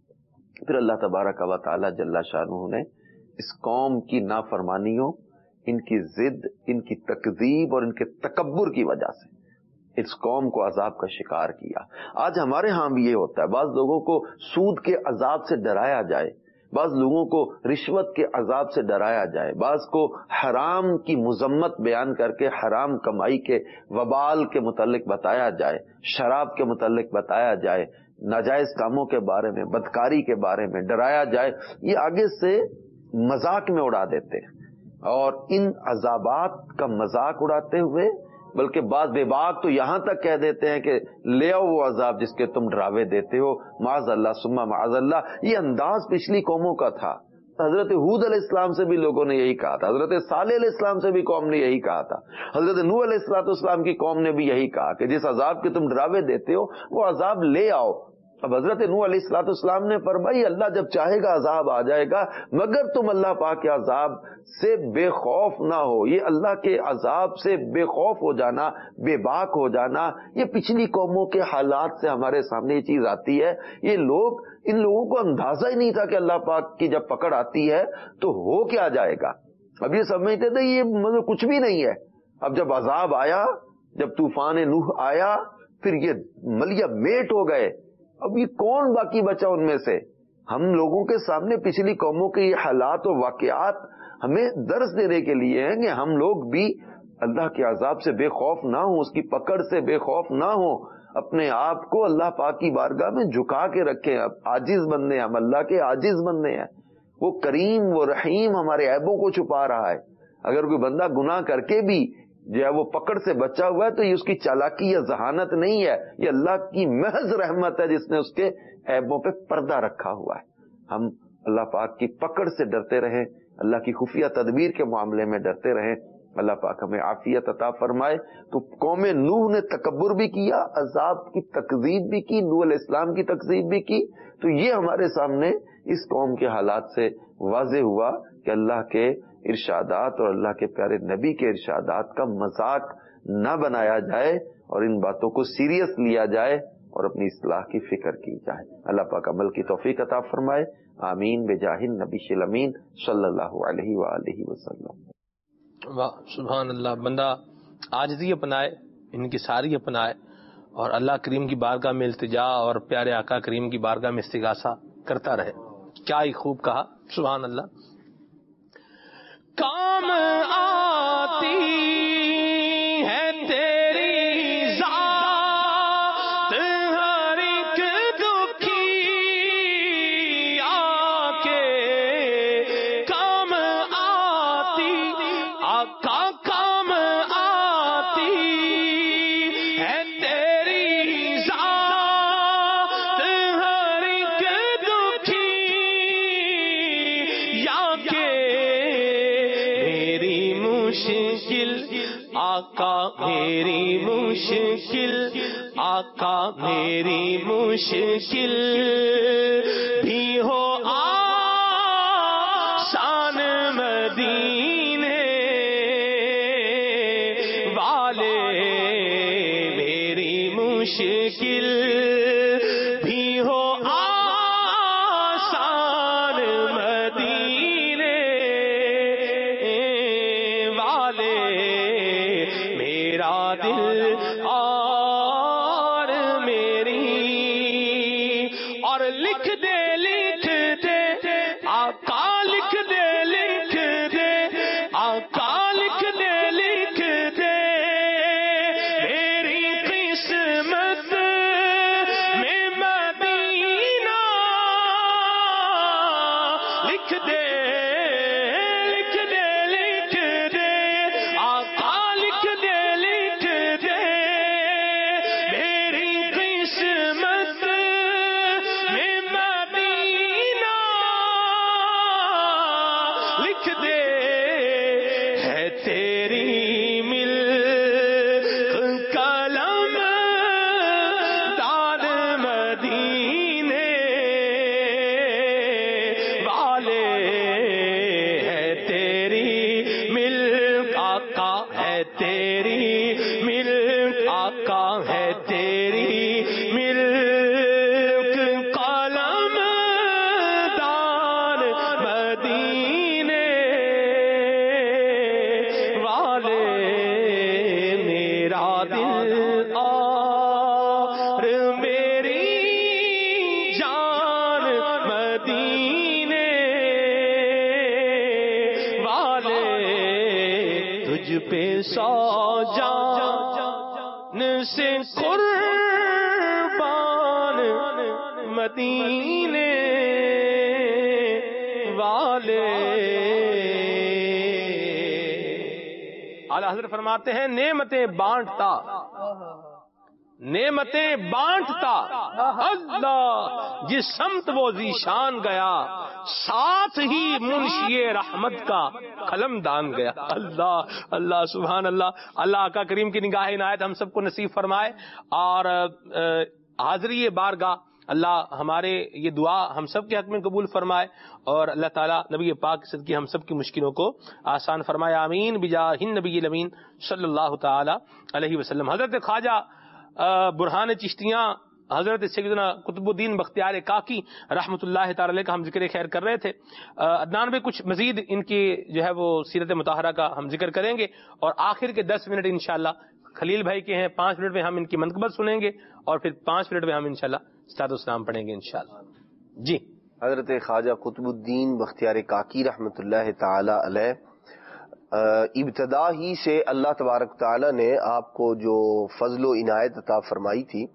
پھر اللہ تبارک و تعالی جل شانہ نے اس قوم کی نافرمانیوں، ان کی ضد، ان کی تکذیب اور ان کے تکبر کی وجہ سے اس قوم کو عذاب کا شکار کیا. آج ہمارے ہاں بھی یہ ہوتا ہے، بعض لوگوں کو سود کے عذاب سے ڈرایا جائے، بعض لوگوں کو رشوت کے عذاب سے ڈرایا جائے، بعض کو حرام کی مذمت بیان کر کے حرام کمائی کے وبال کے متعلق بتایا جائے، شراب کے متعلق بتایا جائے، ناجائز کاموں کے بارے میں، بدکاری کے بارے میں ڈرایا جائے. یہ آگے سے مذاق میں اڑا دیتے ہیں اور ان عذابات کا مذاق اڑاتے ہوئے بلکہ بعض بے باک تو یہاں تک کہہ دیتے ہیں کہ لے آؤ وہ عذاب جس کے تم ڈراوے دیتے ہو. معاذ اللہ ثم معاذ اللہ. یہ انداز پچھلی قوموں کا تھا. حضرت ہود علیہ السلام سے بھی لوگوں نے یہی کہا تھا، حضرت صالح علیہ السلام سے بھی قوم نے یہی کہا تھا، حضرت نوح علیہ السلام کی قوم نے بھی یہی کہا کہ جس عذاب کے تم ڈراوے دیتے ہو وہ عذاب لے آؤ. اب حضرت نوح علیہ السلام نے فرمائی اللہ جب چاہے گا عذاب آ جائے گا، مگر تم اللہ پاک کے عذاب سے بے خوف نہ ہو. یہ اللہ کے عذاب سے بے خوف ہو جانا، بے باک ہو جانا، یہ پچھلی قوموں کے حالات سے ہمارے سامنے یہ چیز آتی ہے. یہ لوگ، ان لوگوں کو اندازہ ہی نہیں تھا کہ اللہ پاک کی جب پکڑ آتی ہے تو ہو کیا جائے گا. اب یہ سمجھتے تھے یہ مطلب کچھ بھی نہیں ہے. اب جب عذاب آیا، جب طوفان نوح آیا، پھر یہ ملیا میٹ ہو گئے. اب یہ کون باقی بچا ان میں سے؟ ہم لوگوں کے سامنے پچھلی قوموں کے یہ حالات و واقعات ہمیں درس دینے کے لیے ہیں کہ ہم لوگ بھی اللہ کے عذاب سے بے خوف نہ ہوں، اس کی پکڑ سے بے خوف نہ ہوں، اپنے آپ کو اللہ پاک کی بارگاہ میں جھکا کے رکھیں. عاجز بندے ہیں ہم، اللہ کے عاجز بندے ہیں. وہ کریم، وہ رحیم ہمارے عیبوں کو چھپا رہا ہے. اگر کوئی بندہ گناہ کر کے بھی جو ہے وہ پکڑ سے بچا ہوا ہے تو یہ اس کی چالاکی یا ذہانت نہیں ہے، یہ اللہ کی محض رحمت ہے جس نے اس کے عیبوں پہ پردہ رکھا ہوا ہے. ہم اللہ پاک کی پکڑ سے ڈرتے رہیں، اللہ کی خفیہ تدبیر کے معاملے میں ڈرتے رہیں. اللہ پاک ہمیں عافیت عطا فرمائے. تو قوم نوح نے تکبر بھی کیا، عذاب کی تکذیب بھی کی، نوح علیہ السلام کی تکذیب بھی کی. تو یہ ہمارے سامنے اس قوم کے حالات سے واضح ہوا کہ اللہ کے ارشادات اور اللہ کے پیارے نبی کے ارشادات کا مذاق نہ بنایا جائے اور ان باتوں کو سیریس لیا جائے اور اپنی اصلاح کی فکر کی جائے. اللہ پاک عمل کی توفیق عطا فرمائے. آمین بجاہ النبی الامین صلی اللہ علیہ وآلہ وسلم. واہ سبحان اللہ. بندہ عاجزی اپنائے، ان کی ساری اپنائے اور اللہ کریم کی بارگاہ میں التجا اور پیارے آقا کریم کی بارگاہ میں استغاثہ کرتا رہے. کیا ہی خوب کہا، سبحان اللہ. کام آتی ہے تیری ذات ہر ایک دکھی آ کے، کام آتی آقا، کام آتی ہے تیری ذات ہر ایک دکھی آ کے. آقا میری مشکل، آقا میری مشکل بھی ہو آسان، مدینے والے میری مشکل بھی ہو آسان، مدینے والے میرا دل اور میری، اور لکھ دے آقا، لکھ دے آقا، لکھ دے میری قسمت میں مدینہ، لکھ دے آقا، لکھ دے میری قسمت میں مدینہ پہ 100 جان سے قربان مدینے والے. اعلیٰ حضرت فرماتے ہیں نعمتیں بانٹتا اللہ جس سمت وہ ذیشان گیا، ساتھ ہی منشی رحمت کا قلم دان گیا. اللہ اللہ سبحان اللہ. اللہ آقا کریم کی نگاہ عنایت ہم سب کو نصیب فرمائے، اور حاضری بارگاہ اللہ ہمارے یہ دعا ہم سب کے حق میں قبول فرمائے، اور اللہ تعالیٰ نبی پاک کے صدقے ہم سب کی مشکلوں کو آسان فرمائے. آمین بجاہ النبی الامین صلی اللہ تعالی علیہ وسلم. حضرت خواجہ برہان چشتیاں حضرت سیدنا قطب الدین بختیار کاکی رحمۃ اللہ تعالی علیہ کا ہم ذکر خیر کر رہے تھے. عدنان بھائی کچھ مزید ان کی جو ہے وہ سیرت مطہرہ کا ہم ذکر کریں گے، اور آخر کے 10 منٹ انشاءاللہ خلیل بھائی کے ہیں. 5 منٹ میں ہم ان کی منقبت سنیں گے، اور پھر 5 منٹ میں ہم انشاءاللہ استاد اسلام پڑھیں گے انشاءاللہ. جی. حضرت خواجہ قطب الدین بختیار کاکی رحمۃ اللہ تعالی علیہ ابتدا ہی سے اللہ تبارک تعالی نے آپ کو جو فضل و عنایت عطا فرمائی تھی،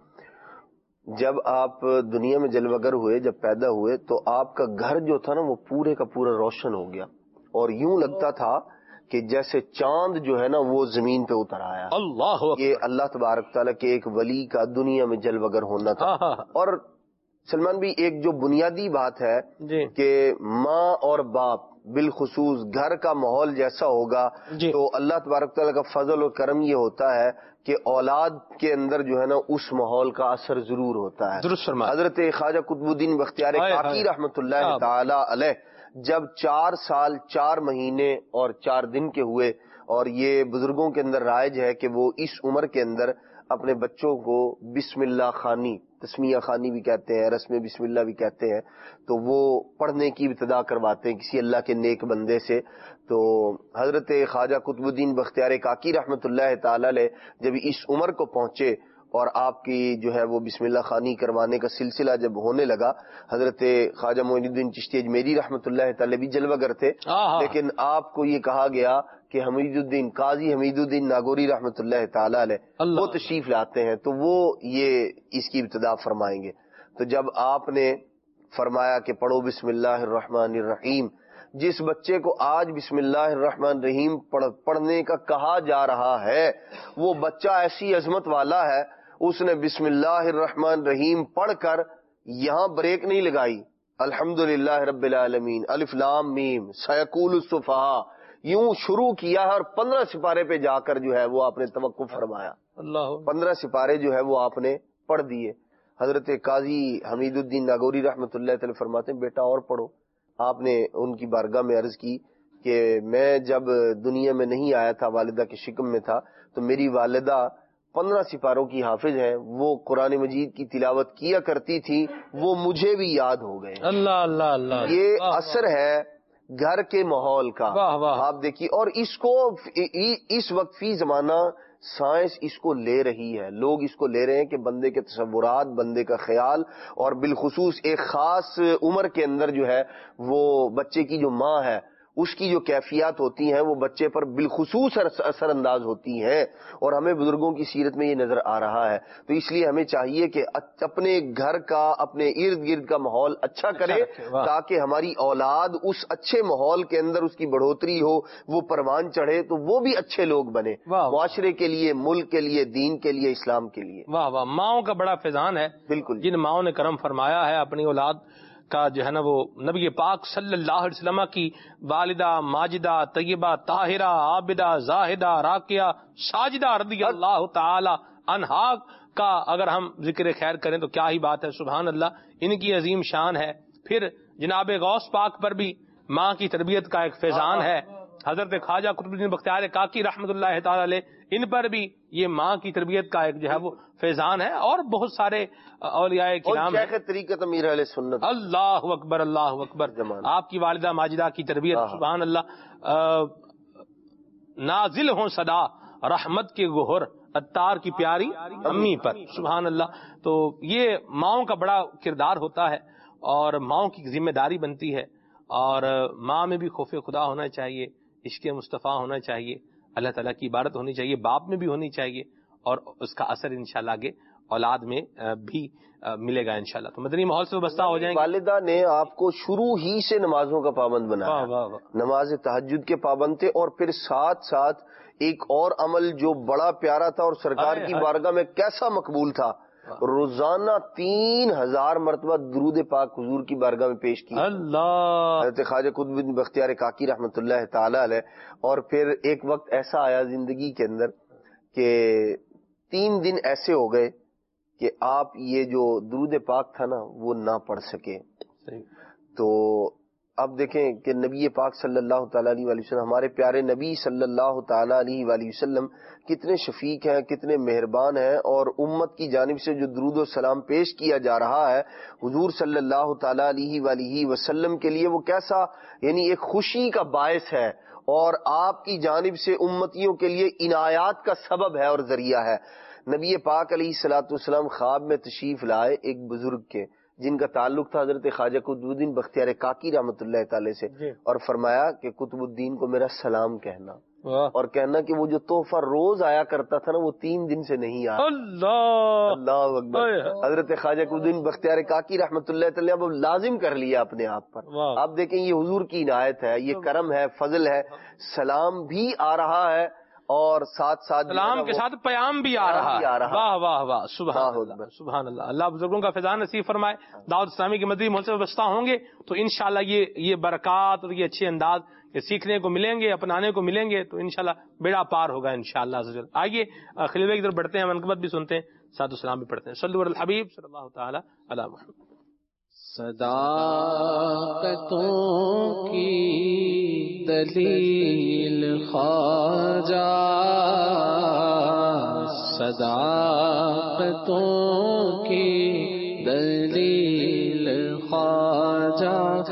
جب آپ دنیا میں جلوگر ہوئے، جب پیدا ہوئے، تو آپ کا گھر جو تھا نا وہ پورے کا پورا روشن ہو گیا، اور یوں لگتا تھا کہ جیسے چاند جو ہے نا وہ زمین پہ اتر آیا. اللہ یہ اللہ تبارک تعالیٰ کے ایک ولی کا دنیا میں جلوگر ہونا تھا. اور سلمان بھی ایک جو بنیادی بات ہے کہ ماں اور باپ بالخصوص گھر کا ماحول جیسا ہوگا تو اللہ تبارک تعالیٰ کا فضل و کرم یہ ہوتا ہے کہ اولاد کے اندر جو ہے نا اس ماحول کا اثر ضرور ہوتا ہے. حضرت خواجہ قطب الدین بختیار کاکی رحمۃ اللہ تعالی علیہ جب 4 سال 4 مہینے اور 4 دن کے ہوئے، اور یہ بزرگوں کے اندر رائج ہے کہ وہ اس عمر کے اندر اپنے بچوں کو بسم اللہ خوانی، تسمیہ خوانی بھی کہتے ہیں، رسم بسم اللہ بھی کہتے ہیں، تو وہ پڑھنے کی ابتدا کرواتے ہیں کسی اللہ کے نیک بندے سے. تو حضرت خواجہ قطب الدین بختیار کاکی رحمۃ اللہ تعالی علیہ جب اس عمر کو پہنچے اور آپ کی جو ہے وہ بسم اللہ خوانی کروانے کا سلسلہ جب ہونے لگا، حضرت خواجہ معین الدین چشتی اجمیری رحمۃ اللہ تعالی بھی جلوگر تھے، لیکن آپ کو یہ کہا گیا کہ حمید الدین قاضی حمید الدین ناگوری رحمۃ اللہ تعالی علیہ وہ تشریف لاتے ہیں، تو وہ یہ اس کی ابتدا فرمائیں گے. تو جب آپ نے فرمایا کہ پڑھو بسم اللہ الرحمن الرحیم، جس بچے کو آج بسم اللہ الرحمن الرحیم پڑھنے کا کہا جا رہا ہے وہ بچہ ایسی عظمت والا ہے، اس نے بسم اللہ الرحمن الرحیم پڑھ کر یہاں بریک نہیں لگائی، الحمدللہ رب العالمین الف لام میم سیقول السفہاء یوں شروع کیا ہے، اور 15 سپارے پہ جا کر جو ہے وہ آپ نے توقف فرمایا. 15 سپارے جو ہے وہ آپ نے پڑھ دیے. حضرت قاضی حمید الدین ناگوری رحمۃ اللہ تعالی فرماتے ہیں بیٹا اور پڑھو. آپ نے ان کی بارگاہ میں عرض کی کہ میں جب دنیا میں نہیں آیا تھا، والدہ کے شکم میں تھا، تو میری والدہ 15 سپاروں کی حافظ ہیں، وہ قرآن مجید کی تلاوت کیا کرتی تھی، وہ مجھے بھی یاد ہو گئے. اللہ اللہ اللہ. یہ اثر ہے گھر کے ماحول کا. آپ دیکھیے، اور اس کو اس وقت فی زمانہ سائنس اس کو لے رہی ہے، لوگ اس کو لے رہے ہیں کہ بندے کے تصورات، بندے کا خیال، اور بالخصوص ایک خاص عمر کے اندر جو ہے وہ بچے کی جو ماں ہے اس کی جو کیفیات ہوتی ہیں وہ بچے پر بالخصوص اثر انداز ہوتی ہیں، اور ہمیں بزرگوں کی سیرت میں یہ نظر آ رہا ہے. تو اس لیے ہمیں چاہیے کہ اپنے گھر کا، اپنے ارد گرد کا ماحول اچھا کرے تاکہ ہماری اولاد اس اچھے ماحول کے اندر اس کی بڑھوتری ہو، وہ پروان چڑھے تو وہ بھی اچھے لوگ بنے، معاشرے کے لیے، ملک کے لیے، دین کے لیے، اسلام کے لیے. واہ واہ. ماؤں کا بڑا فیضان ہے بالکل، جن ماؤں نے کرم فرمایا ہے اپنی اولاد کا جو ہے نا وہ نبی پاک صلی اللہ علیہ وسلم کی والدہ ماجدہ طیبہ طاہرہ عابدہ زاہدہ راکیہ ساجدہ رضی اللہ تعالی عنہا کا اگر ہم ذکر خیر کریں تو کیا ہی بات ہے. سبحان اللہ، ان کی عظیم شان ہے. پھر جناب غوث پاک پر بھی ماں کی تربیت کا ایک فیضان ہے. حضرت خواجہ قطب الدین بختیار کاکی رحمۃ اللہ تعالی علیہ ان پر بھی یہ ماں کی تربیت کا ایک جو ہے وہ فیضان ہے، اور بہت سارے اولیاء کرام ہیں. شیخ طریقت امیر اہل سنت. اللہ اکبر اللہ اکبر. آپ کی والدہ ماجدہ کی تربیت سبحان اللہ. نازل ہوں صدا رحمت کے گوہر عطار کی پیاری امی پر، سبحان اللہ. تو یہ ماؤں کا بڑا کردار ہوتا ہے، اور ماؤں کی ذمہ داری بنتی ہے، اور ماں میں بھی خوف خدا ہونا چاہیے، عشق مصطفیٰ ہونا چاہیے. اللہ تعالیٰ کی عبادت ہونی چاہیے، باپ میں بھی ہونی چاہیے، اور اس کا اثر انشاءاللہ آگے اولاد میں بھی ملے گا انشاءاللہ. تو مدنی ماحول سے وابستہ ہو جائیں گے. والدہ نے آپ کو شروع ہی سے نمازوں کا پابند بنایا، نماز تہجد کے پابند تھے، اور پھر ساتھ ساتھ ایک اور عمل جو بڑا پیارا تھا اور سرکار کی بارگاہ میں کیسا مقبول تھا، روزانہ 3000 مرتبہ درود پاک حضور کی بارگاہ میں پیش کیا اللہ. حضرت خواجہ قطب الدین بختیار کاکی رحمۃ اللہ تعالی علیہ. اور پھر ایک وقت ایسا آیا زندگی کے اندر کہ 3 دن ایسے ہو گئے کہ آپ یہ جو درود پاک تھا نا وہ نہ پڑھ سکے. تو اب دیکھیں کہ نبی پاک صلی اللہ تعالیٰ علیہ وآلہ وسلم، ہمارے پیارے نبی صلی اللہ تعالیٰ علیہ وآلہ وسلم کتنے شفیق ہیں، کتنے مہربان ہیں، اور امت کی جانب سے جو درود و سلام پیش کیا جا رہا ہے حضور صلی اللہ تعالیٰ علیہ وآلہ وسلم کے لیے، وہ کیسا یعنی ایک خوشی کا باعث ہے، اور آپ کی جانب سے امتیوں کے لیے عنایات کا سبب ہے اور ذریعہ ہے. نبی پاک علیہ الصلوۃ والسلام خواب میں تشریف لائے ایک بزرگ کے، جن کا تعلق تھا حضرت خواجہ قطب الدین بختیار کاکی رحمۃ اللہ تعالی سے، اور فرمایا کہ قطب الدین کو میرا سلام کہنا، اور کہنا کہ وہ جو تحفہ روز آیا کرتا تھا نا وہ 3 دن سے نہیں آیا. اللہ اکبر. حضرت خواجہ قطب الدین بختیار کاکی رحمۃ اللہ تعالی اب لازم کر لیا اپنے آپ پر. آپ دیکھیں یہ حضور کی عنایت ہے، یہ کرم ہے، فضل ہے. سلام بھی آ رہا ہے اور ساتھ ساتھ سلام کے ساتھ پیام بھی آ رہا ہے. واہ واہ واہ، سبحان اللہ. اللہ بزرگوں کا فیضان نصیب فرمائے. دعوت اسلامی کے مدنی ماحول سے وابستہ ہوں گے تو انشاءاللہ یہ برکات اور یہ اچھے انداز یہ سیکھنے کو ملیں گے، اپنانے کو ملیں گے، تو انشاءاللہ بیڑا پار ہوگا انشاءاللہ. آئیے خلیل بھائی کی طرف بڑھتے ہیں، منقبت بھی سنتے ہیں، ساتھ السلام بھی پڑھتے ہیں. صلو علی الحبیب صلی اللہ تعالی علی محمد. صداقتوں کی دلیل خواجہ، صداقتوں کی دلیل خواجہ،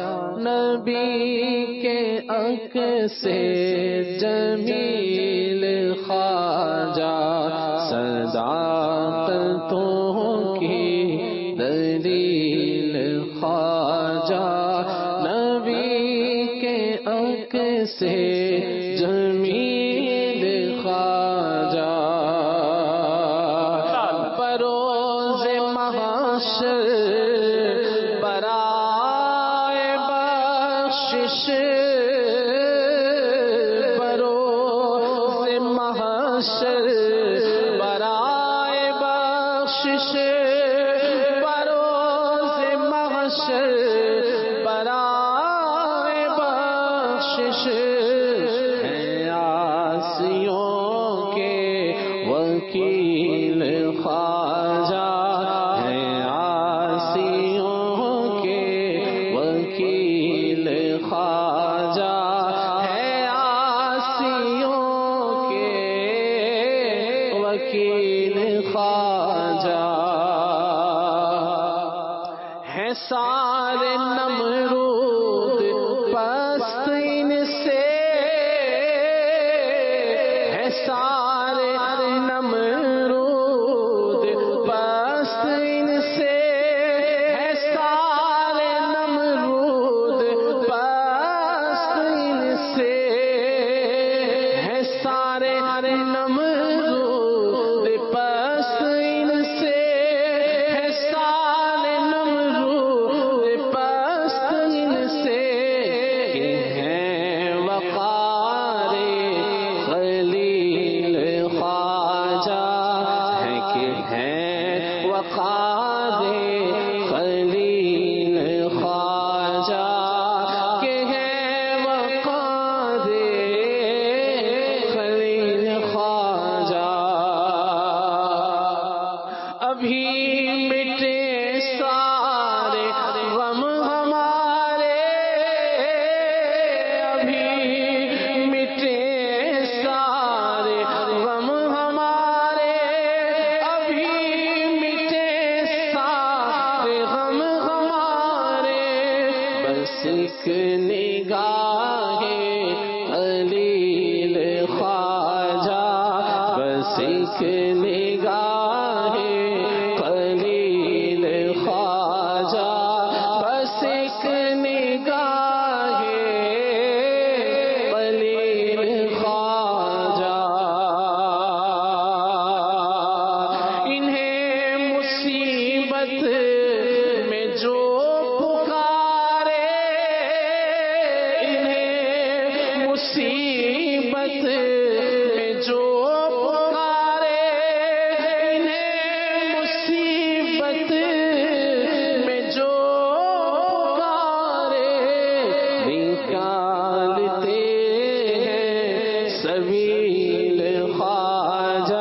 نبی کے عکس سے جمیل خواجہ، صداقتوں کی دلیل خواجہ، نبی کے عکس سے جمیل خواجہ، بروز محشر برائے بخشش، بروز محشر برائے بخشش، بروز محشر برائے بخشش، ہے عاصیوں کے وکیل خواجہ، ہے عاصیوں کے وکیل خواجہ، ہے عاصیوں کے وکیل خواجہ، ہے سارے نمرود پست ان سے، ہے سارے نمرود پست ان سے، ہے سارے نمرود پست ان سے، ہے سارے نمرود پست ان سے، ہے سارے نمرود پست ان سے، کہ ہیں وقار خلیل خواجہ، ہے کہ ہیں وقار خلیل خواجہ، کہ ہیں وقار خلیل خواجہ. ابھی مٹے سارے غم ہمارے، ابھی مٹے سارے غم ہمارے، ابھی مٹے سارے غم ہمارے، بس ایک نگاہ خلیل خواجہ، بس ایک نگاہ خلیل خواجہ، بس ایک نگاہ خلیل خواجہ. میں جو پکارے انہیں مصیبت میں جو پکارے انہیں مصیبت میں جو پکارے نکالتے ہیں سبیل خواجہ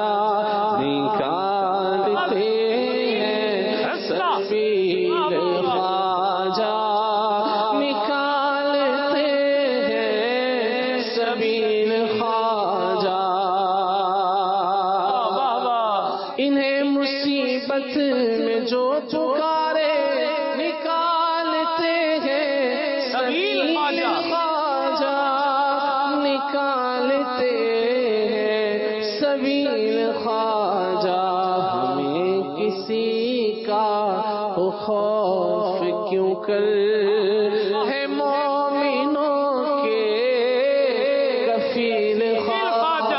نکالتے ہیں سبیل خواجہ نکالتے ہیں سبیل خواجہ انہیں مصیبت میں جو پکارے نکالتے ہیں سبیل خواجہ نکالتے ہیں سبیل خواجہ ہمیں کسی کا خوف کیوں کر ہے مومنوں کے کفیل خواجہ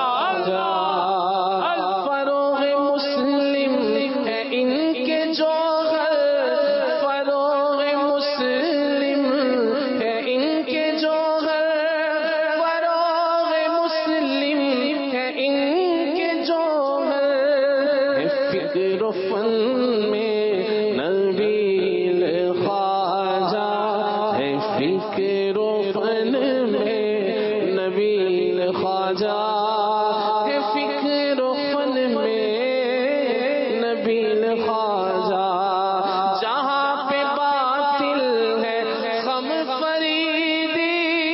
فروغ مسلم ہے ان کے جوہر فروغ مسلم ہے ان کے جوہر فروغ مسلم ہے ان کے جوہر ہے فکر و فن میں نبیل خواجہ ہے فکر و فن میں نبیل خواجہ ہے فکر و فن میں نبیل خواجہ جہاں پہ باطل ہے غم فریدی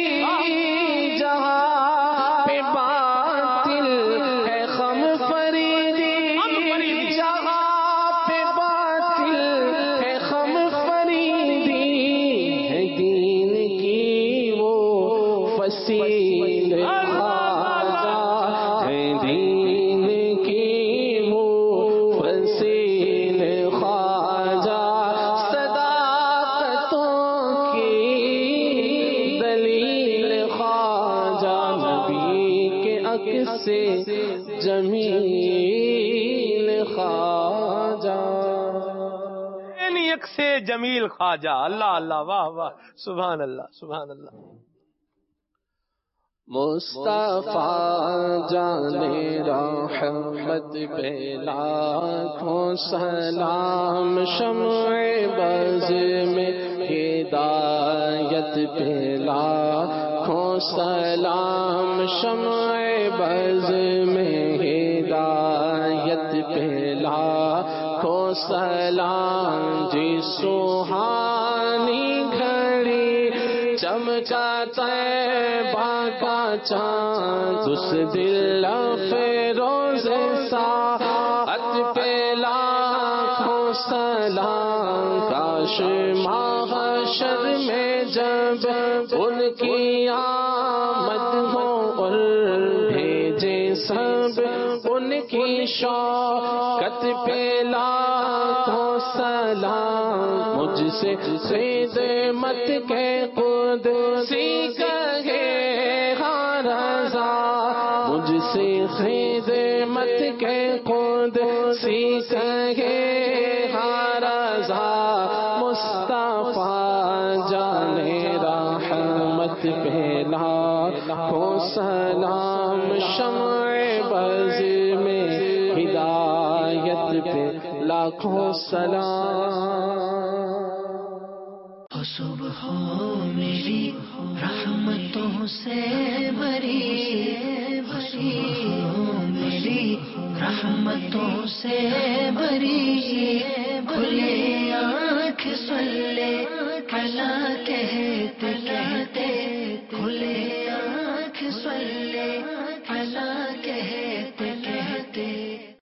جہاں پہ باطل ہے غم فریدی جہاں پہ باطل ہے غم فریدی ہے دین کی وہ فصیل خواجہ ہے دین کی وہ فصیل خواجہ صداقتوں کی دلیل خواجہ نبی کے عکس سے جمیل خواجہ یک سے جمیل خواجہ اللہ اللہ واہ واہ سبحان اللہ سبحان اللہ مصطفیٰ جانے رحمت پہ لاکھوں سلام شمع بز میں ہدایت پہ لاکھوں سلام شمع بز میں ہدایت پہ لاکھوں سلام جی سہانی گھڑی چمکا طیبہ کا چاند اس دل فیروز ساعت پہ لاکھوں سلام کاش محشر میں جب ان کی آمد ہو اور بھیجے سب ان کی شوقت پہ لاکھوں سلام مجھ سے خدمت کے قدسی کہے ہاں رضا مجھ سے خدمت کے قدسی کہے ہاں رضا مصطفیٰ جانے رحمت پہ لاکھوں سلام شمع بز میں ہدایت پہ لاکھوں سلام صبح میری رحمتوں سے بری میری رحمتوں سے بری کھلے